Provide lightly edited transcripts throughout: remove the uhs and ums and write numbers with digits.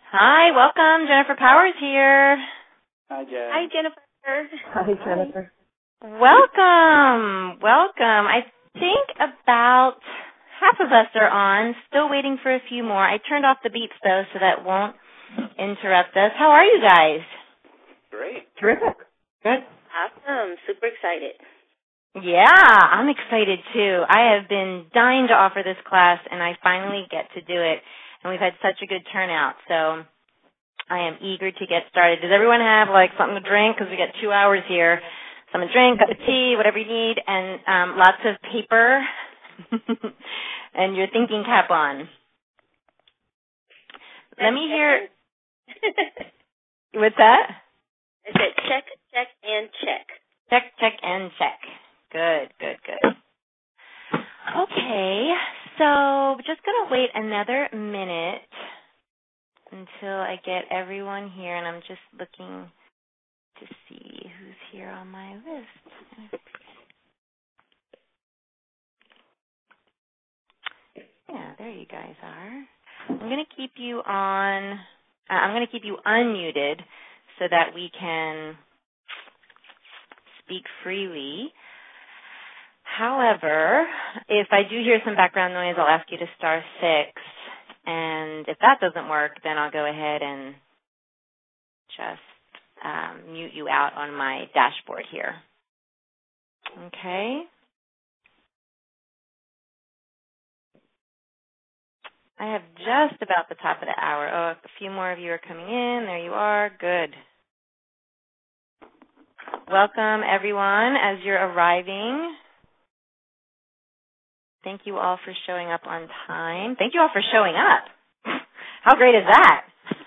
Hi, welcome. Jennifer Powers here. Hi, Jen. Hi, Jennifer. Hi, Jennifer. Welcome. I think about half of us are on, still waiting for a few more. I turned off the beeps, though, so that won't interrupt us. How are you guys? Great. Terrific. Good. Awesome. Super excited. Yeah, I'm excited, too. I have been dying to offer this class, and I finally get to do it. And we've had such a good turnout, so I am eager to get started. Does everyone have, something to drink? Because we got 2 hours here. Something to drink, cup of tea, whatever you need, and lots of paper and your thinking cap on. Let me hear. What's that? I said check, check, and check. Check, and check. Good. Okay, so just going to wait another minute until I get everyone here, and I'm just looking to see who's here on my list. Yeah, there you guys are. I'm going to keep you unmuted so that we can speak freely. However, if I do hear some background noise, I'll ask you to star 6. And if that doesn't work, then I'll go ahead and just mute you out on my dashboard here. Okay? I have just about the top of the hour. Oh, a few more of you are coming in. There you are. Good. Welcome, everyone, as you're arriving. Thank you all for showing up on time. Thank you all for showing up. How great is that?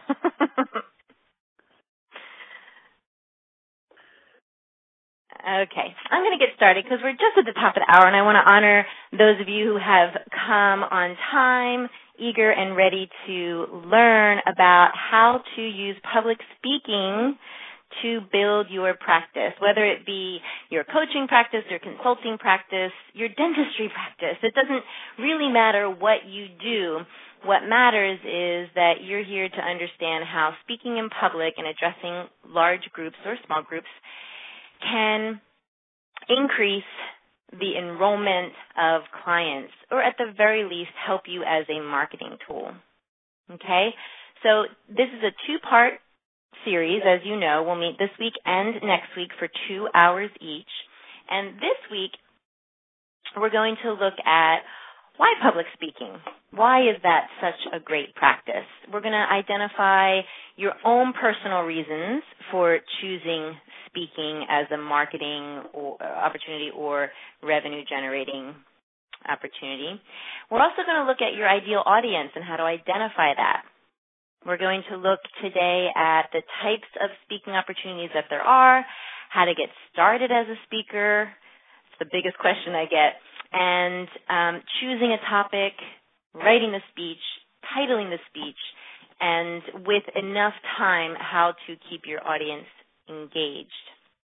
Okay, I'm going to get started because we're just at the top of the hour, and I want to honor those of you who have come on time, eager and ready to learn about how to use public speaking to build your practice, whether it be your coaching practice, your consulting practice, your dentistry practice. It doesn't really matter what you do. What matters is that you're here to understand how speaking in public and addressing large groups or small groups can increase the enrollment of clients, or at the very least help you as a marketing tool. Okay? So this is a 2-part series, as you know. We'll meet this week and next week for 2 hours each. And this week, we're going to look at why public speaking. Why is that such a great practice? We're going to identify your own personal reasons for choosing speaking as a marketing opportunity or revenue-generating opportunity. We're also going to look at your ideal audience and how to identify that. We're going to look today at the types of speaking opportunities that there are, how to get started as a speaker. It's the biggest question I get. And choosing a topic, writing the speech, titling the speech, and with enough time, how to keep your audience engaged.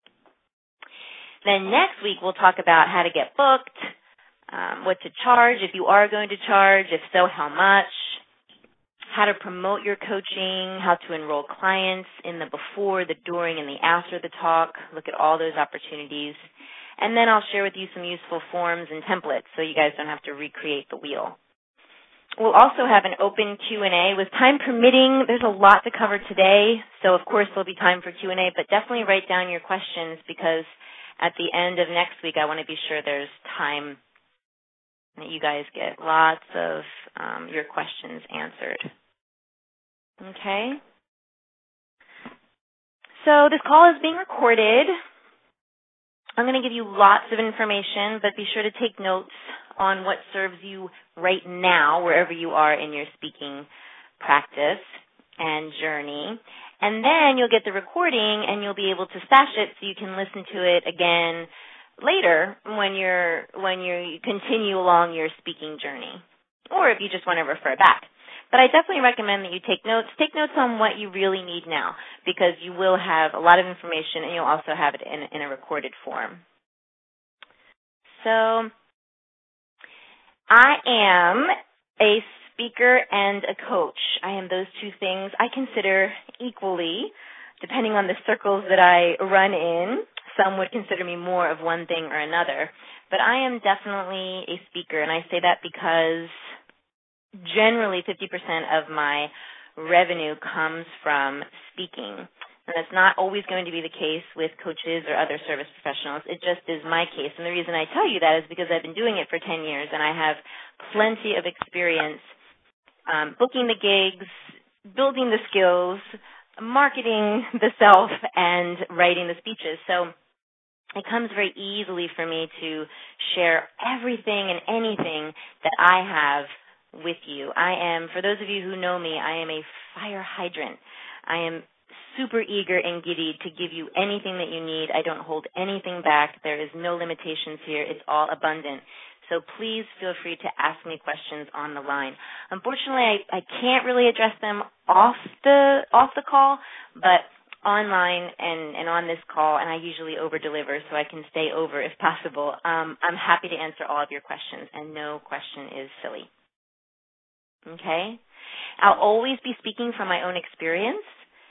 Then next week, we'll talk about how to get booked, what to charge, if you are going to charge, if so, how much, how to promote your coaching, how to enroll clients in the before, the during, and the after the talk. Look at all those opportunities. And then I'll share with you some useful forms and templates so you guys don't have to recreate the wheel. We'll also have an open Q&A. With time permitting, there's a lot to cover today, so of course there'll be time for Q&A, but definitely write down your questions because at the end of next week I want to be sure there's time that you guys get lots of your questions answered. Okay? So this call is being recorded. I'm going to give you lots of information, but be sure to take notes on what serves you right now, wherever you are in your speaking practice and journey. And then you'll get the recording, and you'll be able to stash it so you can listen to it again later when you continue along your speaking journey, or if you just want to refer back. But I definitely recommend that you take notes. Take notes on what you really need now, because you will have a lot of information, and you'll also have it in a recorded form. So I am a speaker and a coach. I am those two things I consider equally, depending on the circles that I run in. Some would consider me more of one thing or another. But I am definitely a speaker, and I say that because generally 50% of my revenue comes from speaking. And that's not always going to be the case with coaches or other service professionals. It just is my case. And the reason I tell you that is because I've been doing it for 10 years, and I have plenty of experience booking the gigs, building the skills, marketing the self, and writing the speeches. So it comes very easily for me to share everything and anything that I have with you. I am, for those of you who know me, I am a fire hydrant. I am super eager and giddy to give you anything that you need. I don't hold anything back. There is no limitations here. It's all abundant. So please feel free to ask me questions on the line. Unfortunately, I can't really address them off the call, but online and on this call, and I usually over-deliver so I can stay over if possible. I'm happy to answer all of your questions, and no question is silly. Okay? I'll always be speaking from my own experience.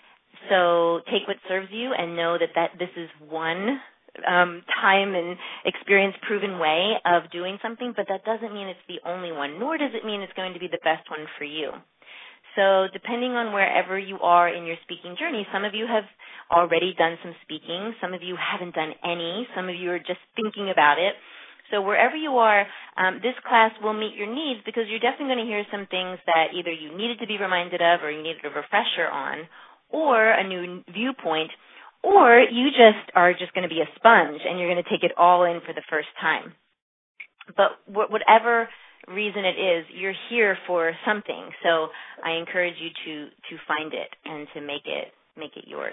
So take what serves you and know that this is one time and experience-proven way of doing something, but that doesn't mean it's the only one, nor does it mean it's going to be the best one for you. So depending on wherever you are in your speaking journey, some of you have already done some speaking, some of you haven't done any, some of you are just thinking about it. So wherever you are, this class will meet your needs because you're definitely going to hear some things that either you needed to be reminded of or you needed a refresher on, or a new viewpoint, or you just are just going to be a sponge and you're going to take it all in for the first time. But whatever reason it is, you're here for something. So I encourage you to find it and to make it yours.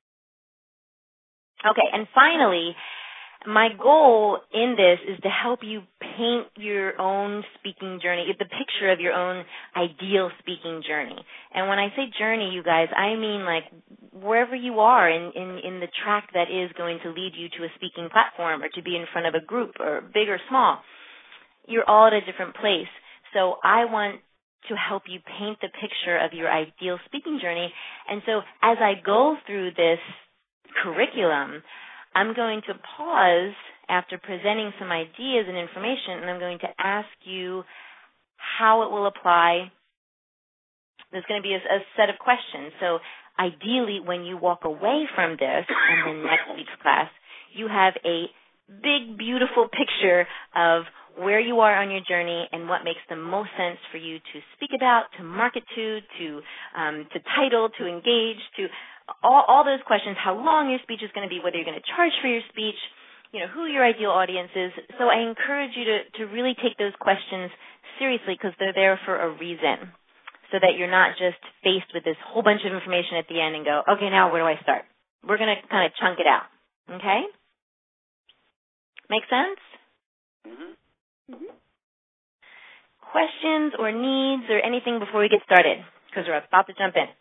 Okay, and finally, my goal in this is to help you paint your own speaking journey, get the picture of your own ideal speaking journey. And when I say journey, you guys, I mean like wherever you are in the track that is going to lead you to a speaking platform or to be in front of a group or big or small. You're all at a different place. So I want to help you paint the picture of your ideal speaking journey. And so as I go through this curriculum, I'm going to pause after presenting some ideas and information, and I'm going to ask you how it will apply. There's going to be a set of questions. So ideally, when you walk away from this and the next week's class, you have a big, beautiful picture of where you are on your journey and what makes the most sense for you to speak about, to market to title, to engage, to all those questions, how long your speech is going to be, whether you're going to charge for your speech, who your ideal audience is. So I encourage you to really take those questions seriously because they're there for a reason so that you're not just faced with this whole bunch of information at the end and go, okay, now where do I start? We're going to kind of chunk it out, okay? Make sense? Mm-hmm. Mm-hmm. Questions or needs or anything before we get started because we're about to jump in.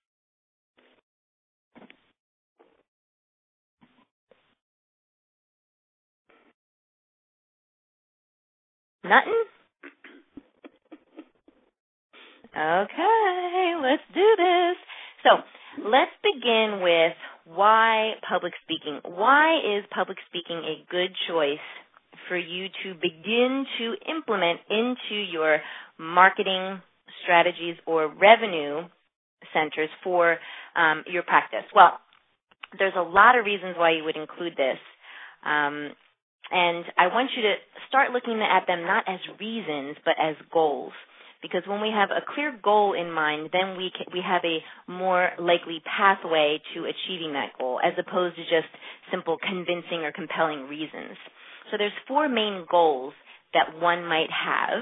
Nothing? Okay, let's do this. So let's begin with why public speaking. Why is public speaking a good choice for you to begin to implement into your marketing strategies or revenue centers for your practice? Well, there's a lot of reasons why you would include this. And I want you to start looking at them not as reasons, but as goals. Because when we have a clear goal in mind, then we have a more likely pathway to achieving that goal, as opposed to just simple convincing or compelling reasons. So there's 4 main goals that one might have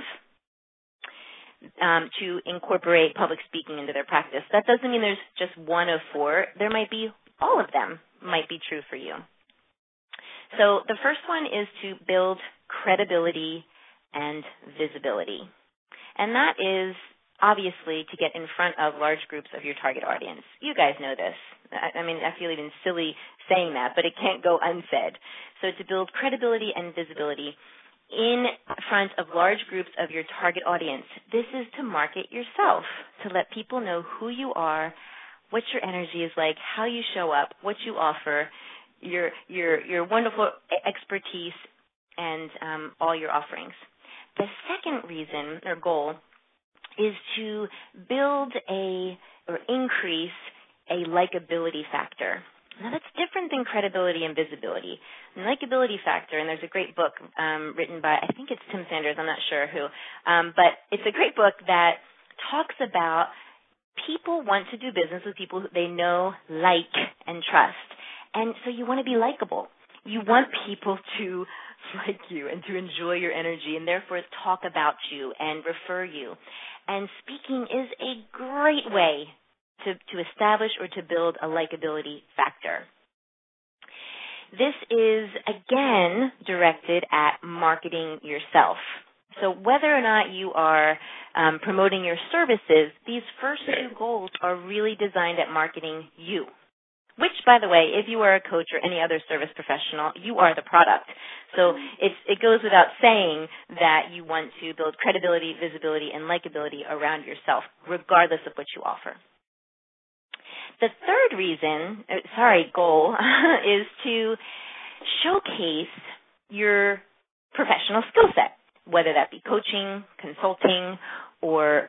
to incorporate public speaking into their practice. That doesn't mean there's just one of 4. There might be all of them might be true for you. So the first one is to build credibility and visibility. And that is obviously to get in front of large groups of your target audience. You guys know this. I mean, I feel even silly saying that, but it can't go unsaid. So to build credibility and visibility, in front of large groups of your target audience. This is to market yourself, to let people know who you are, what your energy is like, how you show up, what you offer, your wonderful expertise, and all your offerings. The second reason or goal is to build or increase a likability factor. Now, that's different than credibility and visibility. And likability factor, and there's a great book written by, I think it's Tim Sanders, I'm not sure who, but it's a great book that talks about people want to do business with people who they know, like, and trust. And so you want to be likable. You want people to like you and to enjoy your energy and therefore talk about you and refer you. And speaking is a great way to establish or to build a likability factor. This is, again, directed at marketing yourself. So whether or not you are promoting your services, these first two goals are really designed at marketing you. Which, by the way, if you are a coach or any other service professional, you are the product. So it goes without saying that you want to build credibility, visibility, and likability around yourself, regardless of what you offer. The third goal is to showcase your professional skill set, whether that be coaching, consulting, or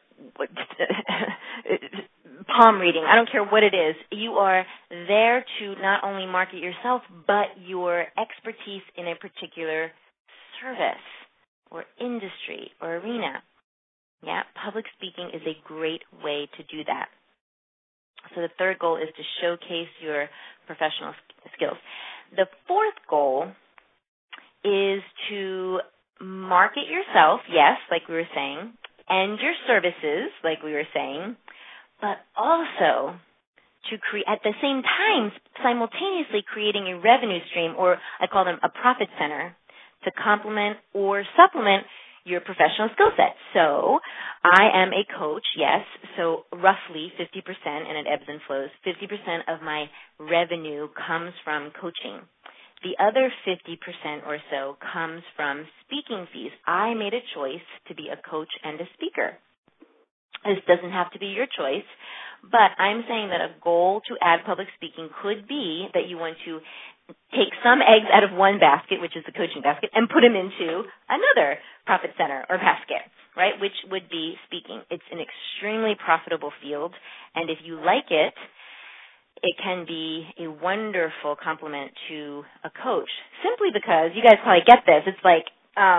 palm reading. I don't care what it is. You are there to not only market yourself, but your expertise in a particular service or industry or arena. Yeah, public speaking is a great way to do that. So the third goal is to showcase your professional skills. The fourth goal is to market yourself, yes, like we were saying, and your services, like we were saying, but also to create, at the same time, simultaneously creating a revenue stream, or I call them a profit center, to complement or supplement your professional skill set. So I am a coach, yes, so roughly 50%, and it ebbs and flows, 50% of my revenue comes from coaching. The other 50% or so comes from speaking fees. I made a choice to be a coach and a speaker. This doesn't have to be your choice, but I'm saying that a goal to add public speaking could be that you want to take some eggs out of one basket, which is the coaching basket, and put them into another profit center or basket, right, which would be speaking. It's an extremely profitable field, and if you like it, it can be a wonderful complement to a coach, simply because you guys probably get this. It's like,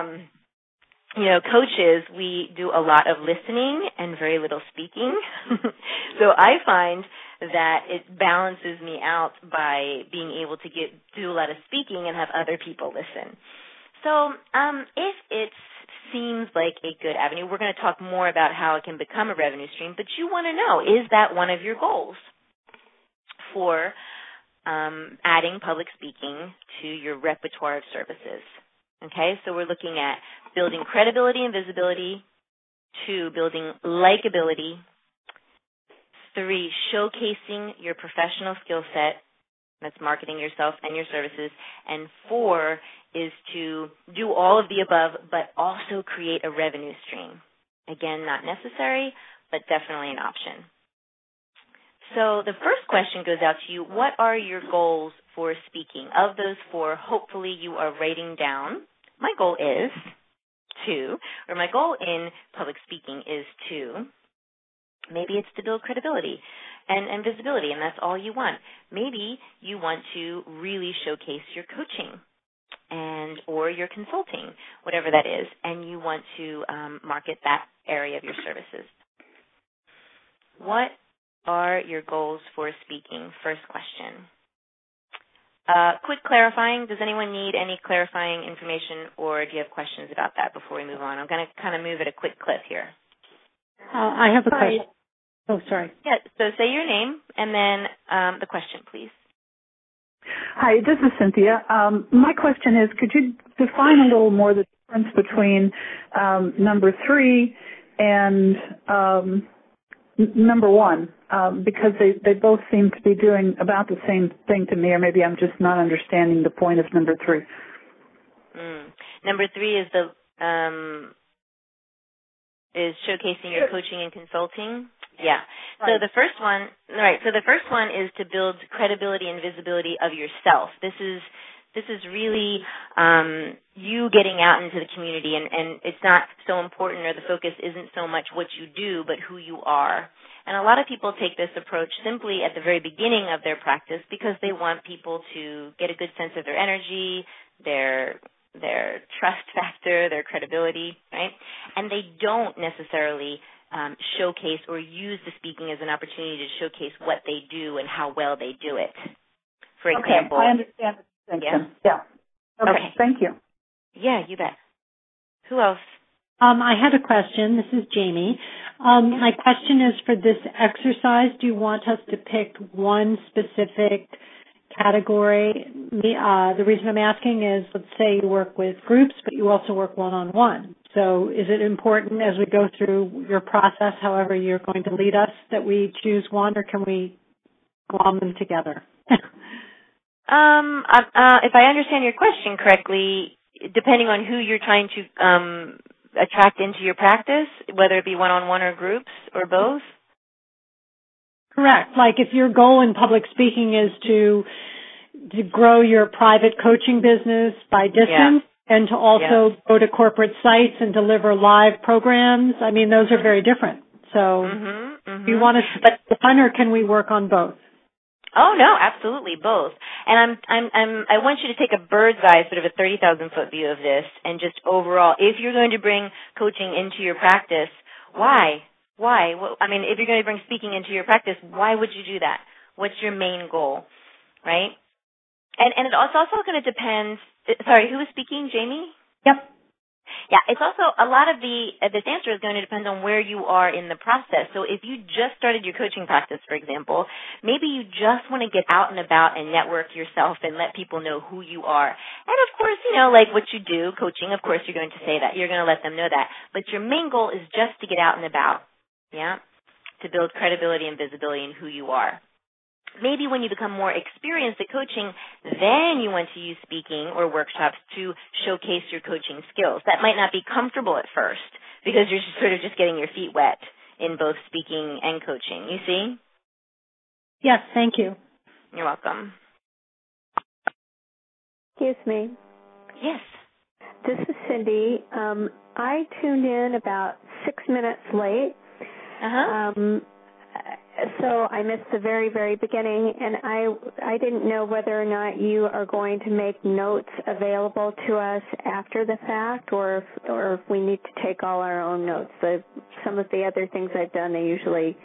coaches, we do a lot of listening and very little speaking. So I find that it balances me out by being able to do a lot of speaking and have other people listen. So if it seems like a good avenue, we're going to talk more about how it can become a revenue stream, but you want to know, is that one of your goals for adding public speaking to your repertoire of services? Okay, so we're looking at building credibility and visibility. 2, building likability. 3, showcasing your professional skill set. That's marketing yourself and your services. And 4 is to do all of the above, but also create a revenue stream. Again, not necessary, but definitely an option. So the first question goes out to you. What are your goals for speaking? Of those 4, hopefully you are writing down. My goal is my goal in public speaking is to, maybe it's to build credibility and visibility, and that's all you want. Maybe you want to really showcase your coaching or your consulting, whatever that is, and you want to market that area of your services. What are your goals for speaking? First question. Quick clarifying. Does anyone need any clarifying information, or do you have questions about that before we move on? I'm going to kind of move at a quick clip here. I have a question. Oh, sorry. Yeah, so say your name and then the question, please. Hi, this is Cynthia. My question is, could you define a little more the difference between number 3 and number 1? Because they both seem to be doing about the same thing to me, or maybe I'm just not understanding the point of number 3. Number 3 is is showcasing your coaching and consulting. Yeah. Right. So the first one is to build credibility and visibility of yourself. This is really you getting out into the community, and it's not so important, or the focus isn't so much what you do, but who you are. And a lot of people take this approach simply at the very beginning of their practice because they want people to get a good sense of their energy, their trust factor, their credibility, right? And they don't necessarily showcase or use the speaking as an opportunity to showcase what they do and how well they do it. For example, I understand the distinction. Yeah. Okay. Thank you. Yeah, you bet. Who else? I had a question. This is Jamie. My question is, for this exercise, do you want us to pick one specific category? The reason I'm asking is, let's say you work with groups, but you also work one-on-one. So is it important as we go through your process, however you're going to lead us, that we choose one, or can we glom them together? If I understand your question correctly, depending on who you're trying to attract into your practice, whether it be one-on-one or groups or both? Correct. Like if your goal in public speaking is to grow your private coaching business by distance and to also go to corporate sites and deliver live programs, I mean, those are very different. So do you want to split one, or can we work on both? Oh no, absolutely both. And I want you to take a bird's eye, sort of a 30,000-foot view of this, and just overall, if you're going to bring coaching into your practice, why? Well, I mean, if you're going to bring speaking into your practice, why would you do that? What's your main goal, right? And it's also going to depend. Sorry, who is speaking, Jamie? Yep. Yeah, it's also a lot of this answer is going to depend on where you are in the process. So if you just started your coaching practice, for example, maybe you just want to get out and about and network yourself and let people know who you are. And of course, like what you do, coaching, of course you're going to say that. You're going to let them know that. But your main goal is just to get out and about, to build credibility and visibility in who you are. Maybe when you become more experienced at coaching, then you want to use speaking or workshops to showcase your coaching skills. That might not be comfortable at first because you're sort of just getting your feet wet in both speaking and coaching. You see? Yes, thank you. You're welcome. Excuse me. Yes. This is Cindy. I tuned in about 6 minutes late. So I missed the very, very beginning, and I didn't know whether or not you are going to make notes available to us after the fact, or if we need to take all our own notes. Some of the other things I've done, they usually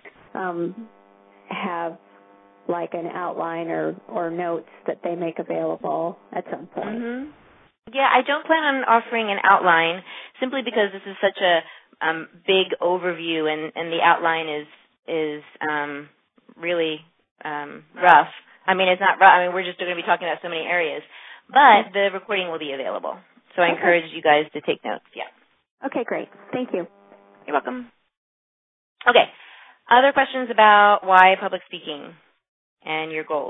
have like an outline or notes that they make available at some point. Yeah, I don't plan on offering an outline simply because this is such a big overview, and the outline is really rough. I mean, it's not rough. I mean, we're just going to be talking about so many areas. But the recording will be available. So I encourage you guys to take notes. Yeah. Okay, great. Thank you. You're welcome. Okay. Other questions about why public speaking and your goals?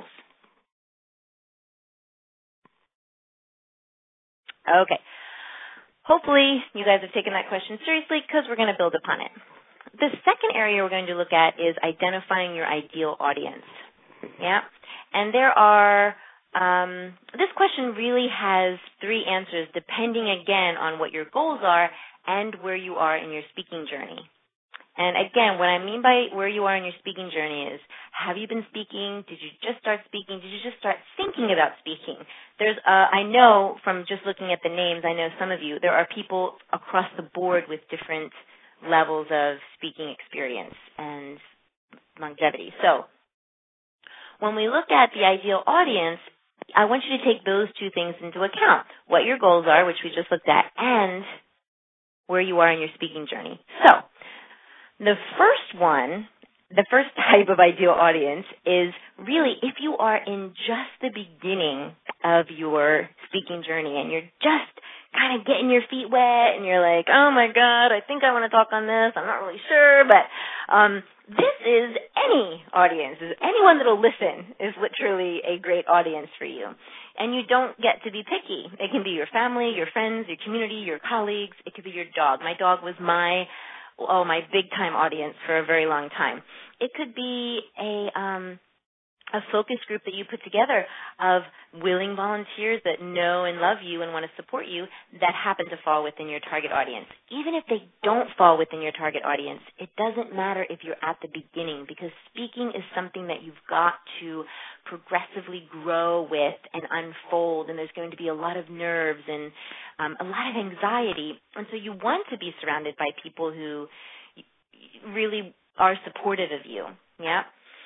Okay. Hopefully you guys have taken that question seriously because we're going to build upon it. The second area we're going to look at is identifying your ideal audience. Yeah? And there are, this question really has 3 answers depending, again, on what your goals are and where you are in your speaking journey. And again, what I mean by where you are in your speaking journey is, have you been speaking? Did you just start speaking? Did you just start thinking about speaking? There's, I know from just looking at the names, I know some of you, there are people across the board with different levels of speaking experience and longevity. So when we look at the ideal audience, I want you to take those 2 things into account, what your goals are, which we just looked at, and where you are in your speaking journey. So the first type of ideal audience is really if you are in just the beginning of your speaking journey and you're just kind of getting your feet wet and you're like, oh my God, I think I want to talk on this. I'm not really sure, but this is any audience. Anyone that will listen is literally a great audience for you. And you don't get to be picky. It can be your family, your friends, your community, your colleagues. It could be your dog. My dog was my big-time audience for a very long time. It could be a focus group that you put together of willing volunteers that know and love you and want to support you that happen to fall within your target audience. Even if they don't fall within your target audience, it doesn't matter if you're at the beginning, because speaking is something that you've got to progressively grow with and unfold, and there's going to be a lot of nerves and a lot of anxiety. And so you want to be surrounded by people who really are supportive of you. Yeah.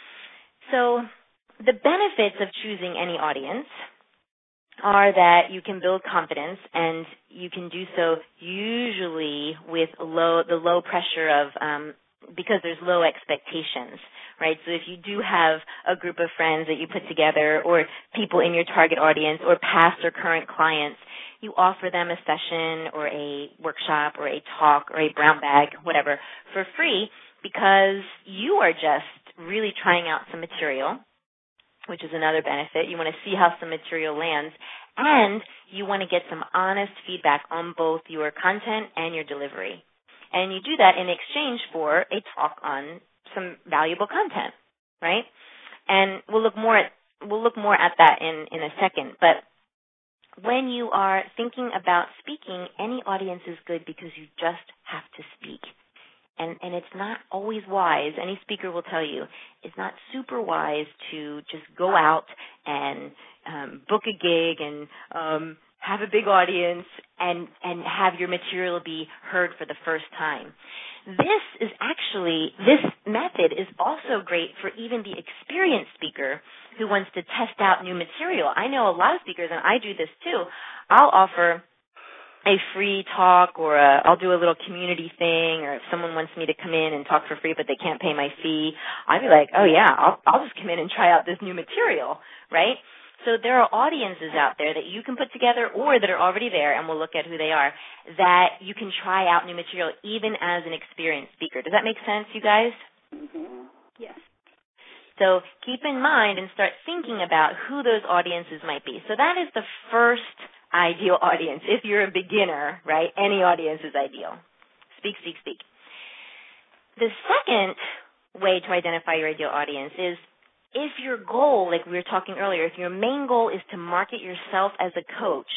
So the benefits of choosing any audience are that you can build confidence, and you can do so usually with the low pressure of because there's low expectations, right? So if you do have a group of friends that you put together, or people in your target audience, or past or current clients, you offer them a session or a workshop or a talk or a brown bag, whatever, for free, because you are just really trying out some material, which is another benefit. You want to see how some material lands, and you want to get some honest feedback on both your content and your delivery. And you do that in exchange for a talk on some valuable content, right? And we'll look more at that in a second. But when you are thinking about speaking, any audience is good because you just have to speak. And it's not always wise. Any speaker will tell you it's not super wise to just go out and book a gig and have a big audience and have your material be heard for the first time. This method is also great for even the experienced speaker who wants to test out new material. I know a lot of speakers, and I do this too. I'll offer a free talk, or I'll do a little community thing, or if someone wants me to come in and talk for free but they can't pay my fee, I'd be like, oh yeah, I'll just come in and try out this new material, right? So there are audiences out there that you can put together, or that are already there, and we'll look at who they are, that you can try out new material even as an experienced speaker. Does that make sense, you guys? Mm-hmm. Yes. So keep in mind and start thinking about who those audiences might be. So that is the first ideal audience. If you're a beginner, right, any audience is ideal. Speak, speak, speak. The second way to identify your ideal audience is if your goal, like we were talking earlier, if your main goal is to market yourself as a coach,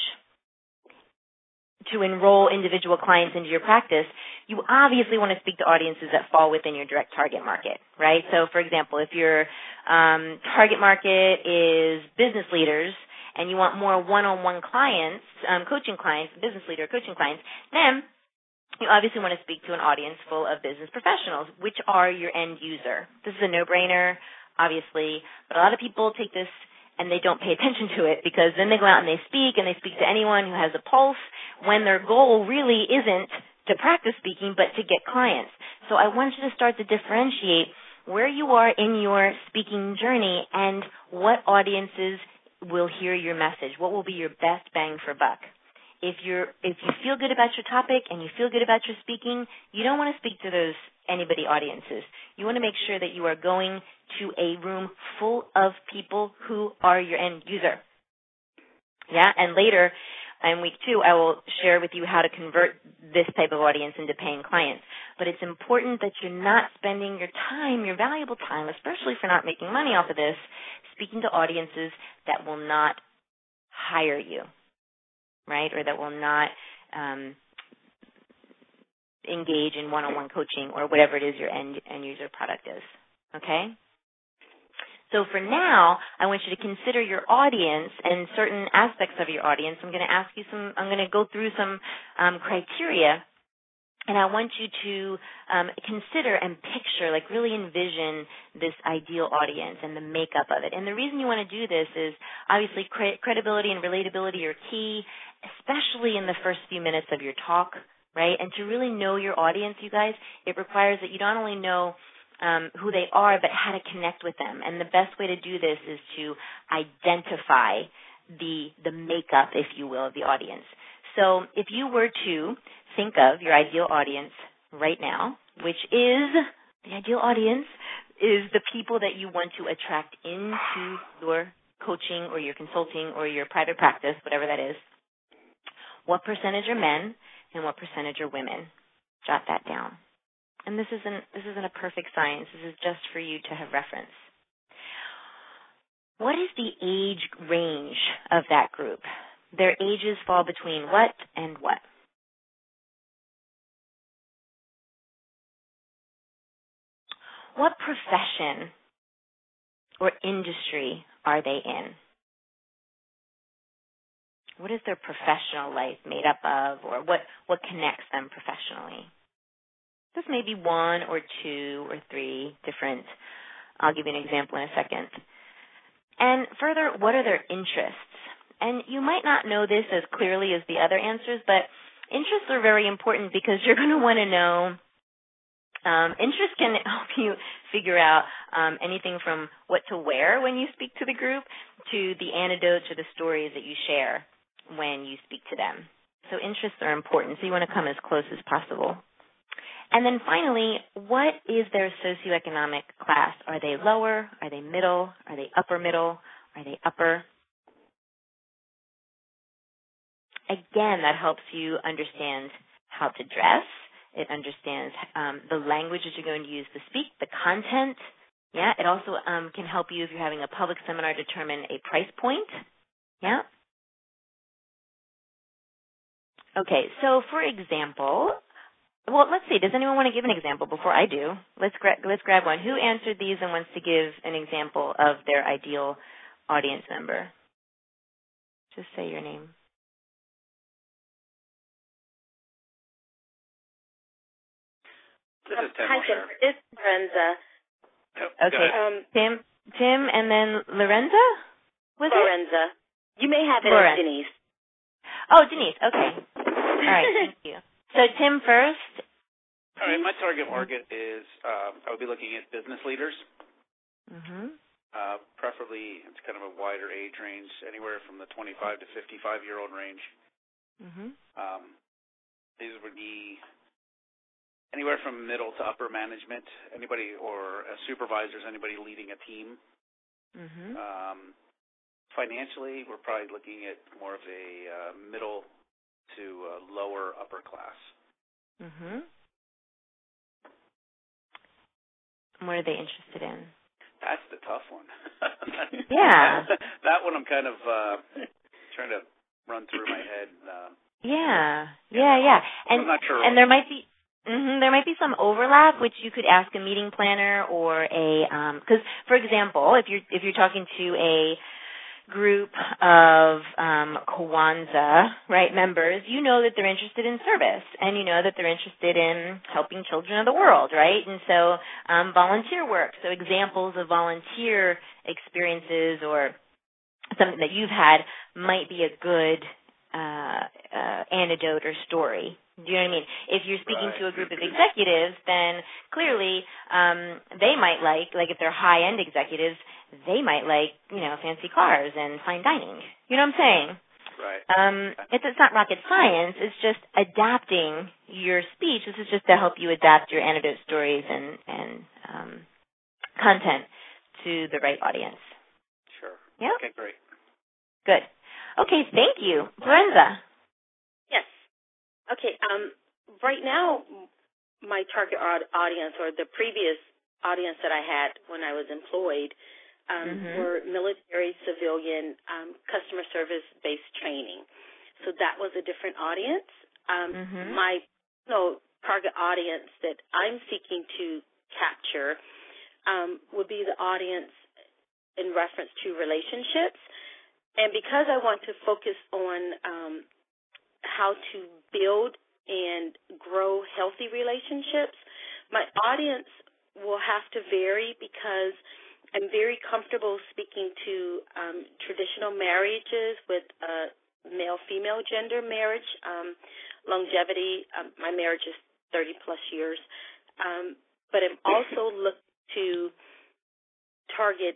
to enroll individual clients into your practice, you obviously want to speak to audiences that fall within your direct target market, right? So, for example, if your target market is business leaders, and you want more one-on-one clients, coaching clients, business leader coaching clients, then you obviously want to speak to an audience full of business professionals, which are your end user. This is a no-brainer, obviously, but a lot of people take this and they don't pay attention to it, because then they go out and they speak to anyone who has a pulse, when their goal really isn't to practice speaking but to get clients. So I want you to start to differentiate where you are in your speaking journey and what audiences will hear your message. What will be your best bang for buck? If you feel good about your topic and you feel good about your speaking, you don't want to speak to those anybody audiences. You want to make sure that you are going to a room full of people who are your end user. Yeah, and later in week 2, I will share with you how to convert this type of audience into paying clients. But it's important that you're not spending your time, your valuable time, especially if you're not making money off of this, speaking to audiences that will not hire you, right, or that will not engage in one-on-one coaching or whatever it is your end user product is, okay? So for now, I want you to consider your audience and certain aspects of your audience. I'm going to go through some criteria, and I want you to consider and picture, like really envision this ideal audience and the makeup of it. And the reason you want to do this is obviously credibility and relatability are key, especially in the first few minutes of your talk, right? And to really know your audience, you guys, it requires that you not only know who they are, but how to connect with them. And the best way to do this is to identify the makeup, if you will, of the audience. So if you were to think of your ideal audience right now, which is The ideal audience is the people that you want to attract into your coaching or your consulting or your private practice, whatever that is. What percentage are men and what percentage are women? Jot that down. And this isn't a perfect science. This is just for you to have reference. What is the age range of that group? Their ages fall between what and what? What profession or industry are they in? What is their professional life made up of, or what connects them professionally? This may be one or two or three different. I'll give you an example in a second. And further, what are their interests? And you might not know this as clearly as the other answers, but interests are very important because you're going to want to know. Interest can help you figure out anything from what to wear when you speak to the group to the anecdotes or the stories that you share when you speak to them. So interests are important, so you want to come as close as possible. And then finally, what is their socioeconomic class? Are they lower? Are they middle? Are they upper middle? Are they upper? Again, that helps you understand how to dress. It understands the language that you're going to use to speak, the content. Yeah, it also can help you if you're having a public seminar determine a price point. Yeah. Okay, so for example, well, let's see. Does anyone want to give an example before I do? Let's grab one. Who answered these and wants to give an example of their ideal audience member? Just say your name. This is Tim. Hi, Jennifer. This is Lorenza. Okay. Tim, and then Lorenza? Was Lorenza. You may have it Lorenza. as Denise. Oh, Denise. Okay. All right. Thank you. So Tim first. All right. My target market is I would be looking at business leaders. Mm-hmm. Preferably, it's kind of a wider age range, anywhere from the 25 to 55-year-old range. Mm-hmm. These would be anywhere from middle to upper management, anybody or supervisors, anybody leading a team. Mm-hmm. Financially, we're probably looking at more of a middle to lower upper class. Mm-hmm. What are they interested in? That's the tough one. Yeah. That one I'm kind of trying to run through my head. Yeah. I'm not sure. And there might be some overlap, which you could ask a meeting planner or because, for example, if you're talking to a group of Kwanzaa, right, members, you know that they're interested in service, and you know that they're interested in helping children of the world, right? And so volunteer work, so examples of volunteer experiences or something that you've had might be a good anecdote or story. Do you know what I mean? If you're speaking to a group of executives, then clearly they might like if they're high-end executives, they might like, fancy cars and fine dining. You know what I'm saying? Right. It's not rocket science. It's just adapting your speech. This is just to help you adapt your anecdote stories and content to the right audience. Sure. Yeah? Okay, great. Good. Okay, thank you. Lorenza. Yes. Okay. Right now, my target audience, or the previous audience that I had when I was employed, were military, civilian, customer service-based training. So that was a different audience. My target audience that I'm seeking to capture would be the audience in reference to relationships. And because I want to focus on how to build and grow healthy relationships, my audience will have to vary because I'm very comfortable speaking to traditional marriages with male-female gender marriage, longevity. My marriage is 30-plus years. But I'm also looking to target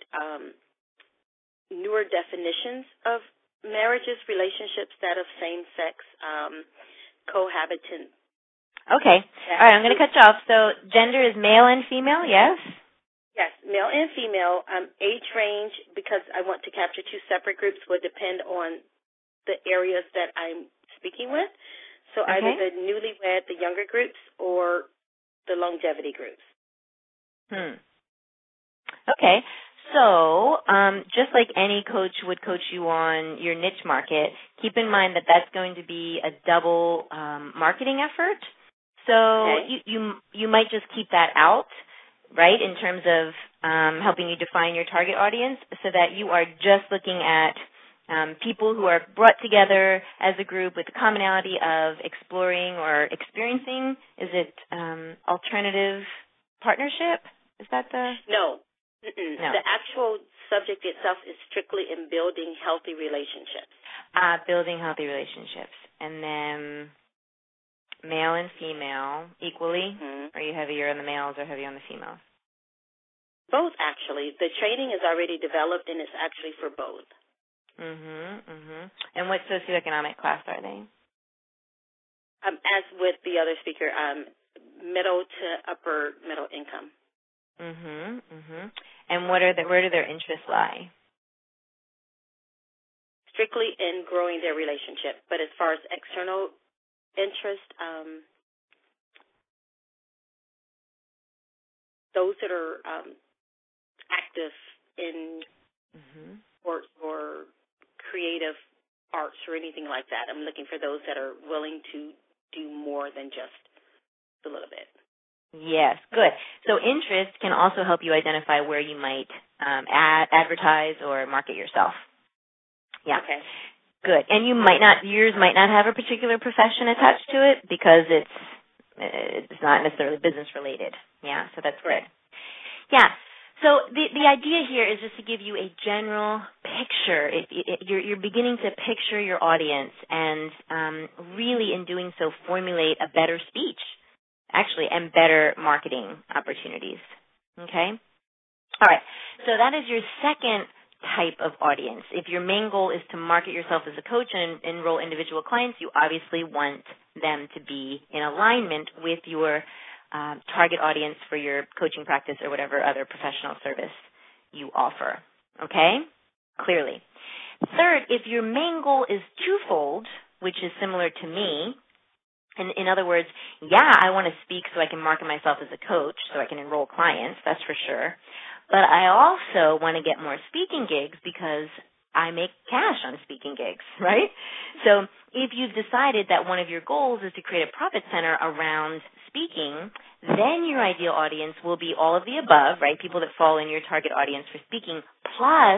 newer definitions of marriages, relationships that of same-sex cohabitant Okay. All right, I'm going to cut you off. So gender is male and female, yes? Yes, male and female. Age range, because I want to capture two separate groups, will depend on the areas that I'm speaking with. So either the newlywed, the younger groups, or the longevity groups. Okay. So just like any coach would coach you on your niche market, keep in mind that that's going to be a double marketing effort. So you might just keep that out, right, in terms of helping you define your target audience so that you are just looking at people who are brought together as a group with the commonality of exploring or experiencing. Is it alternative partnership? Is that the? No. No. The actual subject itself is strictly in building healthy relationships. Building healthy relationships. And then male and female equally? Are you heavier on the males or heavier on the females? Both, actually. The training is already developed, and it's actually for both. And what socioeconomic class are they? As with the other speaker, middle to upper middle income. And where do their interests lie? Strictly in growing their relationship. But as far as external interest, those that are active in sports or creative arts or anything like that. I'm looking for those that are willing to do more than just a little bit. Yes, good. So interest can also help you identify where you might advertise or market yourself. Yeah. Okay. Good. And yours might not have a particular profession attached to it because it's not necessarily business related. Yeah, so that's great. Yeah. So the idea here is just to give you a general picture. You're beginning to picture your audience and really in doing so formulate a better speech, actually, and better marketing opportunities. Okay? All right. So that is your second type of audience. If your main goal is to market yourself as a coach and enroll individual clients, you obviously want them to be in alignment with your target audience for your coaching practice or whatever other professional service you offer. Okay? Clearly. Third, if your main goal is twofold, which is similar to me, and in other words, I want to speak so I can market myself as a coach, so I can enroll clients, that's for sure. But I also want to get more speaking gigs because I make cash on speaking gigs, right? So if you've decided that one of your goals is to create a profit center around speaking, then your ideal audience will be all of the above, right? People that fall in your target audience for speaking, plus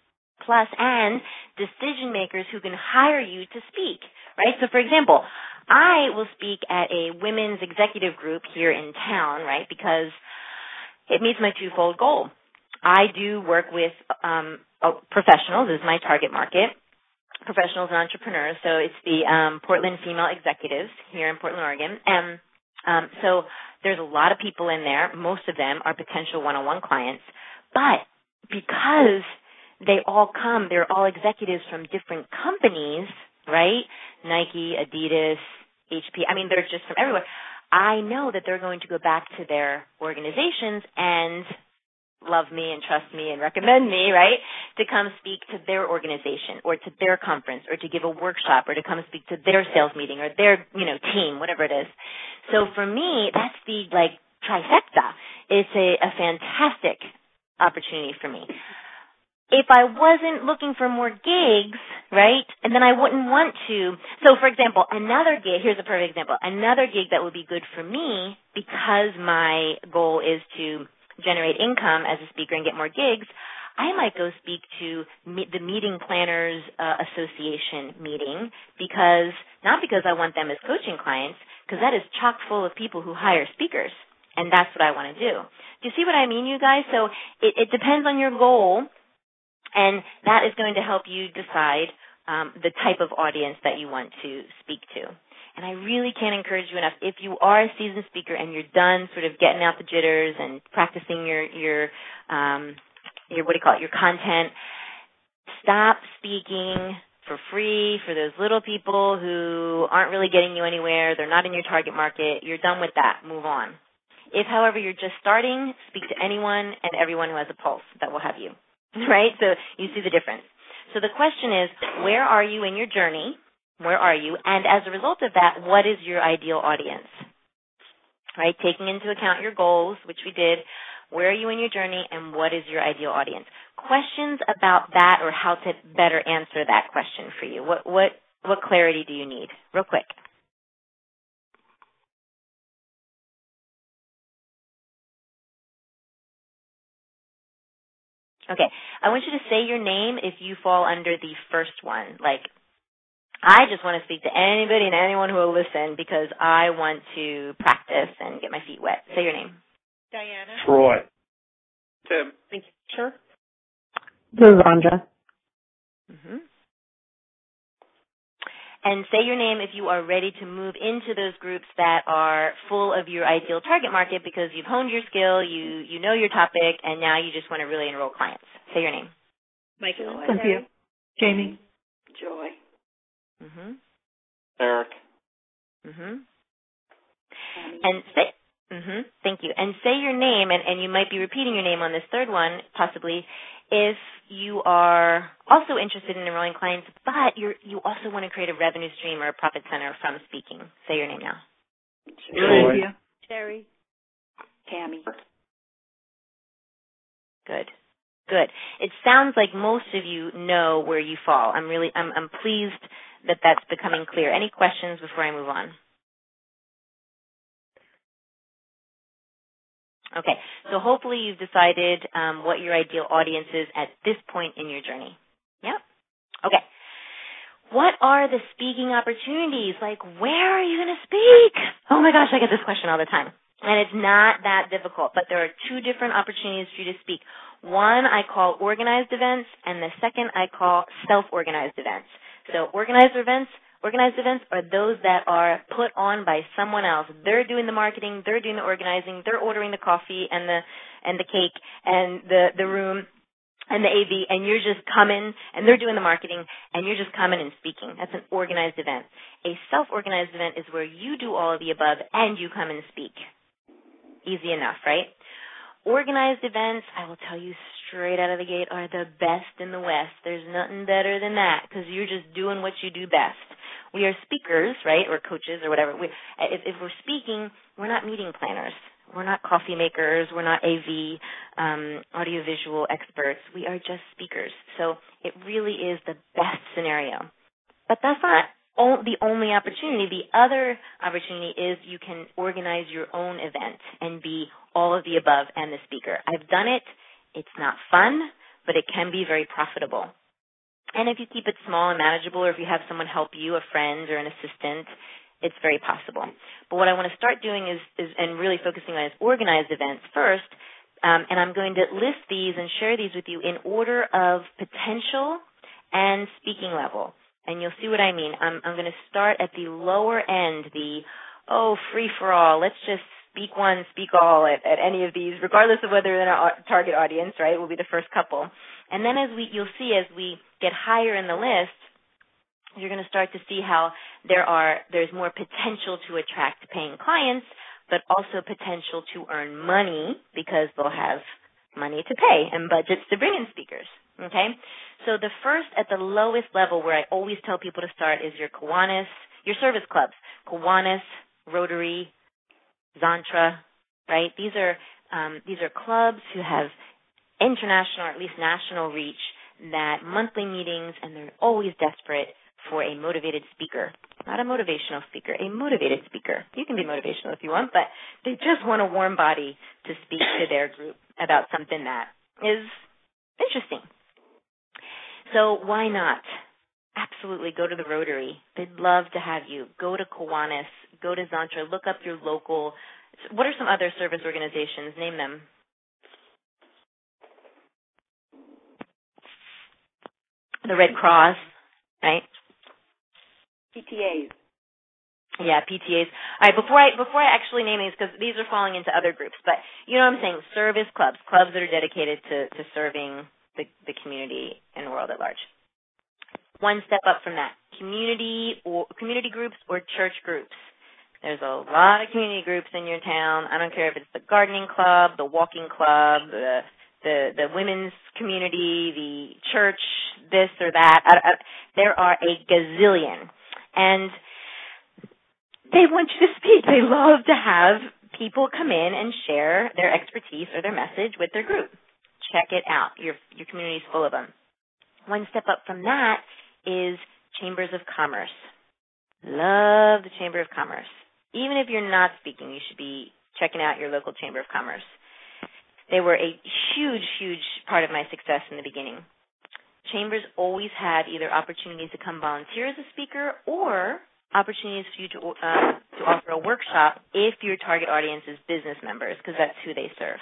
and decision makers who can hire you to speak, right? So for example, I will speak at a women's executive group here in town, right, because it meets my twofold goal. I do work with professionals, is my target market, professionals and entrepreneurs. So it's the Portland Female Executives here in Portland, Oregon. And so there's a lot of people in there. Most of them are potential one-on-one clients. But because they all come, they're all executives from different companies, right? Nike, Adidas, HP. I mean, they're just from everywhere. I know that they're going to go back to their organizations and love me and trust me and recommend me, right, to come speak to their organization or to their conference or to give a workshop or to come speak to their sales meeting or their, team, whatever it is. So for me, that's the, trifecta. It's a fantastic opportunity for me. If I wasn't looking for more gigs, right, and then I wouldn't want to. So, for example, another gig, here's a perfect example, another gig that would be good for me because my goal is to generate income as a speaker and get more gigs, I might go speak to the Meeting Planners Association meeting not because I want them as coaching clients, because that is chock full of people who hire speakers, and that's what I want to do. Do you see what I mean, you guys? So it depends on your goal. And that is going to help you decide the type of audience that you want to speak to. And I really can't encourage you enough. If you are a seasoned speaker and you're done sort of getting out the jitters and practicing your content, stop speaking for free for those little people who aren't really getting you anywhere. They're not in your target market. You're done with that. Move on. If, however, you're just starting, speak to anyone and everyone who has a pulse that will have you, right? So you see the difference. So the question is, where are you in your journey? Where are you? And as a result of that, what is your ideal audience? Right? Taking into account your goals, which we did, where are you in your journey, and what is your ideal audience? Questions about that or how to better answer that question for you. What clarity do you need? Real quick. Okay. I want you to say your name if you fall under the first one. Like, I just want to speak to anybody and anyone who will listen because I want to practice and get my feet wet. Say your name. Diana. Troy. Tim. Thank you. Sure. Zandra. Mm-hmm. And say your name if you are ready to move into those groups that are full of your ideal target market because you've honed your skill, you know your topic, and now you just want to really enroll clients. Say your name. Michael. Cynthia. Jamie. Joy. Mm-hmm. Eric. Mm-hmm. And say, thank you. And say your name, and you might be repeating your name on this third one, possibly, if you are also interested in enrolling clients, but you also want to create a revenue stream or a profit center from speaking. Say your name now. Cynthia. Sherry. Tammy. Good. Good. It sounds like most of you know where you fall. I'm pleased that that's becoming clear. Any questions before I move on? Okay, so hopefully you've decided what your ideal audience is at this point in your journey. Yeah? Okay. What are the speaking opportunities? Like, where are you going to speak? Oh my gosh, I get this question all the time. And it's not that difficult, but there are two different opportunities for you to speak. One I call organized events, and the second I call self-organized events. So organized events are those that are put on by someone else. They're doing the marketing, they're doing the organizing, they're ordering the coffee and the cake and the room and the AV, and you're just coming, and they're doing the marketing, and you're just coming and speaking. That's an organized event. A self-organized event is where you do all of the above and you come and speak. Easy enough, right? Organized events, I will tell you straight out of the gate, are the best in the West. There's nothing better than that because you're just doing what you do best. We are speakers, right, or coaches or whatever. If we're speaking, we're not meeting planners. We're not coffee makers. We're not AV, audiovisual experts. We are just speakers. So it really is the best scenario. But that's not the only opportunity. The other opportunity is you can organize your own event and be all of the above and the speaker. I've done it. It's not fun, but it can be very profitable. And if you keep it small and manageable, or if you have someone help you, a friend or an assistant, it's very possible. But what I want to start doing is and really focusing on is organized events first, and I'm going to list these and share these with you in order of potential and speaking level. And you'll see what I mean. I'm going to start at the lower end, free for all. Let's just speak one, speak all at any of these, regardless of whether they're our target audience, right? Will be the first couple. And then you'll see as we get higher in the list, you're going to start to see how there's more potential to attract paying clients, but also potential to earn money because they'll have money to pay and budgets to bring in speakers. Okay? So the first at the lowest level where I always tell people to start is your Kiwanis, your service clubs, Kiwanis, Rotary, Zantra, right? These are clubs who have international or at least national reach, that monthly meetings, and they're always desperate for a motivated speaker. Not a motivational speaker, a motivated speaker. You can be motivational if you want, but they just want a warm body to speak to their group about something that is interesting. So why not? Absolutely, go to the Rotary. They'd love to have you. Go to Kiwanis. Go to Zantra. Look up your local. What are some other service organizations? Name them. The Red Cross, right? PTAs. Yeah, PTAs. All right, before I actually name these, because these are falling into other groups, but you know what I'm saying, service clubs that are dedicated to serving the community and the world at large. One step up from that, community groups or church groups. There's a lot of community groups in your town. I don't care if it's the gardening club, the walking club, the women's community, the church, this or that. There are a gazillion. And they want you to speak. They love to have people come in and share their expertise or their message with their group. Check it out. Your community is full of them. One step up from that is chambers of commerce. Love the Chamber of Commerce. Even if you're not speaking, you should be checking out your local Chamber of Commerce. They were a huge, huge part of my success in the beginning. Chambers always had either opportunities to come volunteer as a speaker or opportunities for you to offer a workshop if your target audience is business members, because that's who they serve.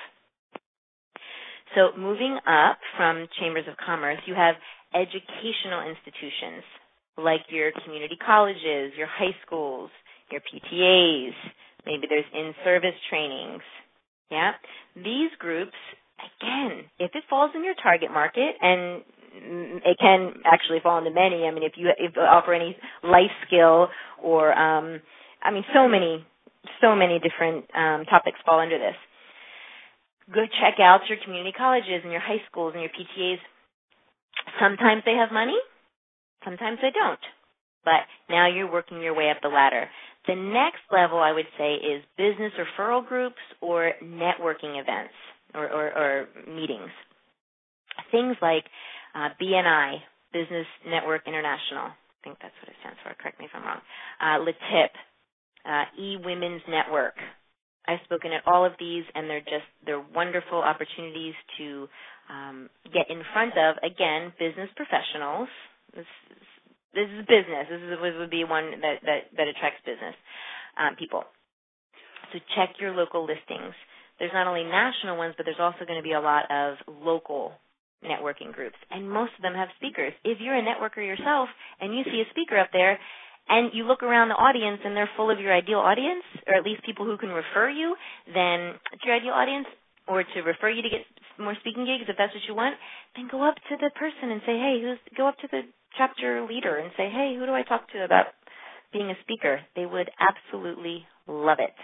So moving up from Chambers of Commerce, you have educational institutions like your community colleges, your high schools, your PTAs, maybe there's in-service trainings. Yeah? These groups, again, if it falls in your target market, and it can actually fall into many. I mean, if you offer any life skill or, so many different topics fall under this. Go check out your community colleges and your high schools and your PTAs. Sometimes they have money, sometimes they don't. But now you're working your way up the ladder. The next level, I would say, is business referral groups or networking events or meetings. Things like BNI, Business Network International. I think that's what it stands for. Correct me if I'm wrong. LATIP, eWomen's Network. I've spoken at all of these, and they're wonderful opportunities to get in front of, again, business professionals. This is business. This would be one that attracts business people. So check your local listings. There's not only national ones, but there's also going to be a lot of local networking groups, and most of them have speakers. If you're a networker yourself and you see a speaker up there and you look around the audience and they're full of your ideal audience, or at least people who can refer you, then it's your ideal audience, or to refer you to get more speaking gigs if that's what you want, then go up to the person and say, hey, go up to the chapter leader and say, hey, who do I talk to about being a speaker? They would absolutely love it.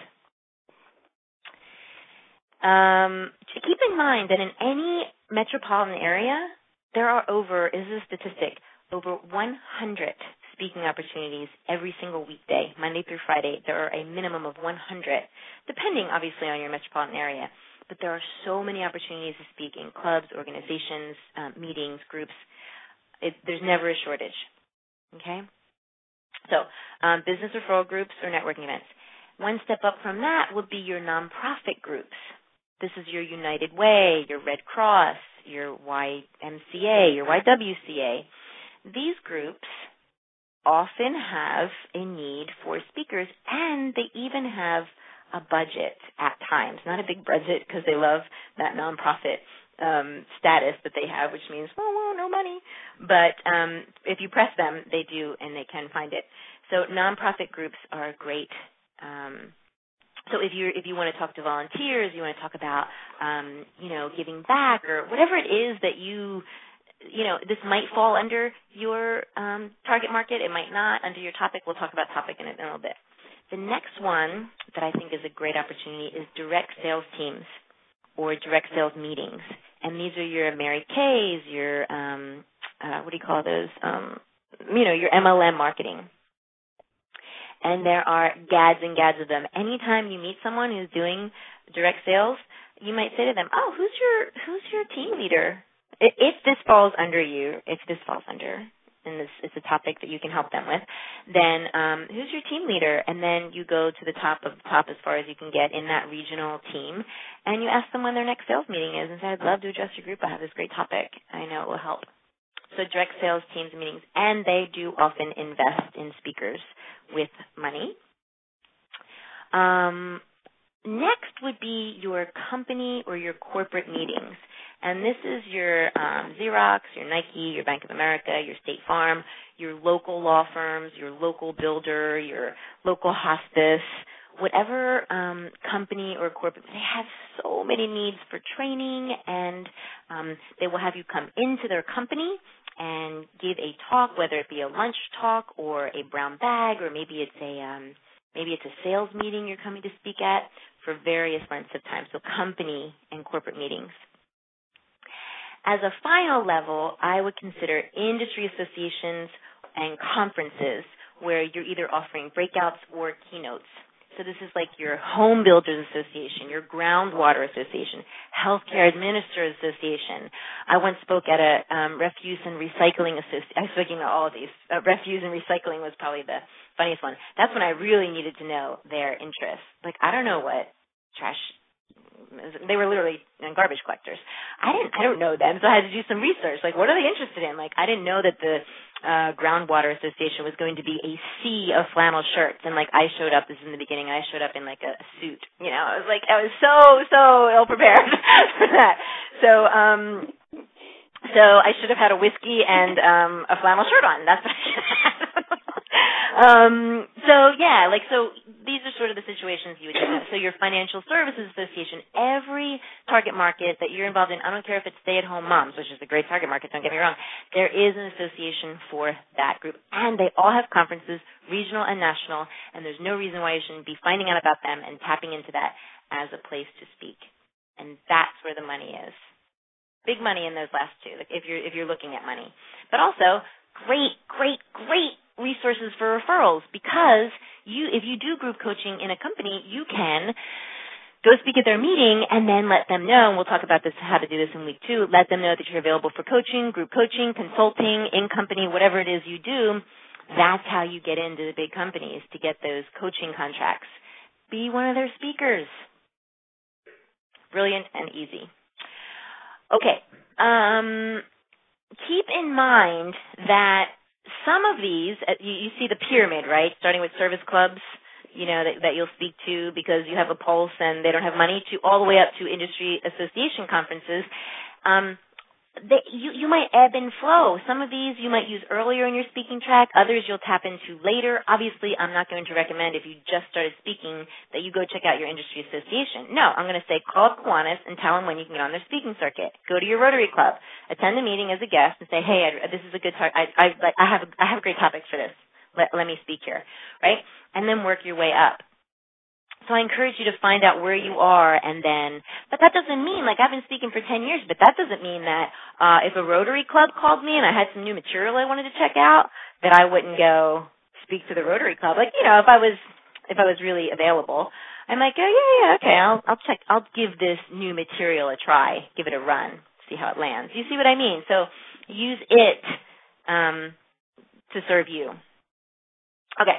Keep in mind that in any metropolitan area, there are over 100 speaking opportunities every single weekday, Monday through Friday. There are a minimum of 100, depending, obviously, on your metropolitan area. But there are so many opportunities to speak in clubs, organizations, meetings, groups. There's never a shortage, okay? So business referral groups or networking events. One step up from that would be your nonprofit groups. This is your United Way, your Red Cross, your YMCA, your YWCA. These groups often have a need for speakers, and they even have a budget at times. Not a big budget because they love that nonprofit status that they have, which means, no money. But if you press them, they do, and they can find it. So nonprofit groups are great. So if you want to talk to volunteers, you want to talk about, giving back or whatever it is that this might fall under your target market. It might not under your topic. We'll talk about topic in a little bit. The next one that I think is a great opportunity is direct sales teams or direct sales meetings. And these are your Mary Kay's, your, what do you call those? Your MLM marketing. And there are gads and gads of them. Anytime you meet someone who's doing direct sales, you might say to them, oh, who's your team leader? If this falls under, and this is a topic that you can help them with, then who's your team leader? And then you go to the top of the top as far as you can get in that regional team, and you ask them when their next sales meeting is and say, I'd love to address your group. I have this great topic. I know it will help. So direct sales teams and meetings, and they do often invest in speakers with money. Next would be your company or your corporate meetings. And this is your Xerox, your Nike, your Bank of America, your State Farm, your local law firms, your local builder, your local hospice, whatever company or corporate. They have so many needs for training, and they will have you come into their company and give a talk, whether it be a lunch talk or a brown bag, or maybe it's a sales meeting you're coming to speak at, for various lengths of time, so company and corporate meetings. As a final level, I would consider industry associations and conferences where you're either offering breakouts or keynotes. So this is like your Home Builders Association, your Groundwater Association, Healthcare Administrators Association. I once spoke at a Refuse and Recycling Association. I was speaking at all of these. Refuse and Recycling was probably the funniest one. That's when I really needed to know their interests. Like, I don't know what trash. They were literally garbage collectors. I don't know them, so I had to do some research. Like, what are they interested in? Like, I didn't know that the Groundwater Association was going to be a sea of flannel shirts. And like, I showed up, this is in the beginning, I showed up in like a suit. You know, I was so ill prepared for that. So I should have had a whiskey and a flannel shirt on. That's what I should have. So these are sort of the situations you would do. So your Financial Services Association, every target market that you're involved in, I don't care if it's stay-at-home moms, which is a great target market, don't get me wrong, there is an association for that group. And they all have conferences, regional and national, and there's no reason why you shouldn't be finding out about them and tapping into that as a place to speak. And that's where the money is. Big money in those last two, like if you're looking at money. But also, great resources for referrals, because if you do group coaching in a company, you can go speak at their meeting and then let them know, and we'll talk about this, how to do this in week 2, let them know that you're available for coaching, group coaching, consulting, in-company, whatever it is you do. That's how you get into the big companies to get those coaching contracts. Be one of their speakers. Brilliant and easy. Okay. Keep in mind that some of these, you see the pyramid, right? Starting with service clubs, you know, that you'll speak to because you have a pulse and they don't have money, to all the way up to industry association conferences. You might ebb and flow. Some of these you might use earlier in your speaking track. Others you'll tap into later. Obviously, I'm not going to recommend, if you just started speaking, that you go check out your industry association. No, I'm going to say call up Kiwanis and tell them when you can get on their speaking circuit. Go to your Rotary Club. Attend a meeting as a guest and say, hey, this is a good talk. I have great topics for this. Let me speak here, right? And then work your way up. So I encourage you to find out where you are, and then, but that doesn't mean, like, I've been speaking for 10 years, but that doesn't mean that if a Rotary Club called me and I had some new material I wanted to check out, that I wouldn't go speak to the Rotary Club. Like, you know, if I was really available, I might go, okay, I'll give this new material a try, give it a run, see how it lands. You see what I mean? So use it to serve you. Okay.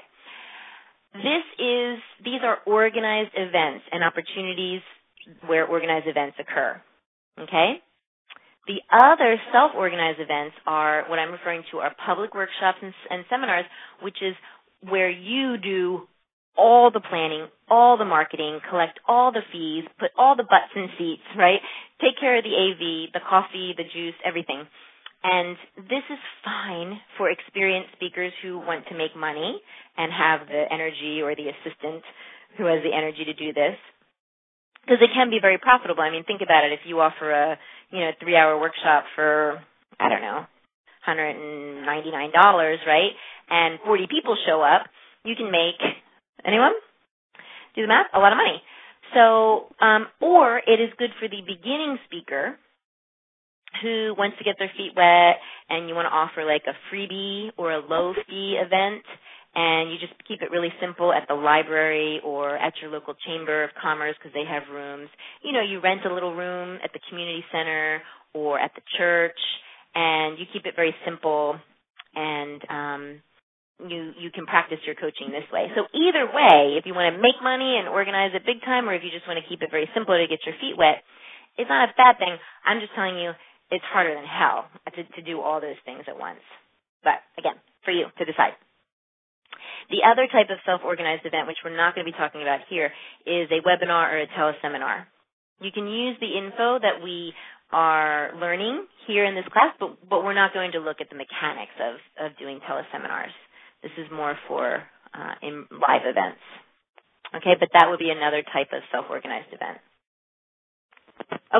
These are organized events and opportunities where organized events occur, okay? The other self-organized events are what I'm referring to are public workshops and seminars, which is where you do all the planning, all the marketing, collect all the fees, put all the butts in seats, right? Take care of the AV, the coffee, the juice, everything. And this is fine for experienced speakers who want to make money and have the energy, or the assistant who has the energy to do this, because it can be very profitable. I mean, think about it. If you offer a 3-hour workshop for, I don't know, $199, right, and 40 people show up, you can make, anyone? Do the math? A lot of money. So, or it is good for the beginning speaker who wants to get their feet wet, and you want to offer like a freebie or a low fee event, and you just keep it really simple at the library or at your local chamber of commerce because they have rooms. You know, you rent a little room at the community center or at the church, and you keep it very simple, and you can practice your coaching this way. So either way, if you want to make money and organize it big time, or if you just want to keep it very simple to get your feet wet, it's not a bad thing. I'm just telling you, it's harder than hell to do all those things at once. But again, for you to decide. The other type of self-organized event, which we're not going to be talking about here, is a webinar or a teleseminar. You can use the info that we are learning here in this class, but we're not going to look at the mechanics of doing teleseminars. This is more for in live events. Okay, but that would be another type of self-organized event. Okay,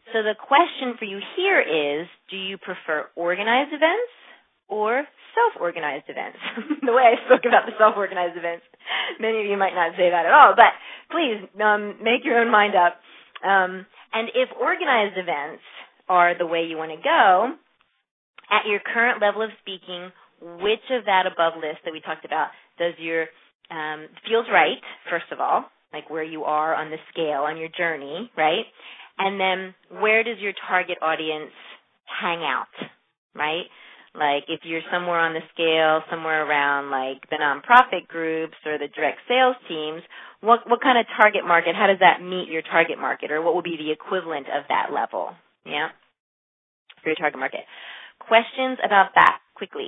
So the question for you here is, do you prefer organized events or self-organized events? The way I spoke about the self-organized events, many of you might not say that at all, but please make your own mind up. And if organized events are the way you want to go, at your current level of speaking, which of that above list that we talked about does your feels right, first of all, like where you are on the scale, on your journey, right? And then where does your target audience hang out, right? Like if you're somewhere on the scale, somewhere around like the nonprofit groups or the direct sales teams, what kind of target market, how does that meet your target market, or what would be the equivalent of that level, yeah, for your target market? Questions about that, quickly.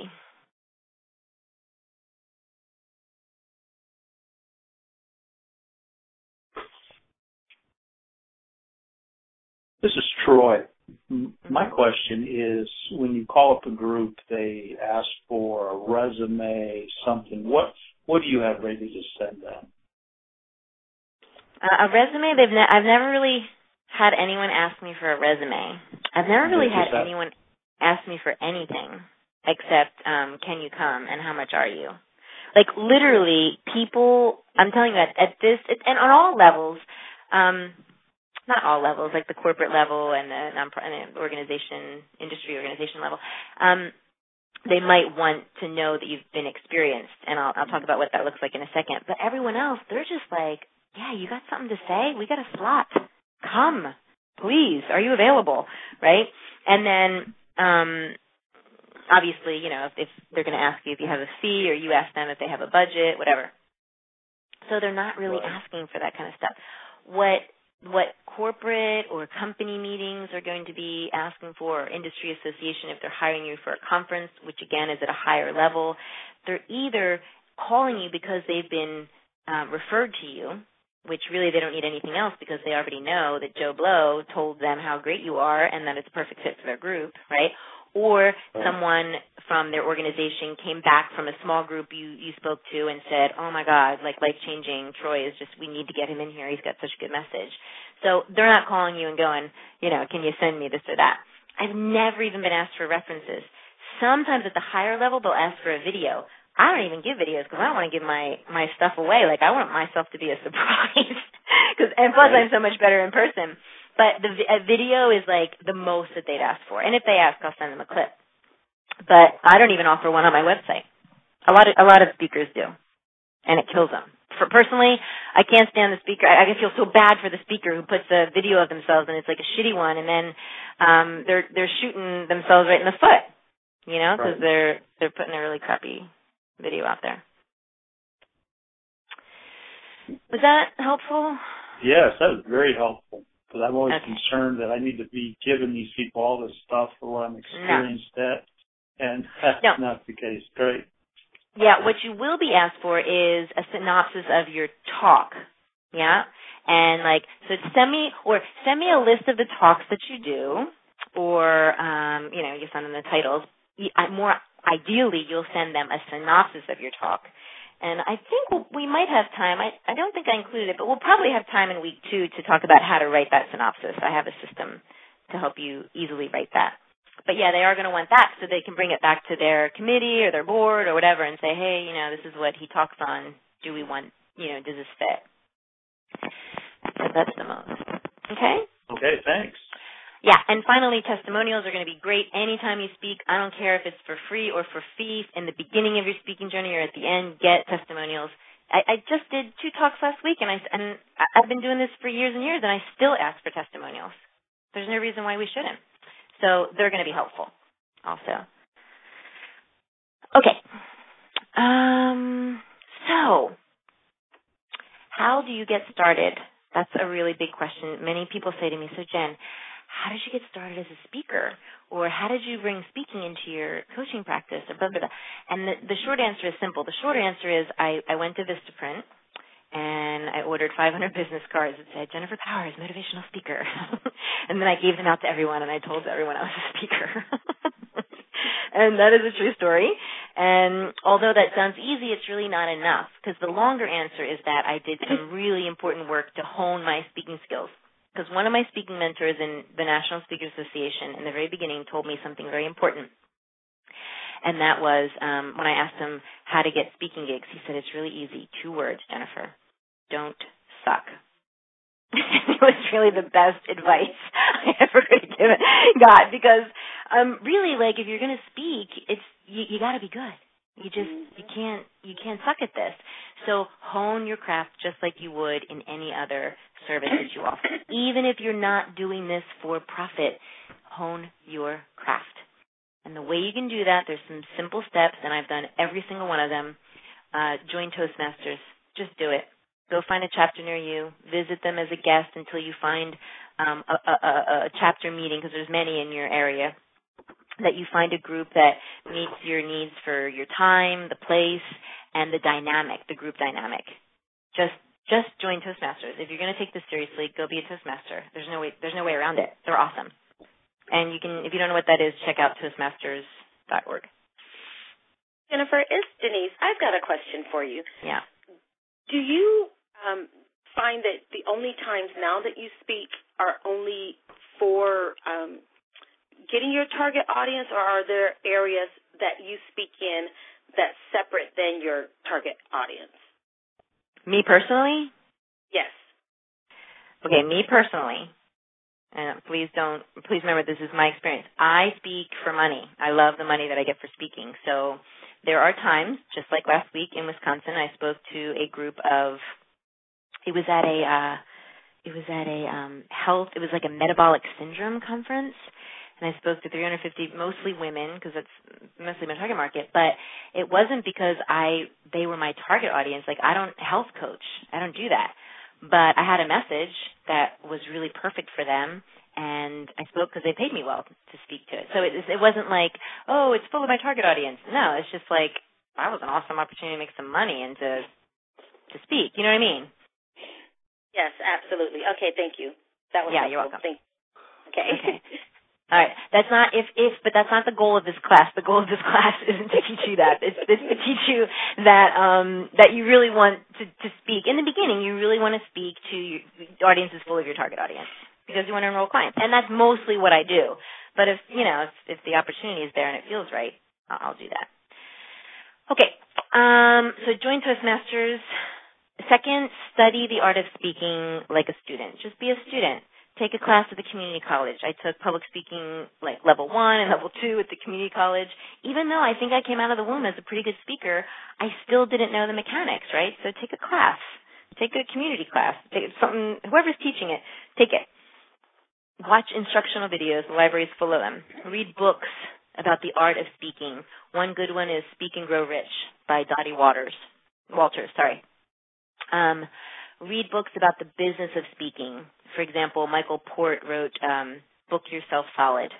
This is Troy. My question is, when you call up a group, they ask for a resume, something. What do you have ready to send them? A resume, I've never really had anyone ask me for a resume. I've never really had anyone ask me for anything except, can you come and how much are you? Like literally people, I'm telling you that at this, and on all levels, not all levels, like the corporate level and the organization, industry organization level, they might want to know that you've been experienced, and I'll talk about what that looks like in a second. But everyone else, they're just like, yeah, you got something to say? We got a slot. Come, please. Are you available? Right? And then, obviously, you know, if they're going to ask you if you have a fee, or you ask them if they have a budget, whatever. So they're not really asking for that kind of stuff. What corporate or company meetings are going to be asking for, or industry association if they're hiring you for a conference, which again is at a higher level, they're either calling you because they've been referred to you, which really they don't need anything else because they already know that Joe Blow told them how great you are and that it's a perfect fit for their group, right? Or someone from their organization came back from a small group you spoke to and said, oh, my God, like life-changing, Troy is just, we need to get him in here. He's got such a good message. So they're not calling you and going, you know, can you send me this or that? I've never even been asked for references. Sometimes at the higher level, they'll ask for a video. I don't even give videos because I don't want to give my stuff away. Like, I want myself to be a surprise. And plus, I'm so much better in person. But a video is like the most that they'd ask for. And if they ask, I'll send them a clip. But I don't even offer one on my website. A lot of speakers do. And it kills them. Personally, I can't stand the speaker. I feel so bad for the speaker who puts a video of themselves and it's like a shitty one, and then they're shooting themselves right in the foot, you know, because they're putting a really crappy video out there. Was that helpful? Yes, that was very helpful. Because I'm always concerned that I need to be giving these people all this stuff for what I'm experienced at, and that's not the case. Great. Yeah, what you will be asked for is a synopsis of your talk. Yeah, and like, so send me a list of the talks that you do, or you know, you send them the titles. More ideally, you'll send them a synopsis of your talk. And I think we might have time. I don't think I included it, but we'll probably have time in week 2 to talk about how to write that synopsis. I have a system to help you easily write that. But, yeah, they are going to want that so they can bring it back to their committee or their board or whatever and say, hey, you know, this is what he talks on. Do we want, you know, does this fit? So that's the most. Okay? Okay, thanks. Yeah, and finally, testimonials are going to be great anytime you speak. I don't care if it's for free or for fee. In the beginning of your speaking journey or at the end, get testimonials. I just did 2 talks last week, and I've been doing this for years and years, and I still ask for testimonials. There's no reason why we shouldn't. So they're going to be helpful also. Okay. So how do you get started? That's a really big question. Many people say to me, so Jen, how did you get started as a speaker? Or how did you bring speaking into your coaching practice? Or blah, blah, blah. And the short answer is simple. The short answer is I went to Vistaprint and I ordered 500 business cards that said, Jennifer Powers, motivational speaker. And then I gave them out to everyone and I told everyone I was a speaker. And that is a true story. And although that sounds easy, it's really not enough, because the longer answer is that I did some really important work to hone my speaking skills. because one of my speaking mentors in the National Speakers Association in the very beginning told me something very important. And that was when I asked him how to get speaking gigs, he said, it's really easy. 2 words, Jennifer. Don't suck. It was really the best advice I ever could have got, because really, like, if you're going to speak, it's you got to be good. You can't suck at this. So hone your craft just like you would in any other service that you offer. Even if you're not doing this for profit, hone your craft. And the way you can do that, there's some simple steps, and I've done every single one of them. Join Toastmasters. Just do it. Go find a chapter near you. Visit them as a guest until you find a chapter meeting, because there's many in your area, that you find a group that meets your needs for your time, the place, and the dynamic, the group dynamic. Just join Toastmasters. If you're going to take this seriously, go be a Toastmaster. There's no way around it. They're awesome. And you can, if you don't know what that is, check out Toastmasters.org. Jennifer, it's Denise. I've got a question for you. Yeah. Do you find that the only times now that you speak are only for getting your target audience, or are there areas that you speak in that's separate than your target audience? Me personally? Yes. Okay, me personally. And please remember, this is my experience. I speak for money. I love the money that I get for speaking. So there are times, just like last week in Wisconsin, I spoke to a group of, it was like a metabolic syndrome conference, and I spoke to 350, mostly women, because that's mostly my target market, but it wasn't because they were my target audience. Like, I don't health coach. I don't do that. But I had a message that was really perfect for them, and I spoke because they paid me well to speak to it. So it wasn't like, oh, it's full of my target audience. No, it's just like, that was an awesome opportunity to make some money and to speak. You know what I mean? Yes, absolutely. Okay, thank you. That was helpful. You're welcome. Okay. All right. That's not but that's not the goal of this class. The goal of this class isn't to teach you that. It's to teach you that you really want to speak. In the beginning, you really want to speak to your audience is full of your target audience, because you want to enroll clients. And that's mostly what I do. But if the opportunity is there and it feels right, I'll do that. Okay. So join Toastmasters. Second, study the art of speaking like a student. Just be a student. Take a class at the community college. I took public speaking like level 1 and level 2 at the community college. Even though I think I came out of the womb as a pretty good speaker, I still didn't know the mechanics, right? So take a class. Take a community class. Take something, whoever's teaching it, take it. Watch instructional videos. The library is full of them. Read books about the art of speaking. One good one is Speak and Grow Rich by Dottie Walters. Read books about the business of speaking. For example, Michael Port wrote Book Yourself Solid.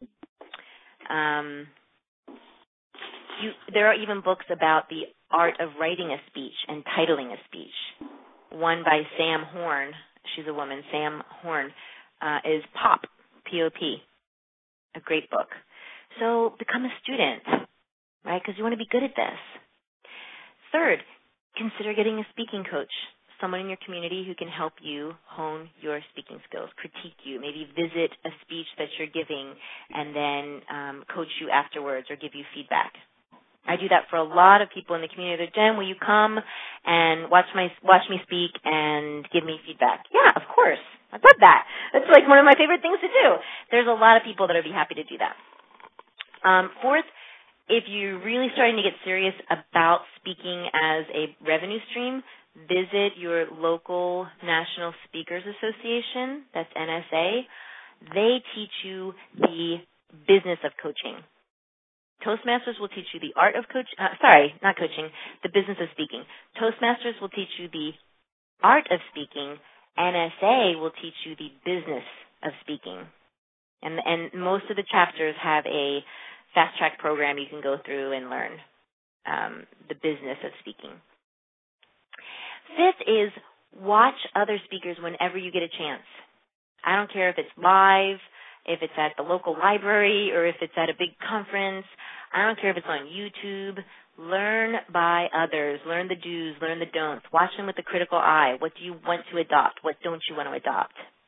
There are even books about the art of writing a speech and titling a speech. One by Sam Horn, she's a woman, Sam Horn, is POP, P-O-P, a great book. So become a student, right, because you want to be good at this. Third, consider getting a speaking coach. Someone in your community who can help you hone your speaking skills, critique you, maybe visit a speech that you're giving and then coach you afterwards or give you feedback. I do that for a lot of people in the community. They're, Jen, will you come and watch me speak and give me feedback? Yeah, of course. I'd love that. That's like one of my favorite things to do. There's a lot of people that would be happy to do that. Fourth, if you're really starting to get serious about speaking as a revenue stream, visit your local National Speakers Association, that's NSA. They teach you the business of coaching. Toastmasters will teach you the art of the business of speaking. Toastmasters will teach you the art of speaking. NSA will teach you the business of speaking. And most of the chapters have a fast-track program you can go through and learn the business of speaking. Fifth is watch other speakers whenever you get a chance. I don't care if it's live, if it's at the local library, or if it's at a big conference. I don't care if it's on YouTube. Learn by others. Learn the do's, learn the don'ts. Watch them with a critical eye. What do you want to adopt? What don't you want to adopt?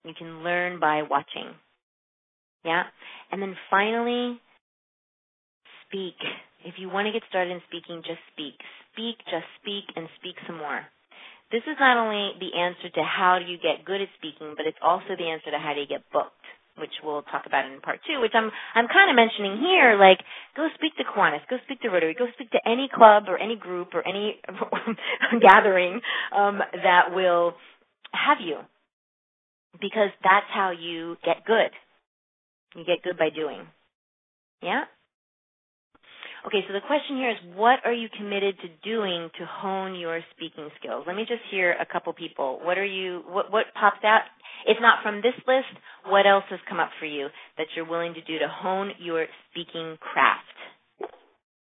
You can learn by watching. Yeah? And then finally, speak. If you want to get started in speaking, just speak. Speak, just speak, and speak some more. This is not only the answer to how do you get good at speaking, but it's also the answer to how do you get booked, which we'll talk about in part 2, which I'm kind of mentioning here, like go speak to Kiwanis, go speak to Rotary, go speak to any club or any group or any gathering that will have you, because that's how you get good. You get good by doing. Yeah? Okay, so the question here is, what are you committed to doing to hone your speaking skills? Let me just hear a couple people. What pops out? If not from this list, what else has come up for you that you're willing to do to hone your speaking craft?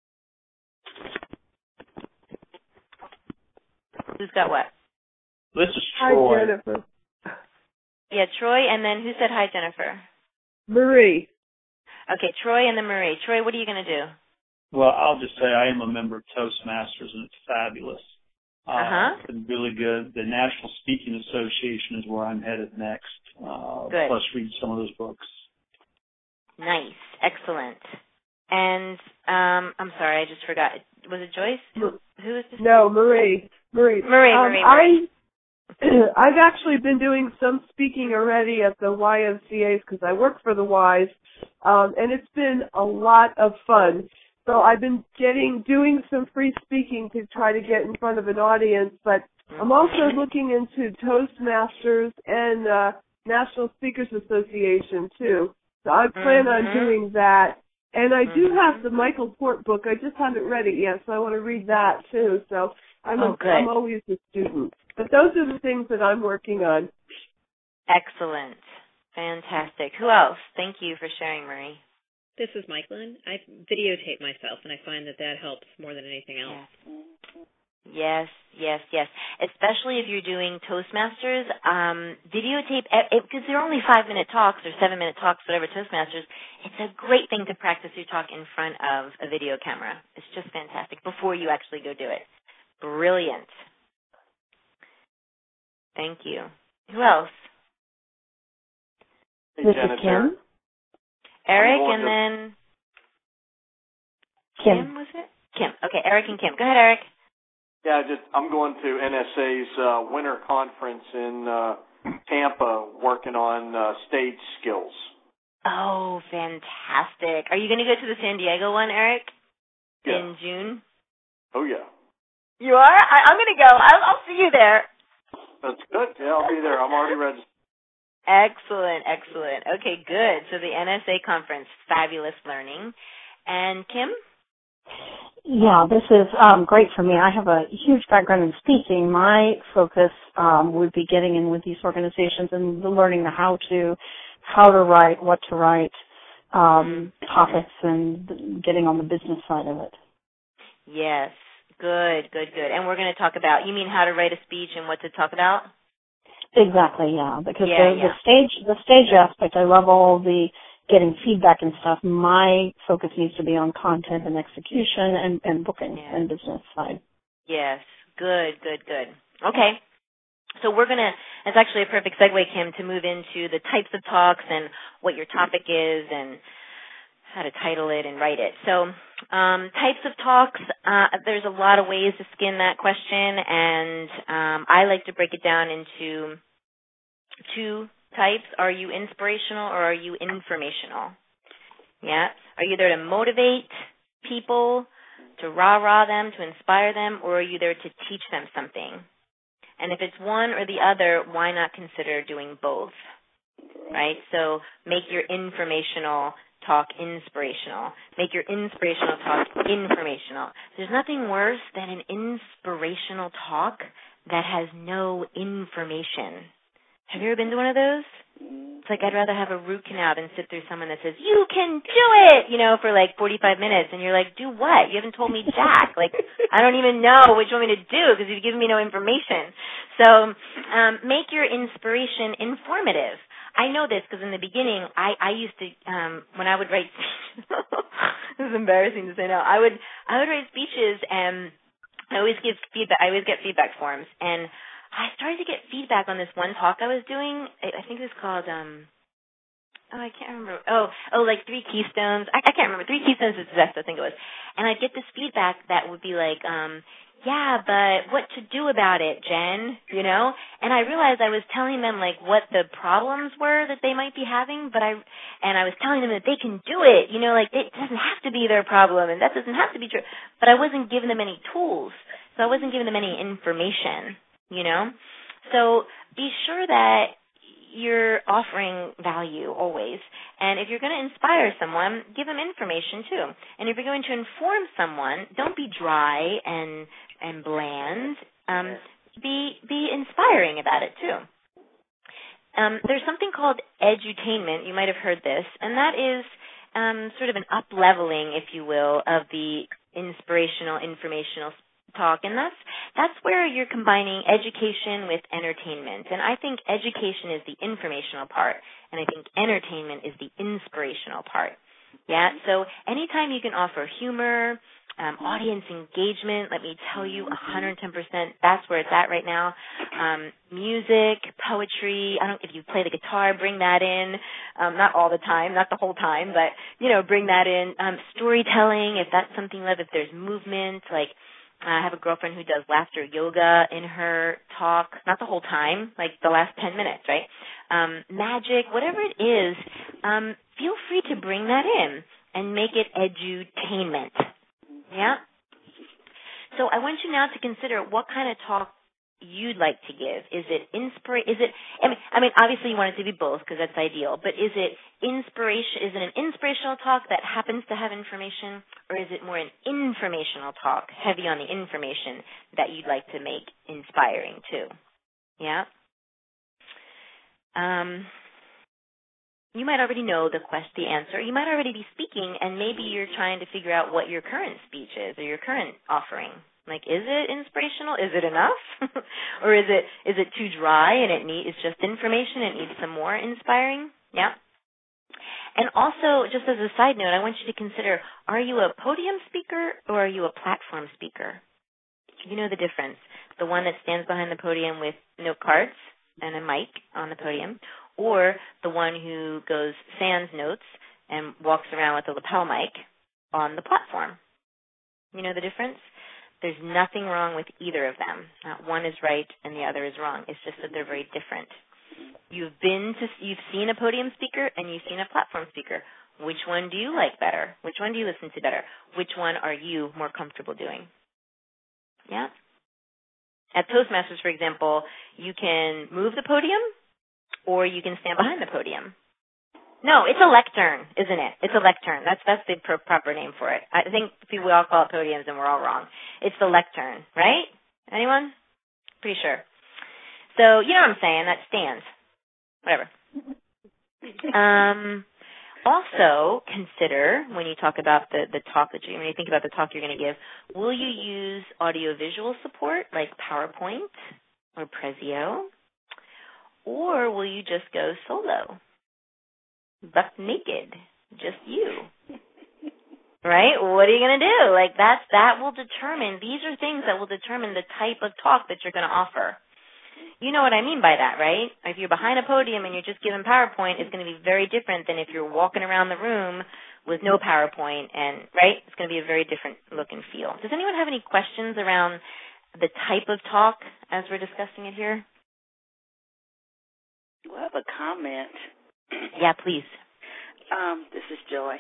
Who's got what? This is Troy. Hi, Jennifer. Yeah, Troy, and then who said hi, Jennifer? Marie. Okay, Troy and then Marie. Troy, what are you going to do? Well, I'll just say I am a member of Toastmasters, and it's fabulous. It's been really good. The National Speaking Association is where I'm headed next, plus read some of those books. Nice. Excellent. And I'm sorry, I just forgot. Was it Joyce? Who is this? No, Marie. Marie. I've actually been doing some speaking already at the YMCAs because I work for the Ys, and it's been a lot of fun. So I've been doing some free speaking to try to get in front of an audience, but I'm also looking into Toastmasters and National Speakers Association too. So I plan on doing that. And I do have the Michael Port book. I just haven't read it yet, so I want to read that too. So I'm always a student. But those are the things that I'm working on. Excellent. Fantastic. Who else? Thank you for sharing, Marie. This is Michaelin. I videotape myself, and I find that helps more than anything else. Yes. Especially if you're doing Toastmasters, videotape, because they're only 5-minute talks or 7-minute talks, whatever, Toastmasters. It's a great thing to practice your talk in front of a video camera. It's just fantastic before you actually go do it. Brilliant. Thank you. Who else? Hey, this Janet, is Kim. Eric and then Kim, was it? Kim. Okay, Eric and Kim. Go ahead, Eric. Yeah, I'm going to NSA's winter conference in Tampa working on stage skills. Oh, fantastic. Are you going to go to the San Diego one, Eric? Yeah. In June? Oh, yeah. You are? I'm going to go. I'll see you there. That's good. Yeah, I'll be there. I'm already registered. Excellent. Okay, good. So the NSA conference, fabulous learning. And Kim? Yeah, this is great for me. I have a huge background in speaking. My focus would be getting in with these organizations and learning the how to write, what to write, topics, and getting on the business side of it. Yes, good. And we're going to talk about, you mean how to write a speech and what to talk about? Exactly, yeah. Because the stage aspect, I love all the getting feedback and stuff. My focus needs to be on content and execution and booking and business side. Yes, good. Okay. So we're going to, it's actually a perfect segue, Kim, to move into the types of talks and what your topic is and how to title it and write it. So types of talks, there's a lot of ways to skin that question, and I like to break it down into 2 types. Are you inspirational or are you informational? Yeah. Are you there to motivate people, to rah-rah them, to inspire them, or are you there to teach them something? And if it's one or the other, why not consider doing both? Right? So make your informational talk inspirational. Make your inspirational talk informational. There's nothing worse than an inspirational talk that has no information. Have you ever been to one of those? It's like I'd rather have a root canal than sit through someone that says, you can do it, for like 45 minutes. And you're like, do what? You haven't told me jack. Like, I don't even know what you want me to do because you've given me no information. So make your inspiration informative. I know this because in the beginning, I used to, when I would write speeches, this is embarrassing to say now, I would write speeches and I always get feedback forms, and I started to get feedback on this one talk I was doing. I think it was called I can't remember. Like 3 Keystones. I can't remember. 3 Keystones of Success, I think it was. And I'd get this feedback that would be like, yeah, but what to do about it, Jen, you know? And I realized I was telling them, like, what the problems were that they might be having, and I was telling them that they can do it, you know, like, it doesn't have to be their problem, and that doesn't have to be true. But I wasn't giving them any tools, so I wasn't giving them any information, you know? So be sure that you're offering value always. And if you're going to inspire someone, give them information too. And if you're going to inform someone, don't be dry and bland. Be inspiring about it too. There's something called edutainment. You might have heard this, and that is sort of an up-leveling, if you will, of the inspirational, informational talk, and that's where you're combining education with entertainment. And I think education is the informational part, and I think entertainment is the inspirational part. Yeah, so anytime you can offer humor, audience engagement, let me tell you, 110%, that's where it's at right now. Music, poetry, if you play the guitar, bring that in. Not all the time, not the whole time, but, bring that in. Storytelling, if that's something you love, if there's movement, like, I have a girlfriend who does laughter yoga in her talk, not the whole time, like the last 10 minutes, right? Magic, whatever it is, feel free to bring that in and make it edutainment. Yeah? So I want you now to consider what kind of talk you'd like to give. Is it obviously you want it to be both because that's ideal, but is it an inspirational talk that happens to have information, or is it more an informational talk, heavy on the information, that you'd like to make inspiring too? Yeah? You might already know the answer. You might already be speaking, and maybe you're trying to figure out what your current speech is or your current offering. Like, is it inspirational? Is it enough? Or is it too dry and it's just information and it needs some more inspiring? Yeah. And also, just as a side note, I want you to consider, are you a podium speaker or are you a platform speaker? You know the difference. The one that stands behind the podium with note cards and a mic on the podium, or the one who goes sans notes and walks around with a lapel mic on the platform. You know the difference? There's nothing wrong with either of them. Not one is right and the other is wrong. It's just that they're very different. You've seen a podium speaker and you've seen a platform speaker. Which one do you like better? Which one do you listen to better? Which one are you more comfortable doing? Yeah. At Toastmasters, for example, you can move the podium or you can stand behind the podium. No, it's a lectern, isn't it? It's a lectern. That's the proper name for it. I think we all call it podiums and we're all wrong. It's the lectern, right? Anyone? Pretty sure. So, you know what I'm saying? That stands. Whatever. Also, consider when you talk about when you think about the talk you're going to give, will you use audiovisual support like PowerPoint or Prezio? Or will you just go solo? Buck naked, just you, right? What are you going to do? Like that will determine, these are things that will determine the type of talk that you're going to offer. You know what I mean by that, right? If you're behind a podium and you're just giving PowerPoint, it's going to be very different than if you're walking around the room with no PowerPoint, and right? It's going to be a very different look and feel. Does anyone have any questions around the type of talk as we're discussing it here? Well, I have a comment. Yeah, please. This is Joy.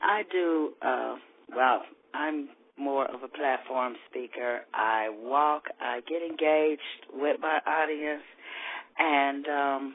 I'm more of a platform speaker. I walk, I get engaged with my audience, and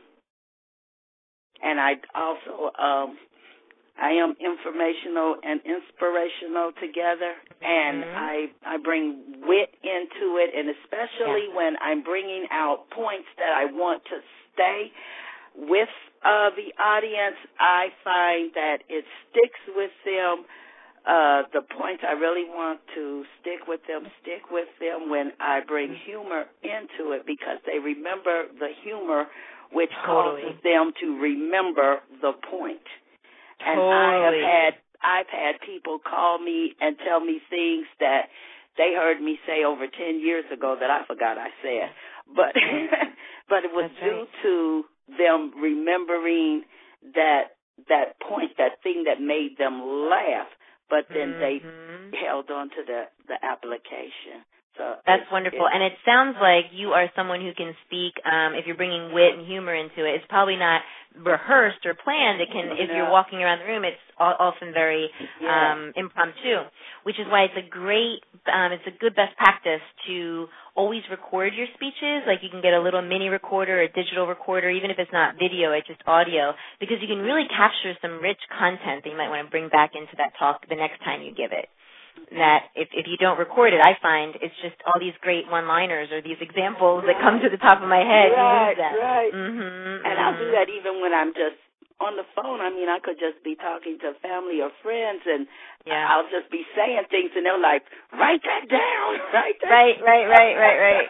I also I am informational and inspirational together, and I bring wit into it, and especially when I'm bringing out points that I want to stay with the audience, I find that it sticks with them. The points I really want to stick with them when I bring humor into it, because they remember the humor, which causes them to remember the point. And I've had people call me and tell me things that they heard me say over 10 years ago that I forgot I said. But but it was due to them remembering that point, that thing that made them laugh, but then they held on to the application. So that's wonderful. And it sounds like you are someone who can speak, if you're bringing wit and humor into it. It's probably not rehearsed or planned. It can, if you're walking around the room, it's often very impromptu, which is why it's a great, it's a good best practice to always record your speeches. Like you can get a little mini recorder, a digital recorder, even if it's not video, it's just audio, because you can really capture some rich content that you might want to bring back into that talk the next time you give it. That if you don't record it, I find it's just all these great one-liners or these examples that come to the top of my head. Right, right. And I'll do that even when I'm just on the phone. I mean, I could just be talking to family or friends, and I'll just be saying things, and they're like, write that down, write that down. Right.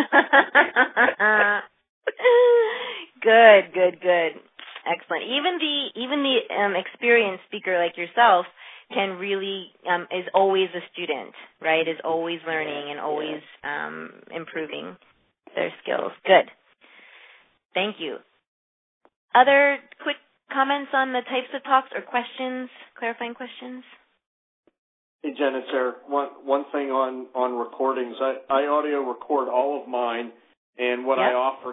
Good. Excellent. Even the experienced speaker like yourself can really is always a student, right? Is always learning and always improving their skills. Good. Thank you. Other quick comments on the types of talks or questions, clarifying questions? Hey, Jen, it's Eric. One thing on recordings. I audio record all of mine, and what I offer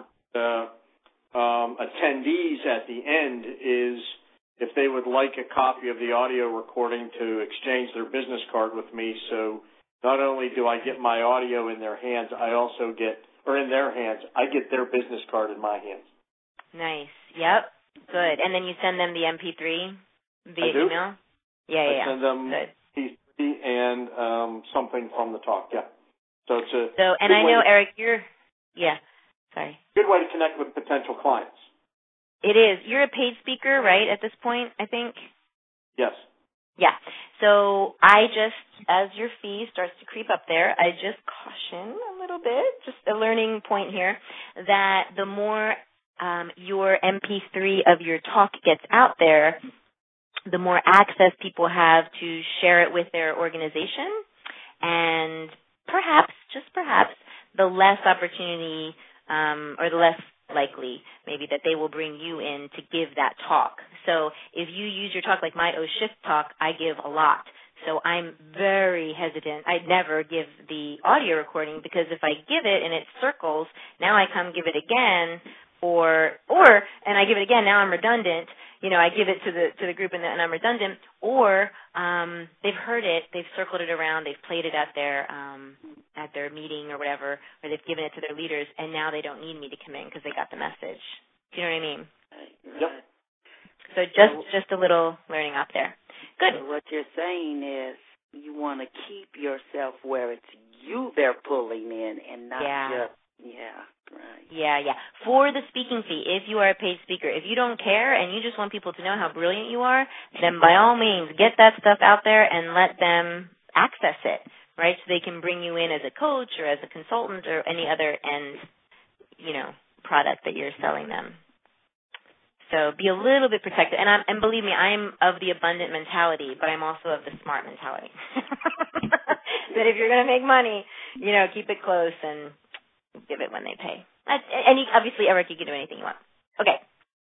attendees at the end is, if they would like a copy of the audio recording, to exchange their business card with me. So not only do I get my audio in their hands, I also get, or in their hands, I get their business card in my hands. Nice. Yep. Good. And then you send them the MP3 via email? Yeah. I send them MP3 and something from the talk, So it's a and I know, Eric, sorry. Good way to connect with potential clients. It is. You're a paid speaker, right, at this point, I think? Yes. Yeah. So I just, as your fee starts to creep up there, I just caution a little bit, just a learning point here, that the more your MP3 of your talk gets out there, the more access people have to share it with their organization, and perhaps, just perhaps, the less opportunity or the less likely maybe that they will bring you in to give that talk. So if you use your talk, like my Shift talk, I give a lot. So I'm very hesitant. I'd never give the audio recording, because if I give it and it circles, now I come give it again, and I give it again, now I'm redundant. I give it to the group and I'm redundant, or they've heard it, they've circled it around, they've played it at their meeting or whatever, or they've given it to their leaders, and now they don't need me to come in because they got the message. Do you know what I mean? Yep. So just a little learning out there. Good. So what you're saying is you want to keep yourself where it's you they're pulling in, and not just right. Yeah. For the speaking fee, if you are a paid speaker, if you don't care and you just want people to know how brilliant you are, then by all means get that stuff out there and let them access it, right? So they can bring you in as a coach or as a consultant or any other end, product that you're selling them. So be a little bit protected. And believe me, I'm of the abundant mentality, but I'm also of the smart mentality. That if you're going to make money, keep it close and give it when they pay. And obviously, Eric, you can do anything you want. Okay.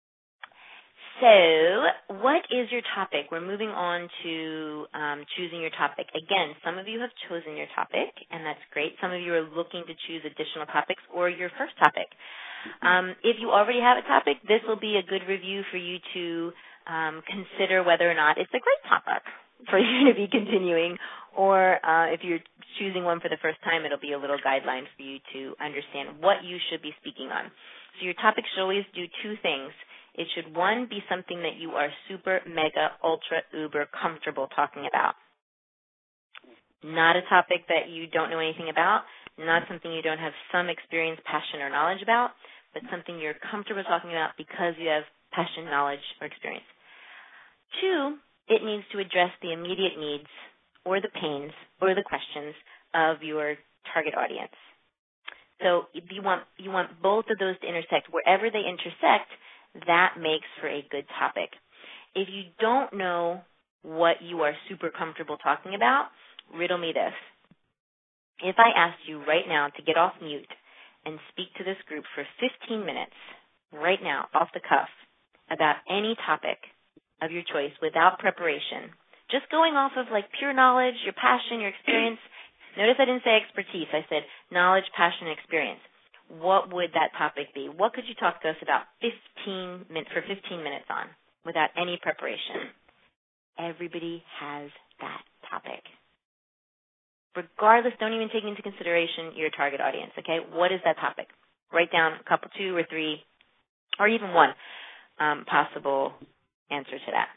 So what is your topic? We're moving on to choosing your topic. Again, some of you have chosen your topic, and that's great. Some of you are looking to choose additional topics or your first topic. If you already have a topic, this will be a good review for you to consider whether or not it's a great topic for you to be continuing, or if you're choosing one for the first time, it'll be a little guideline for you to understand what you should be speaking on. So your topic should always do two things. It should, one, be something that you are super, mega, ultra, uber comfortable talking about. Not a topic that you don't know anything about, not something you don't have some experience, passion, or knowledge about, but something you're comfortable talking about because you have passion, knowledge, or experience. Two, it needs to address the immediate needs or the pains or the questions of your target audience. So if you want both of those to intersect. Wherever they intersect, that makes for a good topic. If you don't know what you are super comfortable talking about, riddle me this. if I asked you right now to get off mute and speak to this group for 15 minutes, right now, off the cuff, about any topic of your choice without preparation, just going off of like pure knowledge, your passion, your experience. Notice I didn't say expertise. I said knowledge, passion, and experience. What would that topic be? What could you talk to us about for 15 minutes on without any preparation? Everybody has that topic. Regardless, don't even take into consideration your target audience, okay? What is that topic? Write down a couple, 2 or 3, or even one possible answer to that.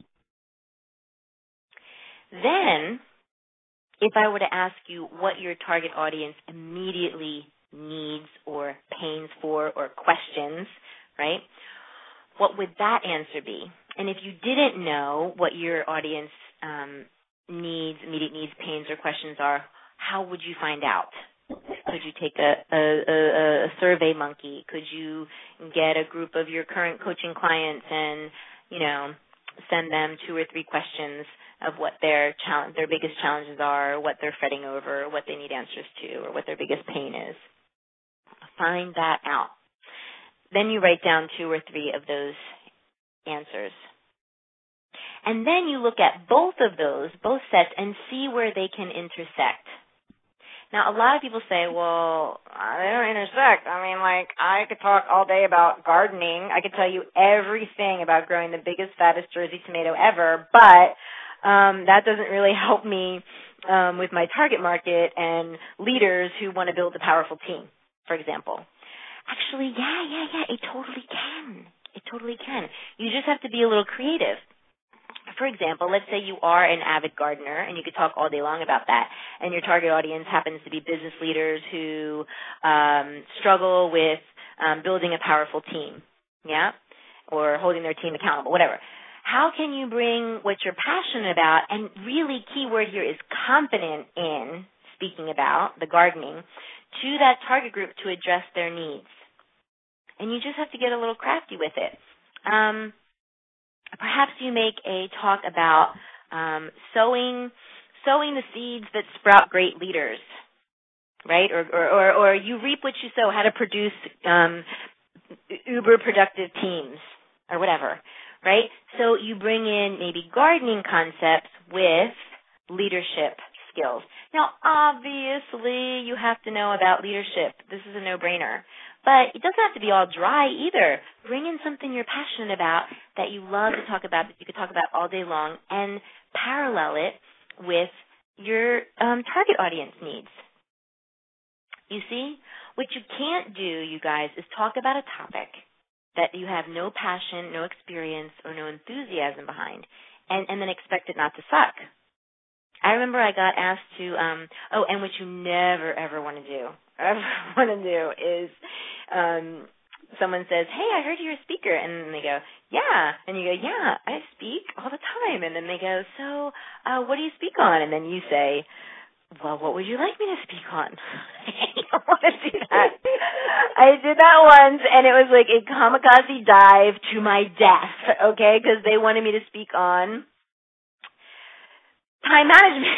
Then, if I were to ask you what your target audience immediately needs or pains for or questions, right, what would that answer be? And if you didn't know what your audience immediate needs, pains, or questions are, how would you find out? Could you take a survey monkey? Could you get a group of your current coaching clients and, send them 2 or 3 questions of what their biggest challenges are, what they're fretting over, what they need answers to, or what their biggest pain is? Find that out. Then you write down 2 or 3 of those answers. And then you look at both sets, and see where they can intersect. Now, a lot of people say, well, they don't intersect. I mean, I could talk all day about gardening. I could tell you everything about growing the biggest, fattest Jersey tomato ever, but that doesn't really help me with my target market and leaders who want to build a powerful team, for example. Actually, yeah, it totally can. It totally can. You just have to be a little creative. For example, let's say you are an avid gardener, and you could talk all day long about that, and your target audience happens to be business leaders who struggle with building a powerful team, or holding their team accountable, whatever. How can you bring what you're passionate about, and really key word here is confident in speaking about, the gardening, to that target group to address their needs? And you just have to get a little crafty with it. Perhaps you make a talk about sowing the seeds that sprout great leaders, right? Or you reap what you sow, how to produce uber productive teams or whatever, right? So you bring in maybe gardening concepts with leadership skills. Now, obviously, you have to know about leadership. This is a no-brainer. But it doesn't have to be all dry either. Bring in something you're passionate about that you love to talk about, that you could talk about all day long, and parallel it with your target audience needs. You see? What you can't do, you guys, is talk about a topic that you have no passion, no experience, or no enthusiasm behind, and then expect it not to suck. I remember I got asked to, and what you never, ever want to do is someone says, hey, I heard you're a speaker. And then they go, yeah. And you go, yeah, I speak all the time. And then they go, so what do you speak on? And then you say, well, what would you like me to speak on? I don't want to do that. I did that once, and it was like a kamikaze dive to my death, okay, because they wanted me to speak on time management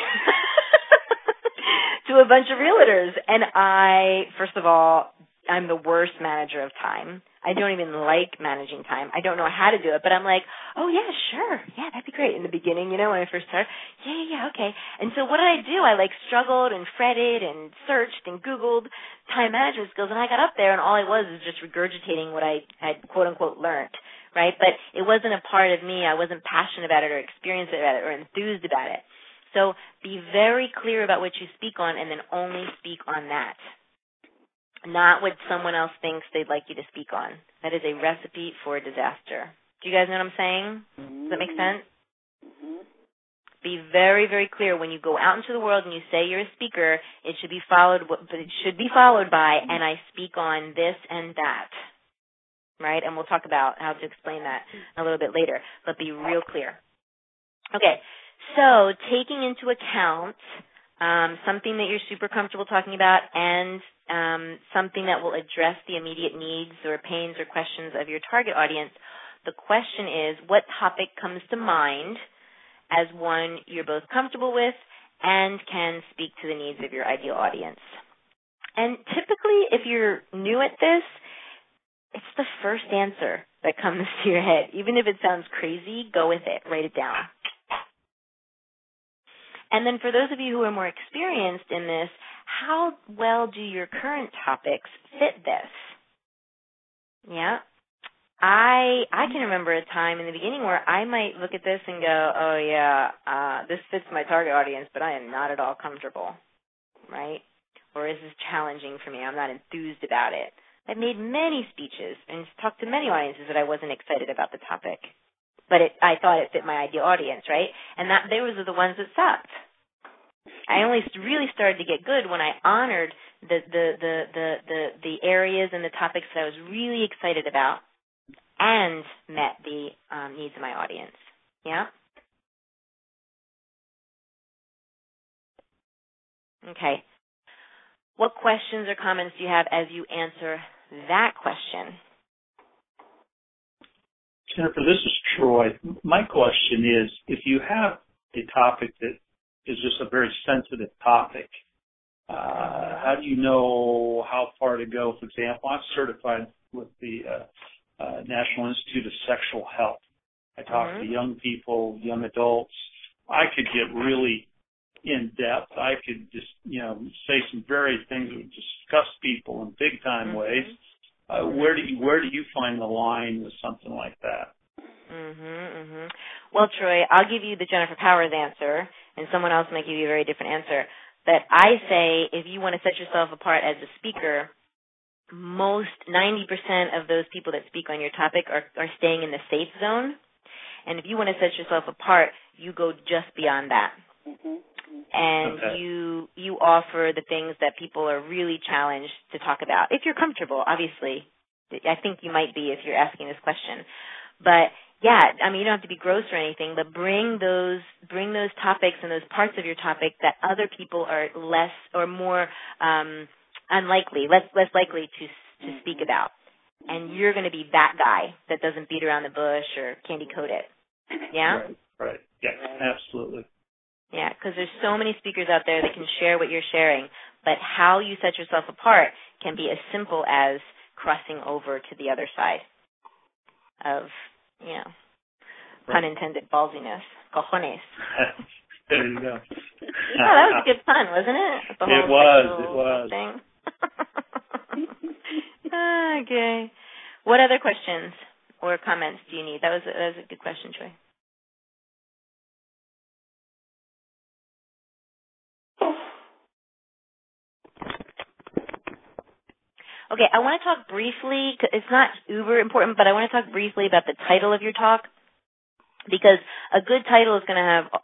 to a bunch of realtors. And first of all, I'm the worst manager of time. I don't even like managing time. I don't know how to do it, but I'm like, oh, yeah, sure. Yeah, that'd be great. In the beginning, when I first started, yeah, okay. And so what did I do? I struggled and fretted and searched and Googled time management skills, and I got up there, and all I was just regurgitating what I had, quote, unquote, learned, right? But it wasn't a part of me. I wasn't passionate about it or experienced about it or enthused about it. So be very clear about what you speak on, and then only speak on that. Not what someone else thinks they'd like you to speak on. That is a recipe for disaster. Do you guys know what I'm saying? Does that make sense? Mm-hmm. Be very, very clear when you go out into the world and you say you're a speaker. It should be followed by, and I speak on this and that, right? And we'll talk about how to explain that a little bit later. But be real clear. Okay. So taking into account something that you're super comfortable talking about and something that will address the immediate needs or pains or questions of your target audience, the question is, what topic comes to mind as one you're both comfortable with and can speak to the needs of your ideal audience. And typically, if you're new at this, it's the first answer that comes to your head. Even if it sounds crazy, go with it. Write it down. And then for those of you who are more experienced in this, how well do your current topics fit this? Yeah. I can remember a time in the beginning where I might look at this and go, oh, yeah, this fits my target audience, but I am not at all comfortable, right? Or this is challenging for me. I'm not enthused about it. I've made many speeches and talked to many audiences that I wasn't excited about the topic, but I thought it fit my ideal audience, right? And those are the ones that sucked. I only really started to get good when I honored the areas and the topics that I was really excited about and met the needs of my audience. Yeah? Okay. What questions or comments do you have as you answer that question? Jennifer, this is Troy. My question is, if you have a topic that is just a very sensitive topic, how do you know how far to go? For example, I'm certified with the National Institute of Sexual Health. I talk to young people, young adults. I could get really in depth. I could just, say some very things that would disgust people in big time ways. Where do you find the line with something like that? Well, Troy, I'll give you the Jennifer Powers answer, and someone else might give you a very different answer. But I say if you want to set yourself apart as a speaker, most 90% of those people that speak on your topic are staying in the safe zone. And if you want to set yourself apart, you go just beyond that. And you offer the things that people are really challenged to talk about. If you're comfortable, obviously. I think you might be if you're asking this question. But yeah, I mean, you don't have to be gross or anything, but bring those topics and those parts of your topic that other people are less or more unlikely, less likely to speak about. And you're going to be that guy that doesn't beat around the bush or candy coat it. Yeah? Right. Yeah, absolutely. Yeah, because there's so many speakers out there that can share what you're sharing, but how you set yourself apart can be as simple as crossing over to the other side of, pun intended, ballsiness, cojones. There you go. That was a good pun, wasn't it? The whole thing. Okay. What other questions or comments do you need? That was a good question, Troy. Okay, I want to talk briefly, it's not uber important, but I want to talk briefly about the title of your talk, because a good title is going to have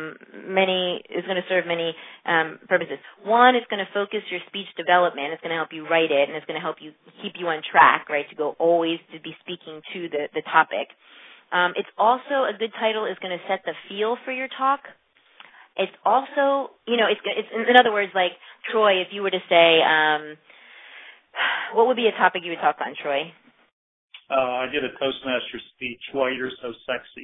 serve many purposes. One, it's going to focus your speech development. It's going to help you write it, and it's going to help you keep you on track, right, to go always to be speaking to the topic. It's also, a good title is going to set the feel for your talk. It's also, it's in other words, like, Troy, if you were to say, what would be a topic you would talk on, Troy? I did a Toastmaster speech, Why You're So Sexy.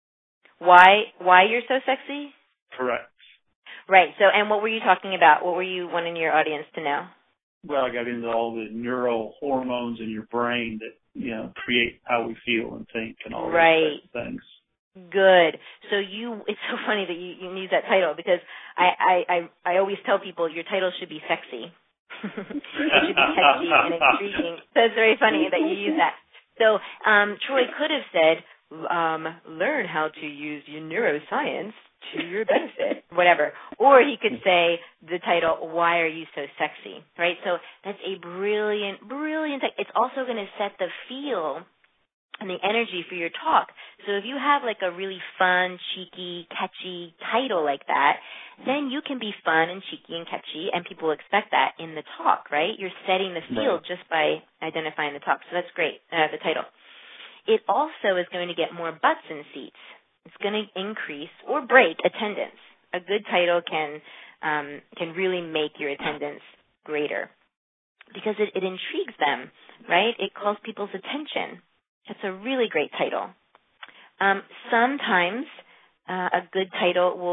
Why you're so sexy? Correct. Right. So, and what were you talking about? What were you wanting your audience to know? Well, I got into all the neurohormones in your brain that, create how we feel and think and all those types of things. Good. So it's so funny that you use that title, because I always tell people your title should be sexy. It should be catchy and intriguing. So it's very funny that you use that. So Troy could have said, learn how to use your neuroscience to your benefit, whatever. Or he could say the title, Why Are You So Sexy? Right? So that's a brilliant it's also going to set the feel and the energy for your talk. So if you have like a really fun, cheeky, catchy title like that, then you can be fun and cheeky and catchy, and people expect that in the talk, right? You're setting the field just by identifying the talk. So that's great, the title. It also is going to get more butts in seats. It's going to increase or break attendance. A good title can really make your attendance greater because it intrigues them, right? It calls people's attention. It's a really great title. Sometimes a good title will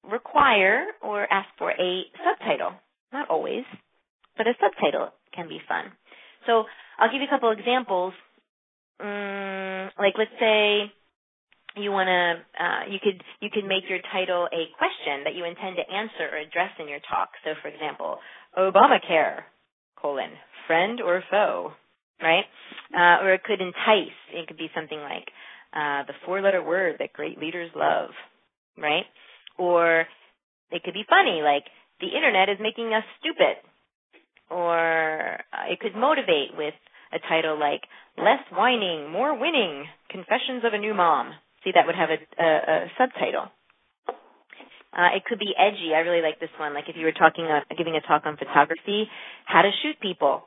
require or ask for a subtitle. Not always, but a subtitle can be fun. So I'll give you a couple examples. Like, let's say you want to, you could make your title a question that you intend to answer or address in your talk. So, for example, Obamacare, friend or foe, right? Or it could entice. It could be something like the four-letter word that great leaders love, right? Or it could be funny, like the internet is making us stupid. Or it could motivate with a title like Less Whining, More Winning, Confessions of a New Mom. See, that would have a subtitle. It could be edgy. I really like this one. Like if you were giving a talk on photography, how to shoot people.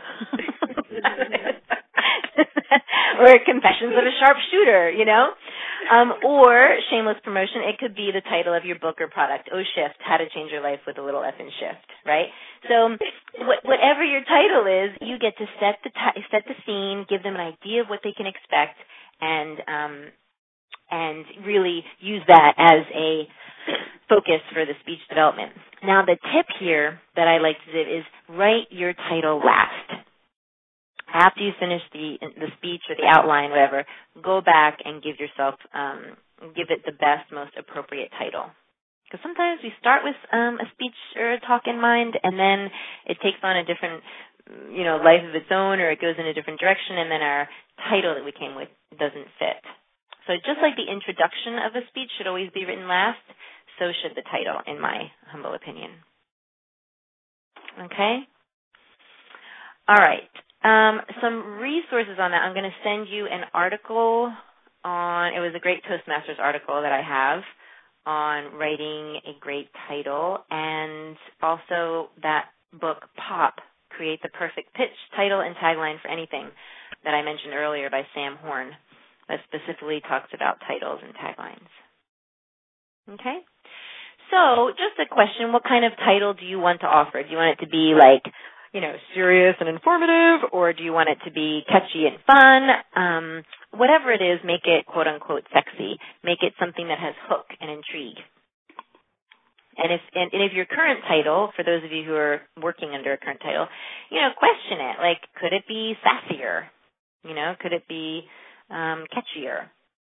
Or Confessions of a Sharpshooter, or shameless promotion. It could be the title of your book or product. Shift, How to Change Your Life with a Little Effing Shift, right? So whatever your title is, you get to set the scene, give them an idea of what they can expect, and really use that as a focus for the speech development. Now, the tip here that I like to give is write your title last. After you finish the speech or the outline, whatever, go back and give yourself, give it the best, most appropriate title. Because sometimes we start with a speech or a talk in mind, and then it takes on a different, life of its own, or it goes in a different direction, and then our title that we came with doesn't fit. So just like the introduction of a speech should always be written last, so should the title, in my humble opinion. Okay? All right. Some resources on that. I'm going to send you an article it was a great Toastmasters article that I have on writing a great title, and also that book, Pop, Create the Perfect Pitch, Title, and Tagline for Anything, that I mentioned earlier by Sam Horn, that specifically talks about titles and taglines. Okay? So, just a question, what kind of title do you want to offer? Do you want it to be like, serious and informative, or do you want it to be catchy and fun? Whatever it is, make it quote-unquote sexy. Make it something that has hook and intrigue. And if your current title, for those of you who are working under a current title, question it. Like, could it be sassier? Could it be catchier?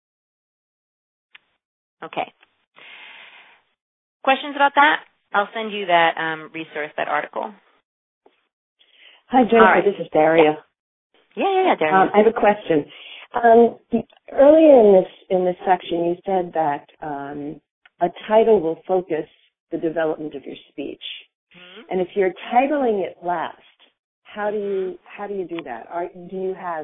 Okay. Questions about that? I'll send you that resource, that article. Hi, Jennifer. Right. This is Daria. Yeah, Daria. I have a question. Earlier in this section, you said that a title will focus the development of your speech. Mm-hmm. And if you're titling it last, how do you do that? Do you have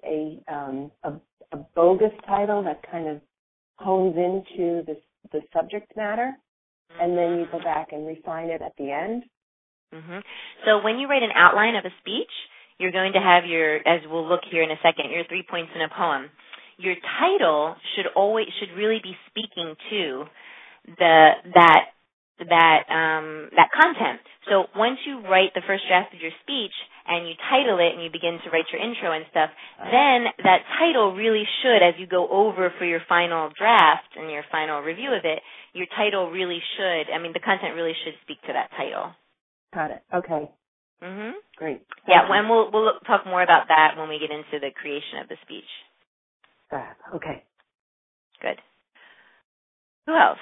a bogus title that kind of hones into the subject matter, and then you go back and refine it at the end? Mm-hmm. So when you write an outline of a speech, you're going to have as we'll look here in a second, your 3 points in a poem. Your title should really be speaking to that content. So once you write the first draft of your speech and you title it and you begin to write your intro and stuff, then that title really should, as you go over for your final draft and your final review of it, your title really should, the content really should speak to that title. Got it. Okay. Mhm. Great. Yeah, and we'll talk more about that when we get into the creation of the speech. Okay. Good. Who else?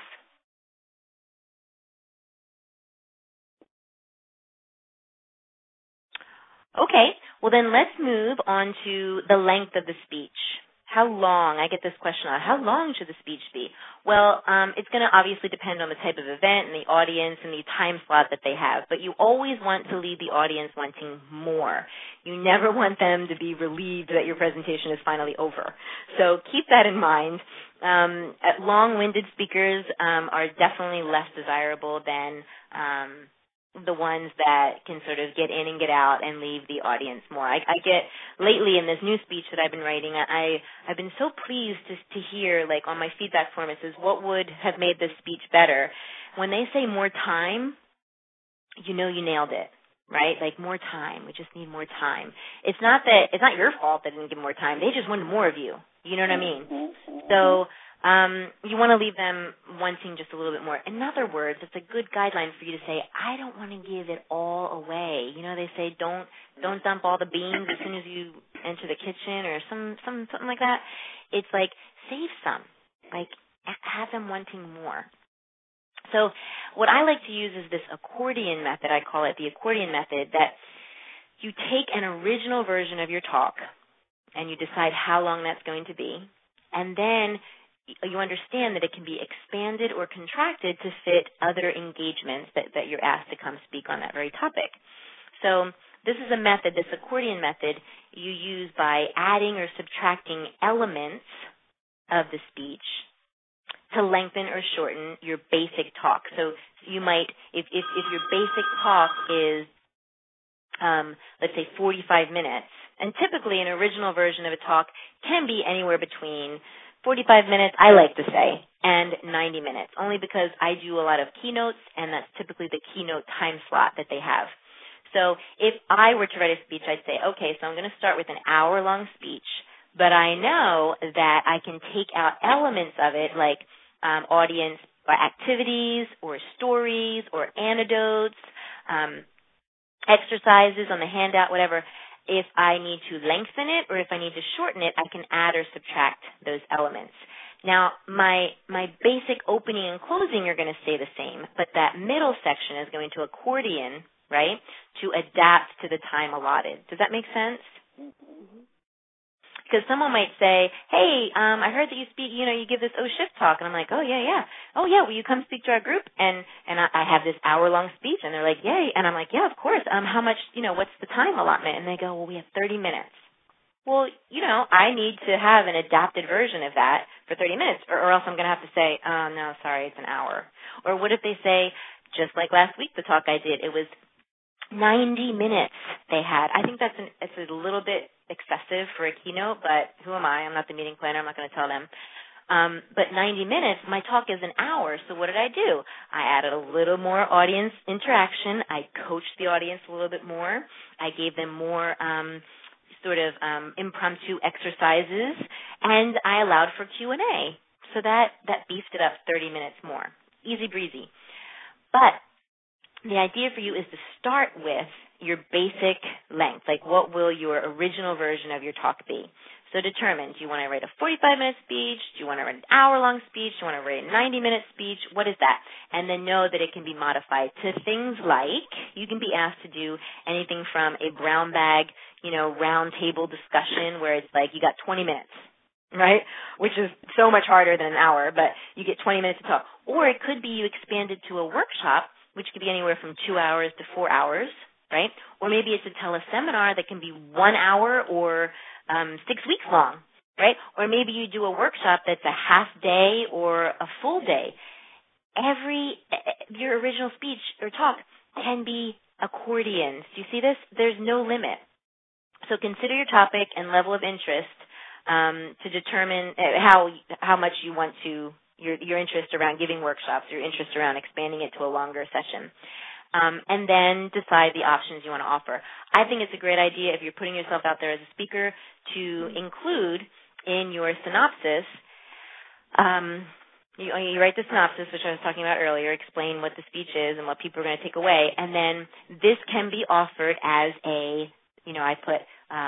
Okay. Well, then let's move on to the length of the speech. How long? I get this question a lot. How long should the speech be? Well, it's going to obviously depend on the type of event and the audience and the time slot that they have. But you always want to leave the audience wanting more. You never want them to be relieved that your presentation is finally over. So keep that in mind. Long-winded speakers are definitely less desirable than the ones that can sort of get in and get out and leave the audience more. I get lately in this new speech that I've been writing, I've been so pleased to hear, like on my feedback form, it says, what would have made this speech better? When they say more time, you nailed it, right? Like more time. We just need more time. It's not your fault they didn't give more time. They just wanted more of you. You know what I mean? So you want to leave them wanting just a little bit more. In other words, it's a good guideline for you to say, I don't want to give it all away. You know, they say don't dump all the beans as soon as you enter the kitchen or something like that. It's like save some, like have them wanting more. So what I like to use is this accordion method. I call it the accordion method, that you take an original version of your talk and you decide how long that's going to be, and then you understand that it can be expanded or contracted to fit other engagements that you're asked to come speak on that very topic. So this is a method, this accordion method, you use by adding or subtracting elements of the speech to lengthen or shorten your basic talk. So you might, if your basic talk is, let's say 45 minutes, and typically an original version of a talk can be anywhere between 45 minutes, I like to say, and 90 minutes, only because I do a lot of keynotes, and that's typically the keynote time slot that they have. So if I were to write a speech, I'd say, okay, so I'm going to start with an hour-long speech, but I know that I can take out elements of it, like audience or activities or stories or anecdotes, exercises on the handout, whatever. If I need to lengthen it or if I need to shorten it, I can add or subtract those elements. Now, my basic opening and closing are going to stay the same, but that middle section is going to accordion, right, to adapt to the time allotted. Does that make sense? Because someone might say, hey, I heard that you speak, you give this shift talk. And I'm like, oh, yeah. Oh, yeah, will you come speak to our group? And I have this hour-long speech. And they're like, yay. And I'm like, yeah, of course. How much, what's the time allotment? And they go, well, we have 30 minutes. Well, I need to have an adapted version of that for 30 minutes, or else I'm going to have to say, oh, no, sorry, it's an hour. Or what if they say, just like last week, the talk I did, it was 90 minutes they had. I think it's a little bit excessive for a keynote, but who am I? I'm not the meeting planner. I'm not going to tell them. But 90 minutes, my talk is an hour, so what did I do? I added a little more audience interaction. I coached the audience a little bit more. I gave them more impromptu exercises, and I allowed for Q&A. So that beefed it up 30 minutes more. Easy breezy. But the idea for you is to start with your basic length, like what will your original version of your talk be? So determine, do you want to write a 45-minute speech? Do you want to write an hour-long speech? Do you want to write a 90-minute speech? What is that? And then know that it can be modified to things like, you can be asked to do anything from a brown bag, round table discussion where it's like you got 20 minutes, right? Which is so much harder than an hour, but you get 20 minutes to talk. Or it could be you expand it to a workshop, which could be anywhere from 2 hours to 4 hours, right? Or maybe it's a teleseminar that can be 1 hour or 6 weeks long, right? Or maybe you do a workshop that's a half day or a full day. Your original speech or talk can be accordioned. Do you see this? There's no limit. So consider your topic and level of interest to determine how much you want to, your interest around giving workshops, your interest around expanding it to a longer session. And then decide the options you want to offer. I think it's a great idea if you're putting yourself out there as a speaker to include in your synopsis, you write the synopsis, which I was talking about earlier, explain what the speech is and what people are going to take away, and then this can be offered as I put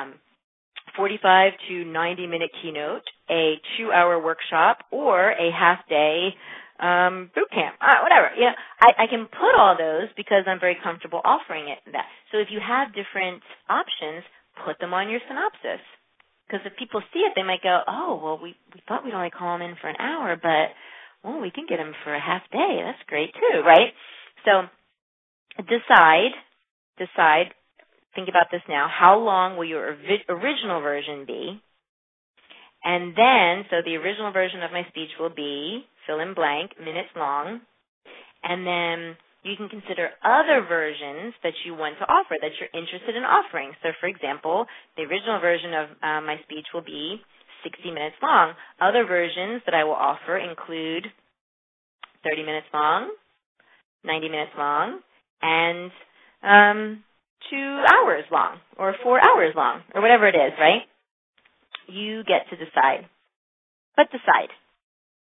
45 to 90-minute keynote, a 2-hour workshop, or a half-day boot camp, whatever. I can put all those because I'm very comfortable offering it that. So if you have different options, put them on your synopsis. Because if people see it, they might go, oh, well, we thought we'd only call them in for an hour, but, well, we can get them for a half day. That's great, too, right? So decide, think about this now, how long will your original version be? And then, so the original version of my speech will be, fill in blank, minutes long, and then you can consider other versions that you want to offer, that you're interested in offering. So, for example, the original version of my speech will be 60 minutes long. Other versions that I will offer include 30 minutes long, 90 minutes long, and 2 hours long, or 4 hours long, or whatever it is, right? You get to decide. But decide.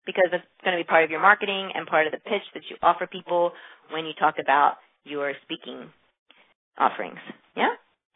because it's going to be part of your marketing and part of the pitch that you offer people when you talk about your speaking offerings. Yeah?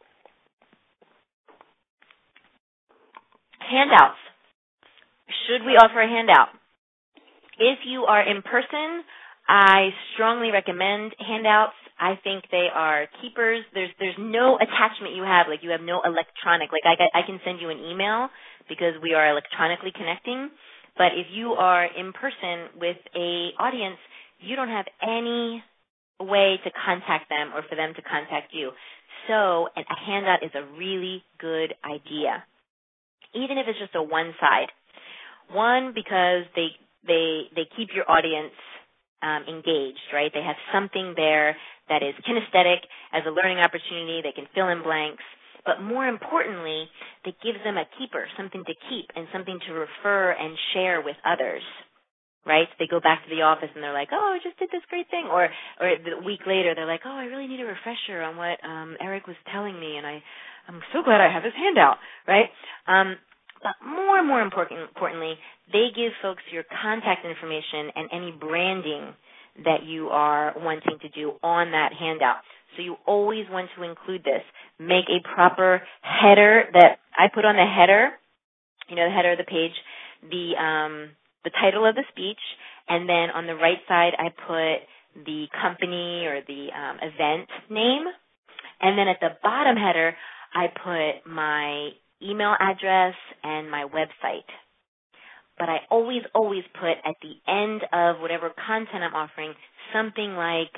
Handouts. Should we offer a handout? If you are in person, I strongly recommend handouts. I think they are keepers. There's no attachment you have, like you have no electronic. Like I can send you an email because we are electronically connecting. But if you are in person with a audience, you don't have any way to contact them or for them to contact you. So a handout is a really good idea, even if it's just a one side. One, because they keep your audience engaged, right? They have something there that is kinesthetic as a learning opportunity. They can fill in blanks. But more importantly, it gives them a keeper, something to keep and something to refer and share with others, right? So they go back to the office and they're like, oh, I just did this great thing. Or a week later, they're like, oh, I really need a refresher on what Eric was telling me, and I'm so glad I have this handout, right? But more importantly, they give folks your contact information and any branding that you are wanting to do on that handout. So you always want to include this. Make a proper header that I put on the header, the header of the page, the title of the speech, and then on the right side I put the company or the event name, and then at the bottom header I put my email address and my website. But I always put at the end of whatever content I'm offering something like,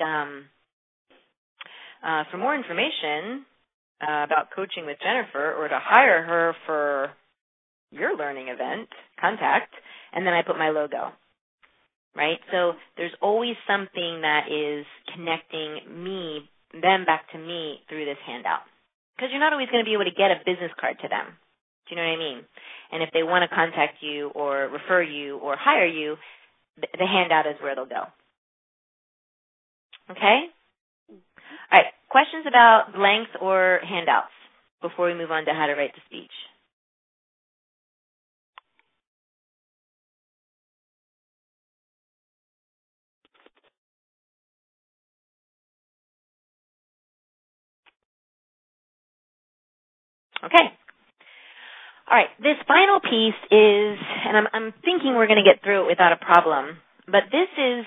for more information about coaching with Jennifer or to hire her for your learning event, contact, and then I put my logo, right? So there's always something that is connecting them back to me through this handout. Because you're not always going to be able to get a business card to them. Do you know what I mean? And if they want to contact you or refer you or hire you, the handout is where they'll go. Okay? All right. Questions about blanks or handouts before we move on to how to write the speech? Okay. All right. This final piece is, and I'm thinking we're going to get through it without a problem, but this is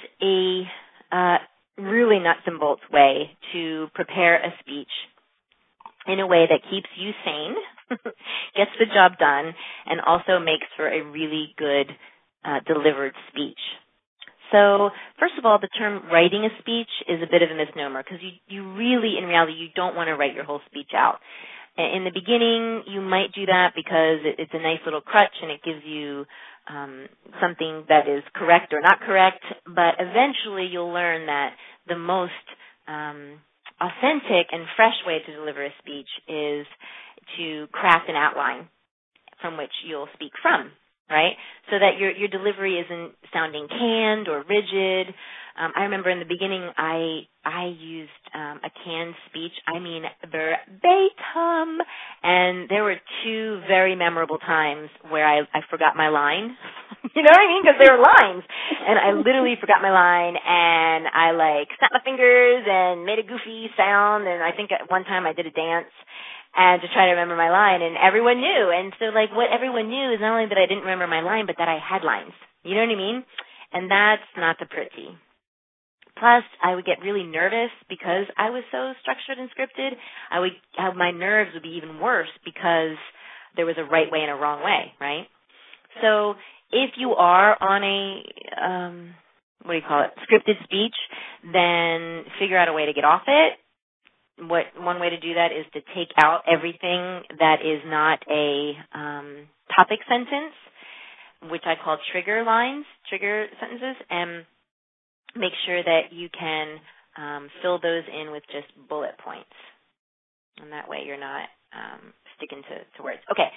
a really nuts and bolts way to prepare a speech in a way that keeps you sane, gets the job done, and also makes for a really good delivered speech. So, first of all, the term writing a speech is a bit of a misnomer because you really, in reality, you don't want to write your whole speech out. In the beginning, you might do that because it's a nice little crutch and it gives you something that is correct or not correct, but eventually you'll learn that the most authentic and fresh way to deliver a speech is to craft an outline from which you'll speak from, right? So that your delivery isn't sounding canned or rigid. I remember in the beginning I used a canned speech, verbatim, and there were two very memorable times where I forgot my line. You know what I mean? Because they were lines. And I literally forgot my line, and I snapped my fingers and made a goofy sound, and I think at one time I did a dance and to try to remember my line, and everyone knew. And so what everyone knew is not only that I didn't remember my line, but that I had lines. You know what I mean? And that's not the pretty. Plus, I would get really nervous because I was so structured and scripted. My nerves would be even worse because there was a right way and a wrong way, right? So if you are on a, scripted speech, then figure out a way to get off it. One way to do that is to take out everything that is not a topic sentence, which I call trigger sentences, and make sure that you can fill those in with just bullet points. And that way you're not sticking to words. Okay.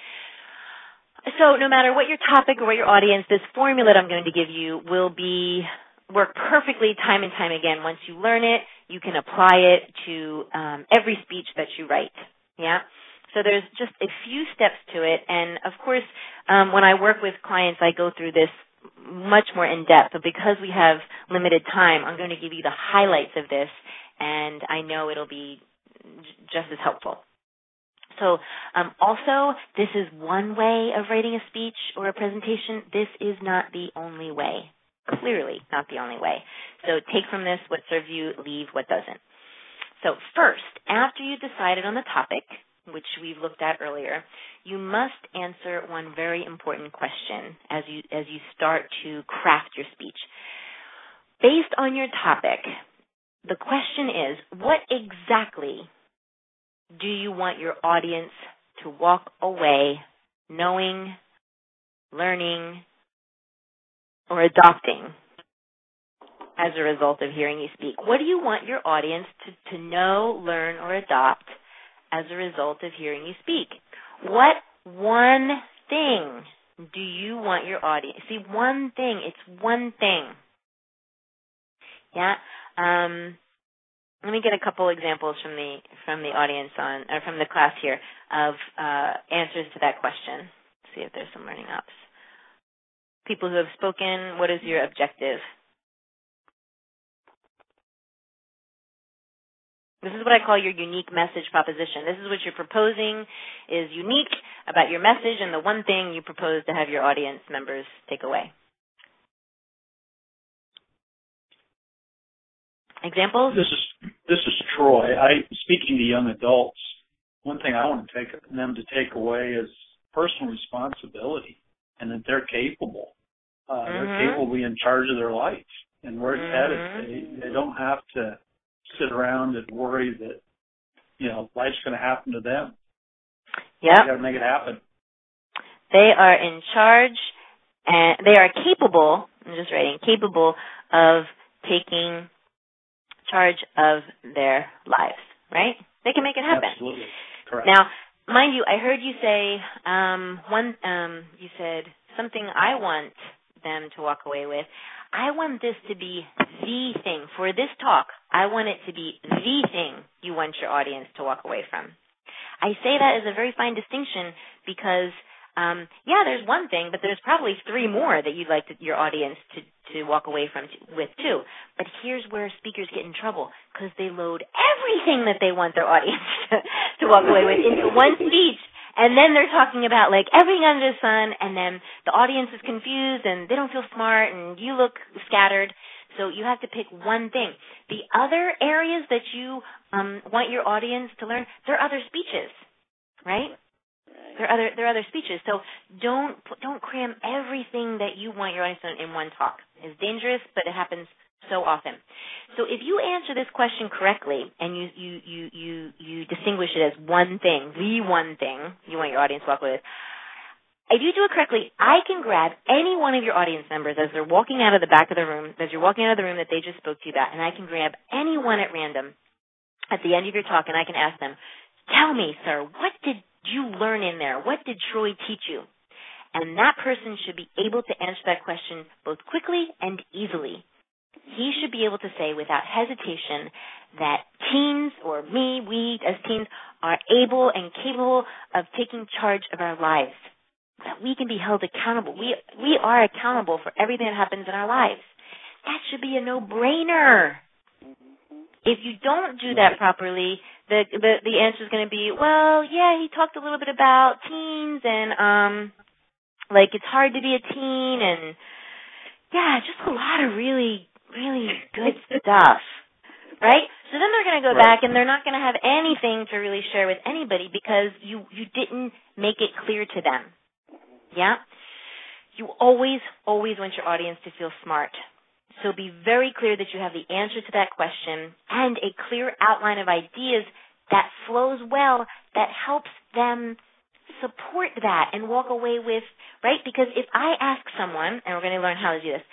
So no matter what your topic or what your audience, this formula that I'm going to give you will work perfectly time and time again. Once you learn it, you can apply it to every speech that you write. Yeah? So there's just a few steps to it. And, of course, when I work with clients, I go through this much more in depth, but because we have limited time, I'm going to give you the highlights of this, and I know it'll be just as helpful. So also, this is one way of writing a speech or a presentation. This is not the only way. Clearly not the only way. So take from this what serves you, leave what doesn't. So first, after you've decided on the topic, which we've looked at earlier, you must answer one very important question as you start to craft your speech. Based on your topic, the question is, what exactly do you want your audience to walk away knowing, learning, or adopting as a result of hearing you speak? What do you want your audience to know, learn, or adopt as a result of hearing you speak? What one thing do you want your audience? See, one thing. It's one thing. Yeah. Let me get a couple examples from the audience from the class here of answers to that question. Let's see if there's some learning ops. People who have spoken, what is your objective? This is what I call your unique message proposition. This is what you're proposing is unique about your message and the one thing you propose to have your audience members take away. Examples? This is Troy. Speaking to young adults, one thing I want them to take away is personal responsibility and that they're capable. They're capable of being in charge of their life and where it's headed. They don't have to sit around and worry that, life's going to happen to them. Yeah. They got to make it happen. They are in charge and they are capable, I'm just writing, capable of taking charge of their lives, right? They can make it happen. Absolutely. Correct. Now, mind you, I heard you say you said something I want them to walk away with. I want this to be the thing. For this talk, I want it to be the thing you want your audience to walk away from. I say that as a very fine distinction because, there's one thing, but there's probably three more that you'd like your audience to walk away with too. But here's where speakers get in trouble because they load everything that they want their audience to walk away with into one speech. And then they're talking about everything under the sun, and then the audience is confused and they don't feel smart and you look scattered. So you have to pick one thing. The other areas that you want your audience to learn, there are other speeches, right? There are other speeches. So don't cram everything that you want your audience to learn in one talk. It's dangerous, but it happens so often. So if you answer this question correctly and you distinguish it as one thing, the one thing you want your audience to walk away with, if you do it correctly, I can grab any one of your audience members as they're walking out of the back of the room, as you're walking out of the room that they just spoke to you about, and I can grab anyone at random at the end of your talk, and I can ask them, tell me, sir, what did you learn in there? What did Troy teach you? And that person should be able to answer that question both quickly and easily. He should be able to say without hesitation that teens, or we as teens, are able and capable of taking charge of our lives, that we can be held accountable. We are accountable for everything that happens in our lives. That should be a no-brainer. If you don't do that properly, the answer is going to be, well, yeah, he talked a little bit about teens and it's hard to be a teen and just a lot of really, really good stuff, right? So then they're going to go back and they're not going to have anything to really share with anybody because you didn't make it clear to them. Yeah? You always want your audience to feel smart. So be very clear that you have the answer to that question and a clear outline of ideas that flows well, that helps them support that and walk away with, right? Because if I ask someone, and we're going to learn how to do this,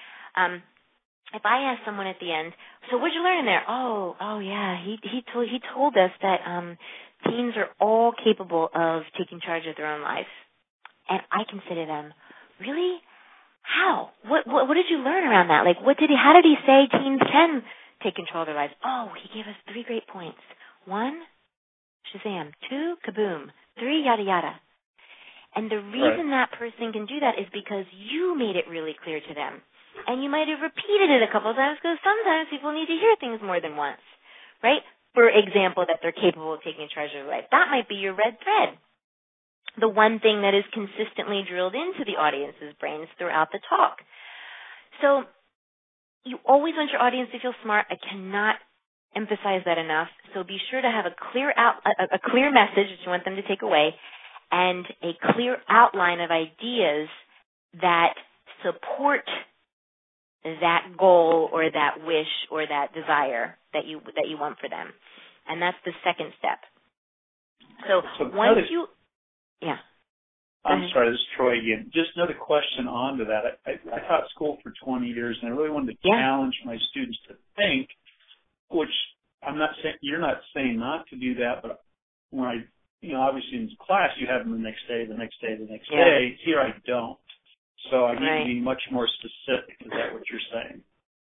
if I ask someone at the end, so what'd you learn in there? Oh yeah, he told us that teens are all capable of taking charge of their own lives. And I can say to them, really? How? What did you learn around that? How did he say teens can take control of their lives? Oh, he gave us 3 great points. 1, shazam. 2, kaboom. 3, yada yada. And the reason that person can do that is because you made it really clear to them. And you might have repeated it a couple of times because sometimes people need to hear things more than once, right? For example, that they're capable of taking charge of their life. That might be your red thread. The one thing that is consistently drilled into the audience's brains throughout the talk. So you always want your audience to feel smart. I cannot emphasize that enough. So be sure to have a clear message that you want them to take away and a clear outline of ideas that support that goal or that wish or that desire that you want for them. And that's the second step. So once you I'm sorry, this is Troy again. Just another question on to that. I taught school for 20 years, and I really wanted to challenge my students to think, which I'm not saying, you're not saying not to do that, but when obviously in class you have them the next day. Here I don't. So I need to be much more specific. Is that what you're saying?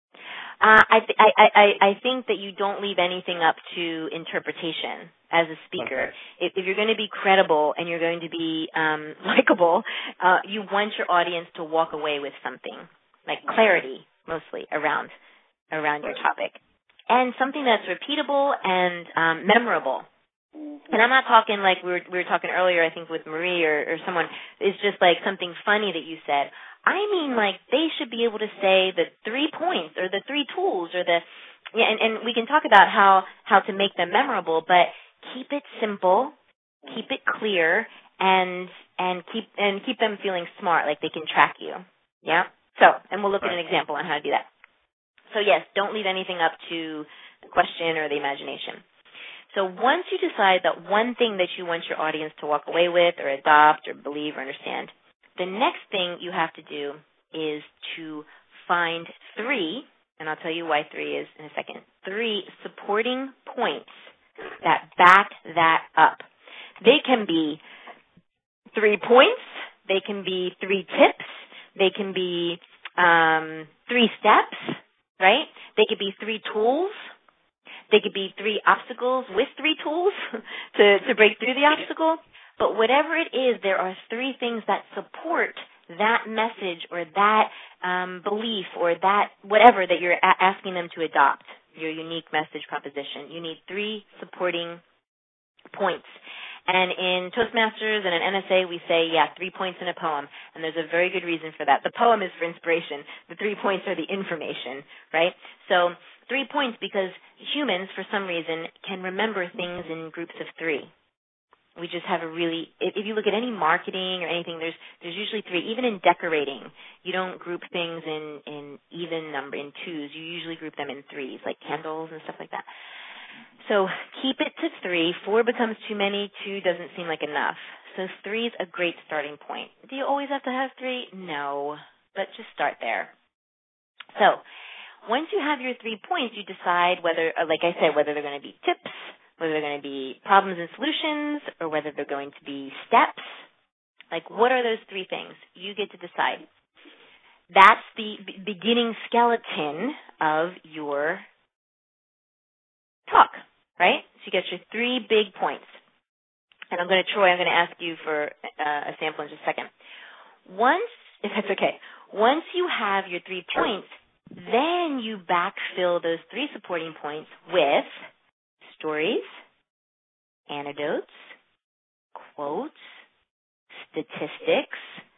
I think that you don't leave anything up to interpretation as a speaker. Okay. If you're going to be credible and you're going to be likable, you want your audience to walk away with something, like clarity mostly around your topic. And something that's repeatable and memorable. And I'm not talking like we were talking earlier, I think, with Marie or someone. It's just like something funny that you said. I mean, like, they should be able to say the 3 points or the 3 tools or and we can talk about how to make them memorable, but keep it simple, keep it clear, and keep them feeling smart, like they can track you. Yeah? So, and we'll look at an example on how to do that. So yes, don't leave anything up to the question or the imagination. So once you decide that one thing that you want your audience to walk away with or adopt or believe or understand, the next thing you have to do is to find 3, and I'll tell you why 3 is in a second, 3 supporting points that back that up. They can be 3 points, they can be 3 tips, they can be 3 steps, right? They could be 3 tools. They could be 3 obstacles with 3 tools to break through the obstacle. But whatever it is, there are 3 things that support that message or that belief or that whatever that you're asking them to adopt, your unique message proposition. You need 3 supporting points. And in Toastmasters and in NSA, we say, 3 points in a poem. And there's a very good reason for that. The poem is for inspiration. The 3 points are the information, right? So 3 points because humans, for some reason, can remember things in groups of 3. We just have if you look at any marketing or anything, there's usually 3. Even in decorating, you don't group things in even number, in 2s. You usually group them in 3s, like candles and stuff like that. So keep it to 3. 4 becomes too many. 2 doesn't seem like enough. So 3 is a great starting point. Do you always have to have 3? No, but just start there. So once you have your 3 points, you decide whether, like I said, whether they're going to be tips, whether they're going to be problems and solutions, or whether they're going to be steps. Like, what are those 3 things? You get to decide. That's the beginning skeleton of your talk, right? So you get your 3 big points. And Troy, I'm going to ask you for a sample in just a second. If that's okay, once you have your 3 points, then you backfill those 3 supporting points with stories, anecdotes, quotes, statistics,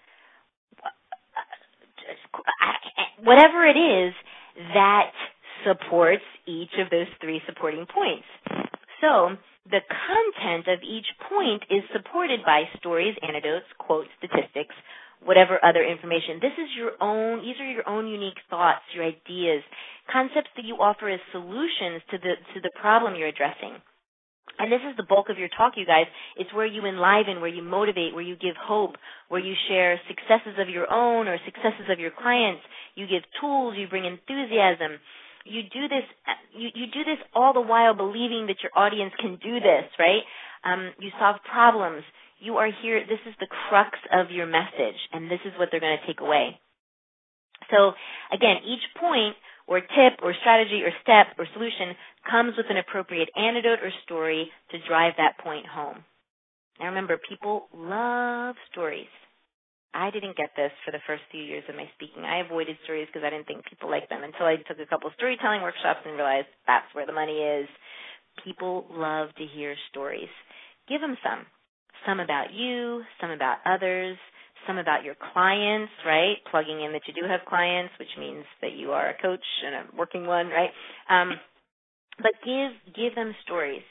whatever it is that supports each of those 3 supporting points. So the content of each point is supported by stories, anecdotes, quotes, statistics, whatever other information. These are your own unique thoughts, your ideas, concepts that you offer as solutions to the problem you're addressing. And this is the bulk of your talk, you guys. It's where you enliven, where you motivate, where you give hope, where you share successes of your own or successes of your clients. You give tools, you bring enthusiasm. You do this all the while believing that your audience can do this, right? You solve problems. You are here. This is the crux of your message, and this is what they're going to take away. So, again, each point or tip or strategy or step or solution comes with an appropriate anecdote or story to drive that point home. Now remember, people love stories. I didn't get this for the first few years of my speaking. I avoided stories because I didn't think people liked them until I took a couple of storytelling workshops and realized that's where the money is. People love to hear stories. Give them some. Some about you, some about others, some about your clients, right? Plugging in that you do have clients, which means that you are a coach and a working one, right? But give them stories.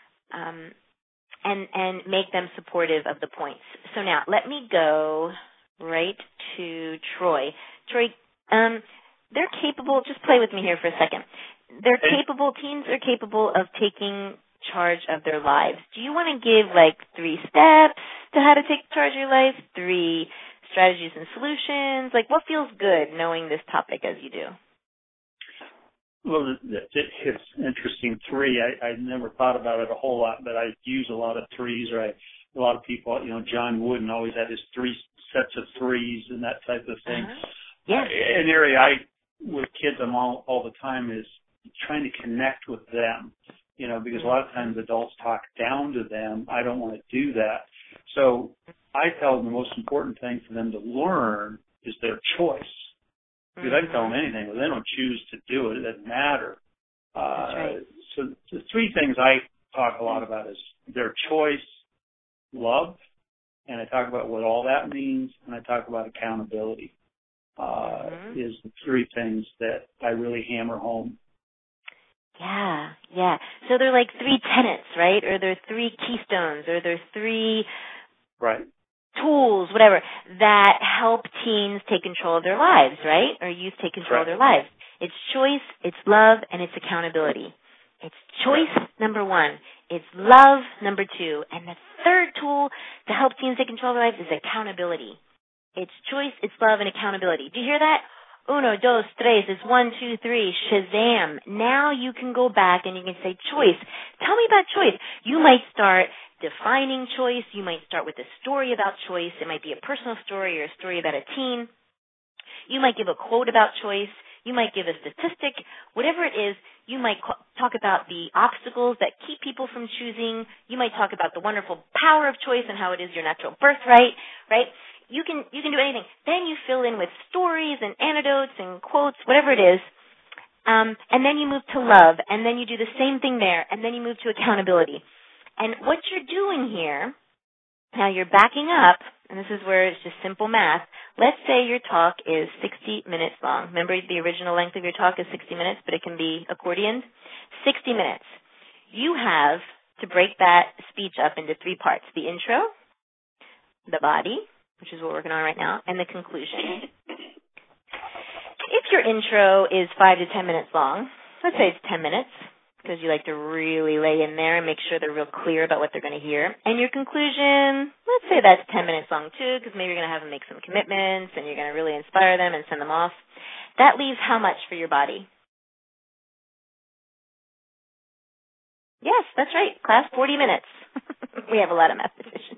And make them supportive of the points. So now let me go right to Troy. Troy, they're capable, just play with me here for a second. Teens are capable of taking charge of their lives. Do you want to give like 3 steps to how to take charge of your life, 3 strategies and solutions? Like what feels good knowing this topic as you do? Well, it's interesting. 3, I never thought about it a whole lot, but I use a lot of 3s, right? A lot of people, John Wooden always had his 3 sets of 3s and that type of thing. Yeah. An area with kids I'm all the time is trying to connect with them, because a lot of times adults talk down to them. I don't want to do that. So I tell them the most important thing for them to learn is their choice. Because I can tell them anything, but they don't choose to do it. It doesn't matter. That's right. So the 3 things I talk a lot about is their choice, love, and I talk about what all that means, and I talk about accountability. Is the 3 things that I really hammer home. Yeah. So they're like 3 tenets, right? Or they're 3 keystones, or they're 3 right. tools, whatever, that help teens take control of their lives, right? Or youth take control of their lives. It's choice, it's love, and it's accountability. It's choice, number 1. It's love, number 2. And the third tool to help teens take control of their lives is accountability. It's choice, it's love, and accountability. Do you hear that? 1, 2, 3. It's 1, 2, 3. Shazam. Now you can go back and you can say choice. Tell me about choice. You might start defining choice. You might start with a story about choice. It might be a personal story or a story about a teen. You might give a quote about choice. You might give a statistic. Whatever it is, you might talk about the obstacles that keep people from choosing. You might talk about the wonderful power of choice and how it is your natural birthright, right? You can do anything. Then you fill in with stories and anecdotes and quotes, whatever it is. And then you move to love, and then you do the same thing there, and then you move to accountability. And what you're doing here, now you're backing up, and this is where it's just simple math. Let's say your talk is 60 minutes long. Remember, the original length of your talk is 60 minutes, but it can be accordioned. 60 minutes. You have to break that speech up into 3 parts. The intro, the body, which is what we're working on right now, and the conclusion. If your intro is 5 to 10 minutes long, let's say it's 10 minutes, because you like to really lay in there and make sure they're real clear about what they're going to hear. And your conclusion, let's say that's 10 minutes long too, because maybe you're going to have them make some commitments and you're going to really inspire them and send them off. That leaves how much for your body? Yes, that's right, class, 40 minutes. We have a lot of mathematicians.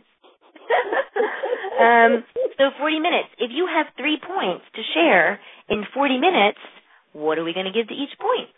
So 40 minutes. If you have 3 points to share in 40 minutes, what are we going to give to each point?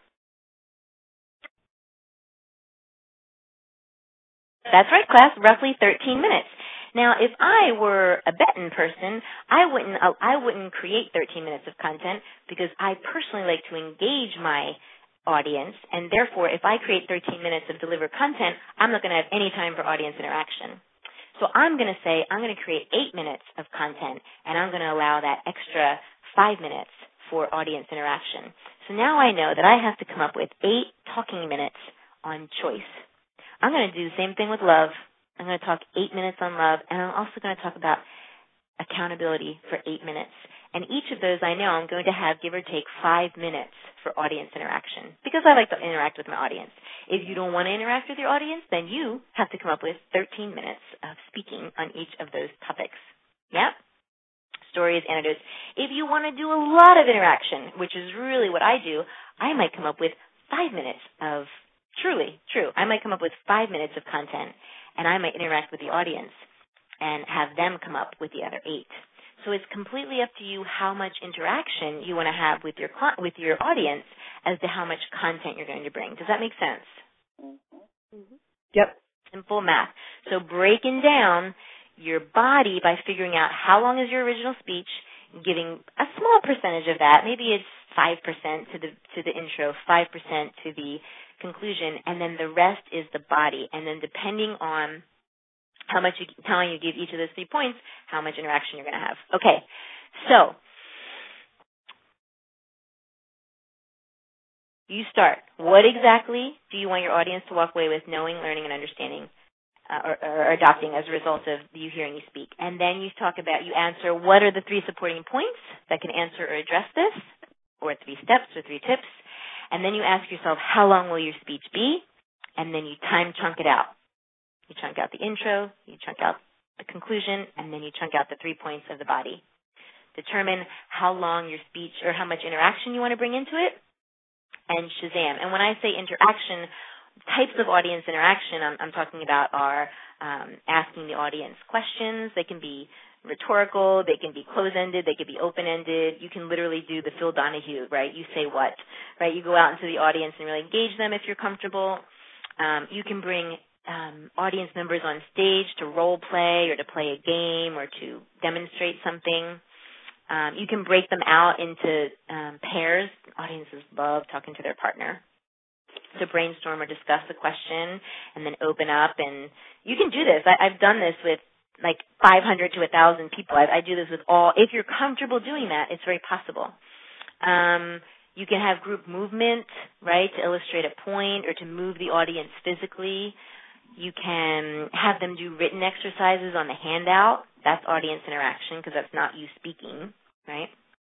That's right, class, roughly 13 minutes. Now, if I were a betting person, I wouldn't create 13 minutes of content because I personally like to engage my audience, and therefore, if I create 13 minutes of delivered content, I'm not going to have any time for audience interaction. So I'm going to say I'm going to create 8 minutes of content, and I'm going to allow that extra 5 minutes for audience interaction. So now I know that I have to come up with 8 talking minutes on choice. I'm going to do the same thing with love. I'm going to talk 8 minutes on love, and I'm also going to talk about accountability for 8 minutes. And each of those I know I'm going to have, give or take, 5 minutes for audience interaction because I like to interact with my audience. If you don't want to interact with your audience, then you have to come up with 13 minutes of speaking on each of those topics. Yeah? Stories, anecdotes. If you want to do a lot of interaction, which is really what I do, I might come up with 5 minutes of truly true. I might come up with 5 minutes of content, and I might interact with the audience and have them come up with the other 8. So it's completely up to you how much interaction you want to have with your audience as to how much content you're going to bring. Does that make sense? Yep. Simple math. So breaking down your body by figuring out how long is your original speech, giving a small percentage of that. Maybe it's 5% to the intro, 5% to the conclusion, and then the rest is the body. And then depending on how much time you give each of those 3 points, how much interaction you're going to have. Okay, so you start. What exactly do you want your audience to walk away with knowing, learning, and understanding or adopting as a result of you hearing you speak? And then you answer what are the 3 supporting points that can answer or address this, or 3 steps or 3 tips. And then you ask yourself, how long will your speech be? And then you time chunk it out. You chunk out the intro, you chunk out the conclusion, and then you chunk out the 3 points of the body. Determine how long your speech or how much interaction you want to bring into it, and Shazam. And when I say interaction, types of audience interaction I'm talking about are asking the audience questions. They can be rhetorical, they can be close-ended, they can be open-ended. You can literally do the Phil Donahue, right? You say what, right? You go out into the audience and really engage them if you're comfortable. You can bring audience members on stage to role play or to play a game or to demonstrate something. You can break them out into pairs. Audiences love talking to their partner. To brainstorm or discuss a question and then open up. And you can do this. I've done this with like 500 to 1,000 people. I do this with all. If you're comfortable doing that, it's very possible. You can have group movement, right, to illustrate a point or to move the audience physically. You can have them do written exercises on the handout. That's audience interaction because that's not you speaking, right?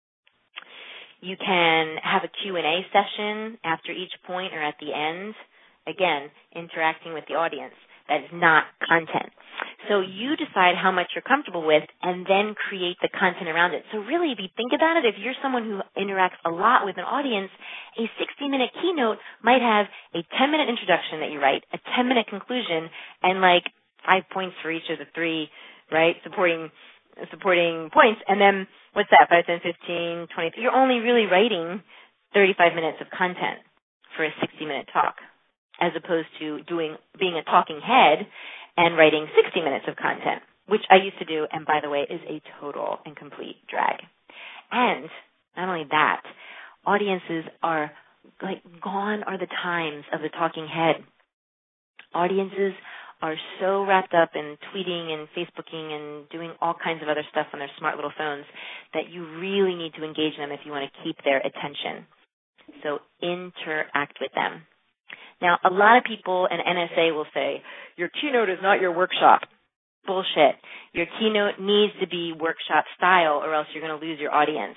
You can have a Q&A session after each point or at the end. Again, interacting with the audience. That is not content. So you decide how much you're comfortable with and then create the content around it. So really, if you think about it, if you're someone who interacts a lot with an audience, a 60-minute keynote might have a 10-minute introduction that you write, a 10-minute conclusion, and like 5 points for each of the 3, right, supporting points. And then what's that, 5, 10, 15, 20? You're only really writing 35 minutes of content for a 60-minute talk, as opposed to being a talking head and writing 60 minutes of content, which I used to do, and by the way, is a total and complete drag. And not only that, audiences are like gone are the times of the talking head. Audiences are so wrapped up in tweeting and Facebooking and doing all kinds of other stuff on their smart little phones that you really need to engage them if you want to keep their attention. So interact with them. Now, a lot of people in NSA will say, your keynote is not your workshop. Bullshit. Your keynote needs to be workshop style or else you're going to lose your audience.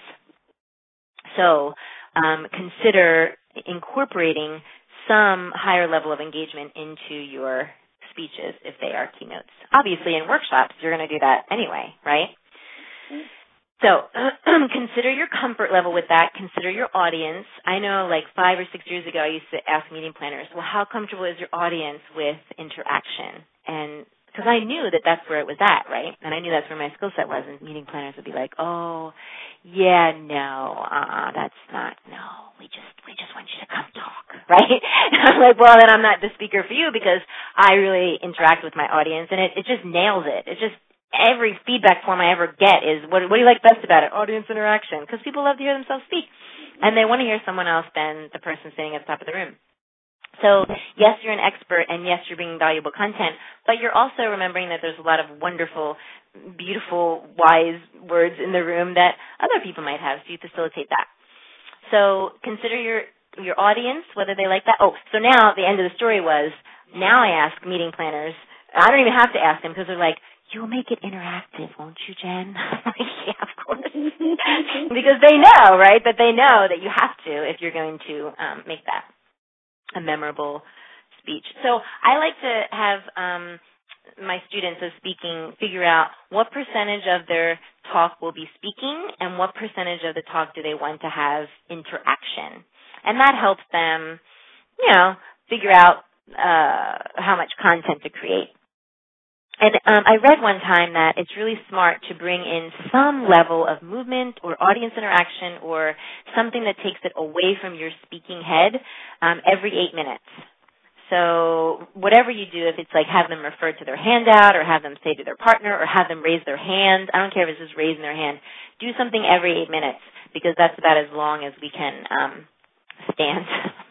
So consider incorporating some higher level of engagement into your speeches if they are keynotes. Obviously, in workshops, you're going to do that anyway, right? So consider your comfort level with that. Consider your audience. I know like 5 or 6 years ago, I used to ask meeting planners, well, how comfortable is your audience with interaction? And because I knew that that's where it was at, right? And I knew that's where my skill set was. And meeting planners would be like, oh, yeah, no, that's not, no, we just want you to come talk, right? And I'm like, well, then I'm not the speaker for you because I really interact with my audience. And it just nails it. It just, every feedback form I ever get is, what do you like best about it? Audience interaction. Because people love to hear themselves speak. And they want to hear someone else than the person sitting at the top of the room. So, yes, you're an expert, and yes, you're bringing valuable content, but you're also remembering that there's a lot of wonderful, beautiful, wise words in the room that other people might have, so you facilitate that. So consider your audience, whether they like that. Oh, so now the end of the story was, now I ask meeting planners, I don't even have to ask them because they're like, you'll make it interactive, won't you, Jen? Yeah, of course. Because they know, right, that they know that you have to if you're going to make that a memorable speech. So I like to have my students as speaking figure out what percentage of their talk will be speaking and what percentage of the talk do they want to have interaction. And that helps them, figure out how much content to create. And I read one time that it's really smart to bring in some level of movement or audience interaction or something that takes it away from your speaking head every 8 minutes. So whatever you do, if it's like have them refer to their handout or have them say to their partner or have them raise their hand, I don't care if it's just raising their hand, do something every 8 minutes because that's about as long as we can stand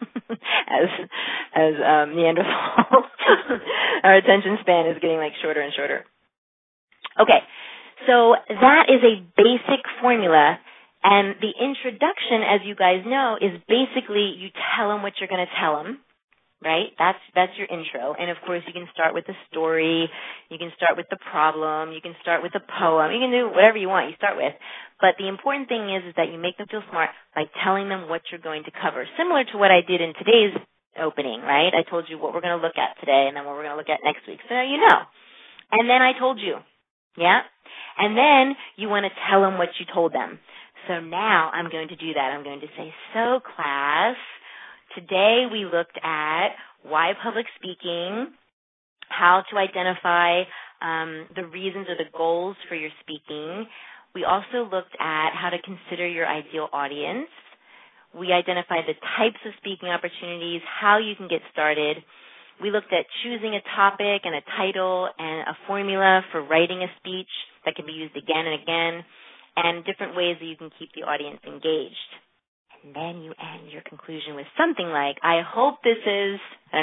as Neanderthals. Our attention span is getting like shorter and shorter. Okay, so that is a basic formula. And the introduction, as you guys know, is basically you tell them what you're going to tell them. Right? That's your intro. And of course you can start with the story, you can start with the problem, you can start with the poem, you can do whatever you want, you start with. But the important thing is that you make them feel smart by telling them what you're going to cover. Similar to what I did in today's opening, right? I told you what we're going to look at today and then what we're going to look at next week. So now you know. And then I told you. Yeah? And then you want to tell them what you told them. So now I'm going to do that. I'm going to say, so class, today we looked at why public speaking, how to identify the reasons or the goals for your speaking. We also looked at how to consider your ideal audience. We identified the types of speaking opportunities, how you can get started. We looked at choosing a topic and a title and a formula for writing a speech that can be used again and again, and different ways that you can keep the audience engaged. And then you end your conclusion with something like, I hope this is,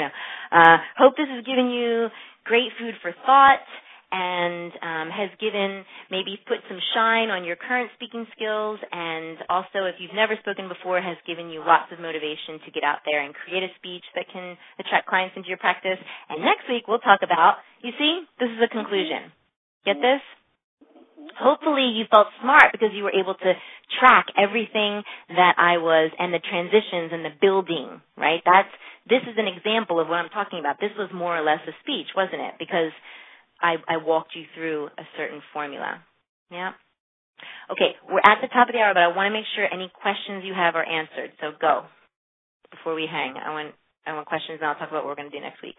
hope this has given you great food for thought and has given, maybe put some shine on your current speaking skills, and also if you've never spoken before, has given you lots of motivation to get out there and create a speech that can attract clients into your practice. And next week we'll talk about, you see, this is a conclusion. Get this? Hopefully you felt smart because you were able to track everything that I was, and the transitions and the building, right? This is an example of what I'm talking about. This was more or less a speech, wasn't it? Because I walked you through a certain formula. Yeah? Okay, we're at the top of the hour, but I want to make sure any questions you have are answered. So go before we hang. I want questions, and I'll talk about what we're going to do next week.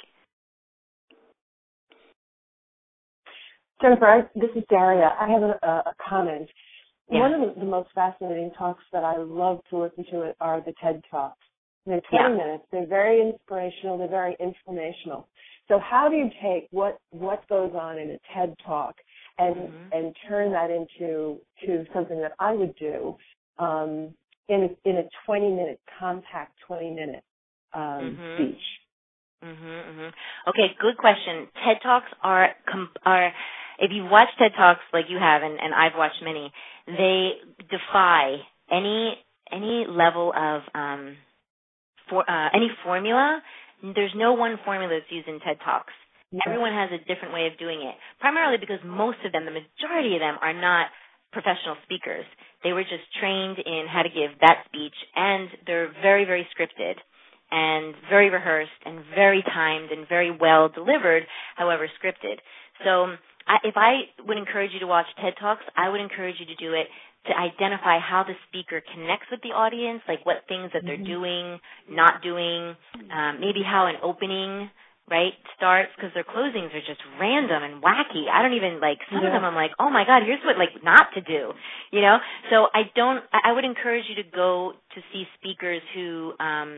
Jennifer, this is Daria. I have a comment. Yeah. One of the most fascinating talks that I love to listen to are the TED Talks. They're 20 minutes. They're very inspirational. They're very informational. So how do you take what goes on in a TED Talk and turn that into something that I would do in a 20-minute, compact 20-minute speech? Okay, good question. TED Talks are if you watch TED Talks like you have, and I've watched many, they defy any level of any formula. There's no one formula that's used in TED Talks. Everyone has a different way of doing it, primarily because most of them, the majority of them, are not professional speakers. They were just trained in how to give that speech, and they're very, very scripted and very rehearsed and very timed and very well delivered, however scripted. So if I would encourage you to watch TED Talks, I would encourage you to do it to identify how the speaker connects with the audience, like what things that they're doing, not doing, maybe how an opening, right, starts, because their closings are just random and wacky. I don't even, some of them I'm like, oh my God, here's what, not to do, you know? So I would encourage you to go to see speakers who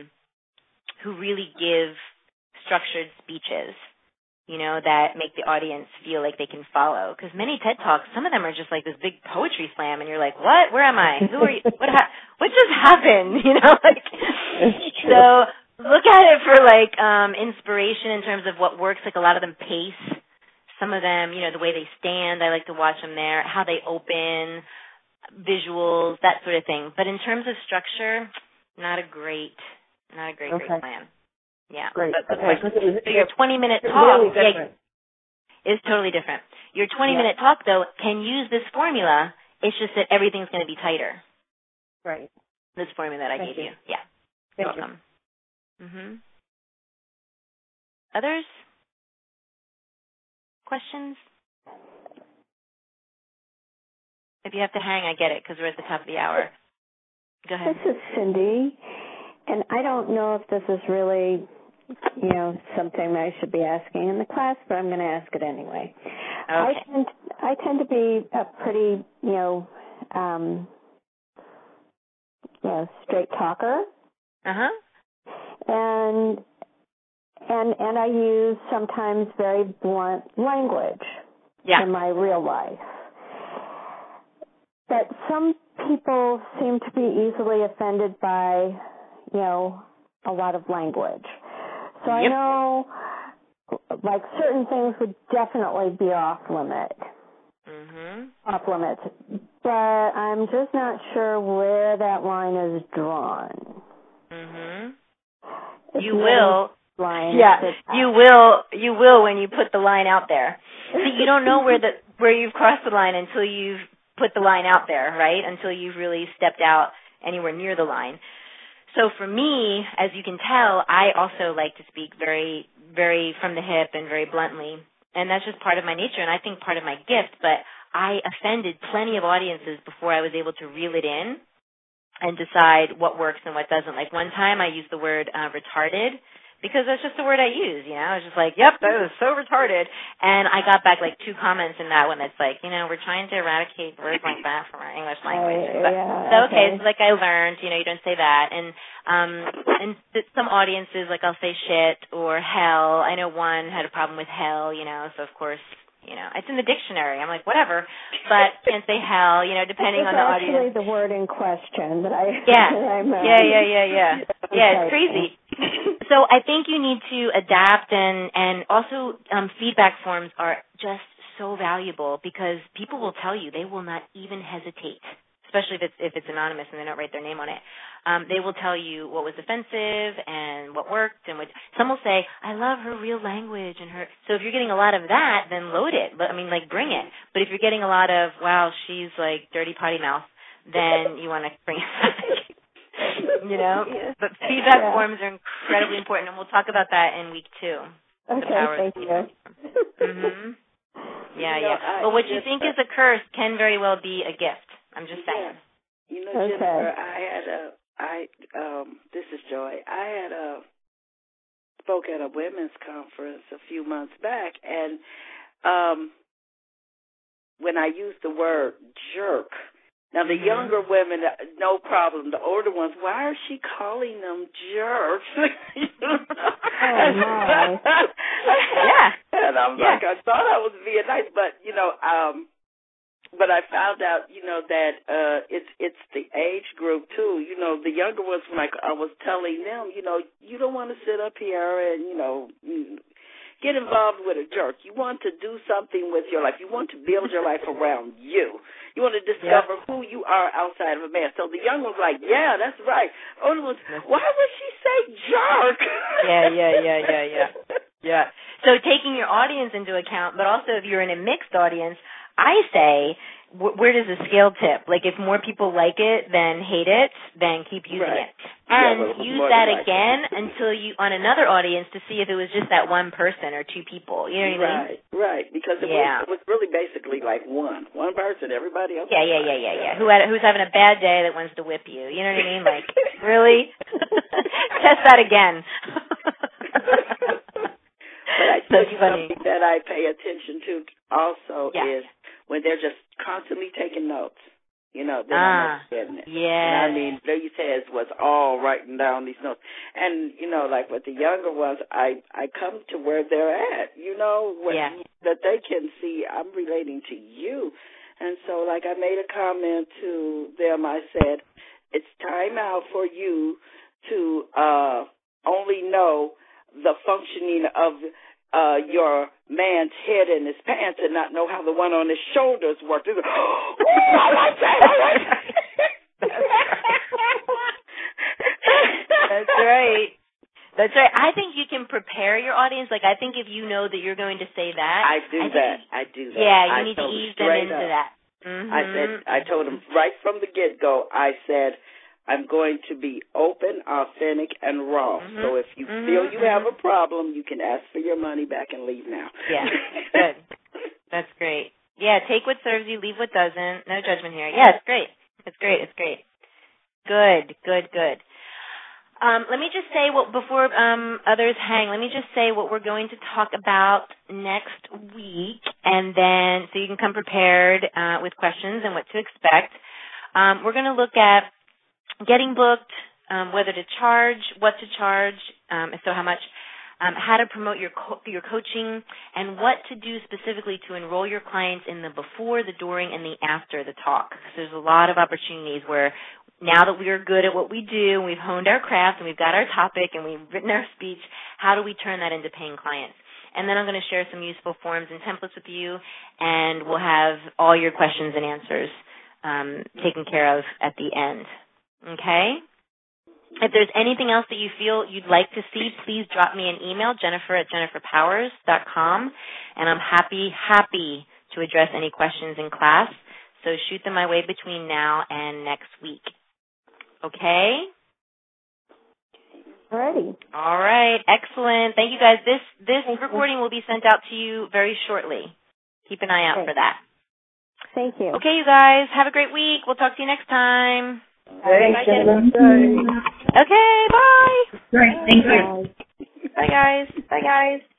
really give structured speeches, you know, that make the audience feel like they can follow. Because many TED Talks, some of them are just like this big poetry slam, and you're like, what? Where am I? Who are you? What just happened? You know, so look at it for inspiration in terms of what works. Like a lot of them pace. Some of them, you know, the way they stand, I like to watch them there. How they open, visuals, that sort of thing. But in terms of structure, not a great plan. Yeah. Great. But so your 20-minute talk is totally different. Your 20-minute talk, though, can use this formula. It's just that everything's going to be tighter. Right. This formula that I gave you. Yeah. You're welcome. Others? Questions? If you have to hang, I get it, because we're at the top of the hour. Go ahead. This is Cindy, and I don't know if this is really, you know, something I should be asking in the class, but I'm going to ask it anyway. Okay. I tend to be a pretty, straight talker. Uh-huh. And And I use sometimes very blunt language in my real life. But some people seem to be easily offended by, a lot of language. So I know, like, certain things would definitely be off limits. But I'm just not sure where that line is drawn. You will. You will when you put the line out there. See, you don't know where you've crossed the line until you've put the line out there, right? Until you've really stepped out anywhere near the line. So for me, as you can tell, I also like to speak very, very from the hip and very bluntly. And that's just part of my nature and I think part of my gift. But I offended plenty of audiences before I was able to reel it in and decide what works and what doesn't. Like one time I used the word retarded because that's just the word I use, I was just like, yep, that was so retarded. And I got back like 2 comments in that one that's like, we're trying to eradicate words like that from our English language. It's like I learned, you don't say that. And some audiences, like I'll say shit or hell. I know one had a problem with hell, so of course, it's in the dictionary. I'm like, whatever, but can't say hell, depending on the audience. It's actually the word in question that I... Yeah, it's crazy. So I think you need to adapt and also feedback forms are just so valuable because people will tell you, they will not even hesitate, especially if it's anonymous and they don't write their name on it. They will tell you what was offensive and what worked and what. Some will say, I love her real language and her. So if you're getting a lot of that, then load it. But bring it. But if you're getting a lot of, wow, she's like dirty potty mouth, then you want to bring it. But feedback forms are incredibly important, and we'll talk about that in week 2. Okay, thank you. But what you think is a curse can very well be a gift. I'm just saying. Jennifer, this is Joy. I had spoke at a women's conference a few months back, and when I used the word jerk, now the younger women, no problem. The older ones, why is she calling them jerks? And I'm like, I thought I was being nice, but but I found out, that it's the age group too. The younger ones, like I was telling them, you don't want to sit up here and get involved with a jerk. You want to do something with your life. You want to build your life around you. You want to discover who you are outside of a man. So the young one's like, yeah, that's right. Older one's, why would she say jerk? Yeah. So taking your audience into account, but also if you're in a mixed audience, I say, where does the scale tip? Like if more people like it than hate it, then keep using it. And use that again until you, on another audience, to see if it was just that one person or 2 people. You know what I mean? Right. Because it was really basically like one person, everybody else. Yeah. Who's having a bad day that wants to whip you. You know what I mean? Like, really? Test that again. But I think something that I pay attention to also is when they're just constantly taking notes. They're not getting it. Yeah. And Lady says was all writing down these notes. And, like with the younger ones, I come to where they're at, that they can see I'm relating to you. And so, like, I made a comment to them. I said, it's time out for you to only know the functioning of your man's head in his pants and not know how the one on his shoulders work. I like that. That's right. I think you can prepare your audience. Like, I think if you know that you're going to say that. I do that. Yeah, you need to ease them into that. I told them right from the get-go, I said, I'm going to be open, authentic, and raw. So if you feel you have a problem, you can ask for your money back and leave now. Yeah, good. That's great. Yeah, take what serves you, leave what doesn't. No judgment here. Yeah, it's great. Good. Let me just say before others hang, let me just say what we're going to talk about next week, and then so you can come prepared with questions and what to expect. We're going to look at getting booked, whether to charge, what to charge, if so how much, how to promote your coaching, and what to do specifically to enroll your clients in the before, the during, and the after the talk. So there's a lot of opportunities where now that we are good at what we do, and we've honed our craft, and we've got our topic, and we've written our speech, how do we turn that into paying clients? And then I'm going to share some useful forms and templates with you, and we'll have all your questions and answers taken care of at the end. Okay? If there's anything else that you feel you'd like to see, please drop me an email, jennifer@jenniferpowers.com, and I'm happy to address any questions in class. So shoot them my way between now and next week. Okay? Alrighty. All right. Excellent. Thank you, guys. This recording will be sent out to you very shortly. Keep an eye out for that. Thank you. Okay, you guys. Have a great week. We'll talk to you next time. Thanks, Jennifer. Okay, bye. Great. Thank you. Bye, guys. Bye, guys.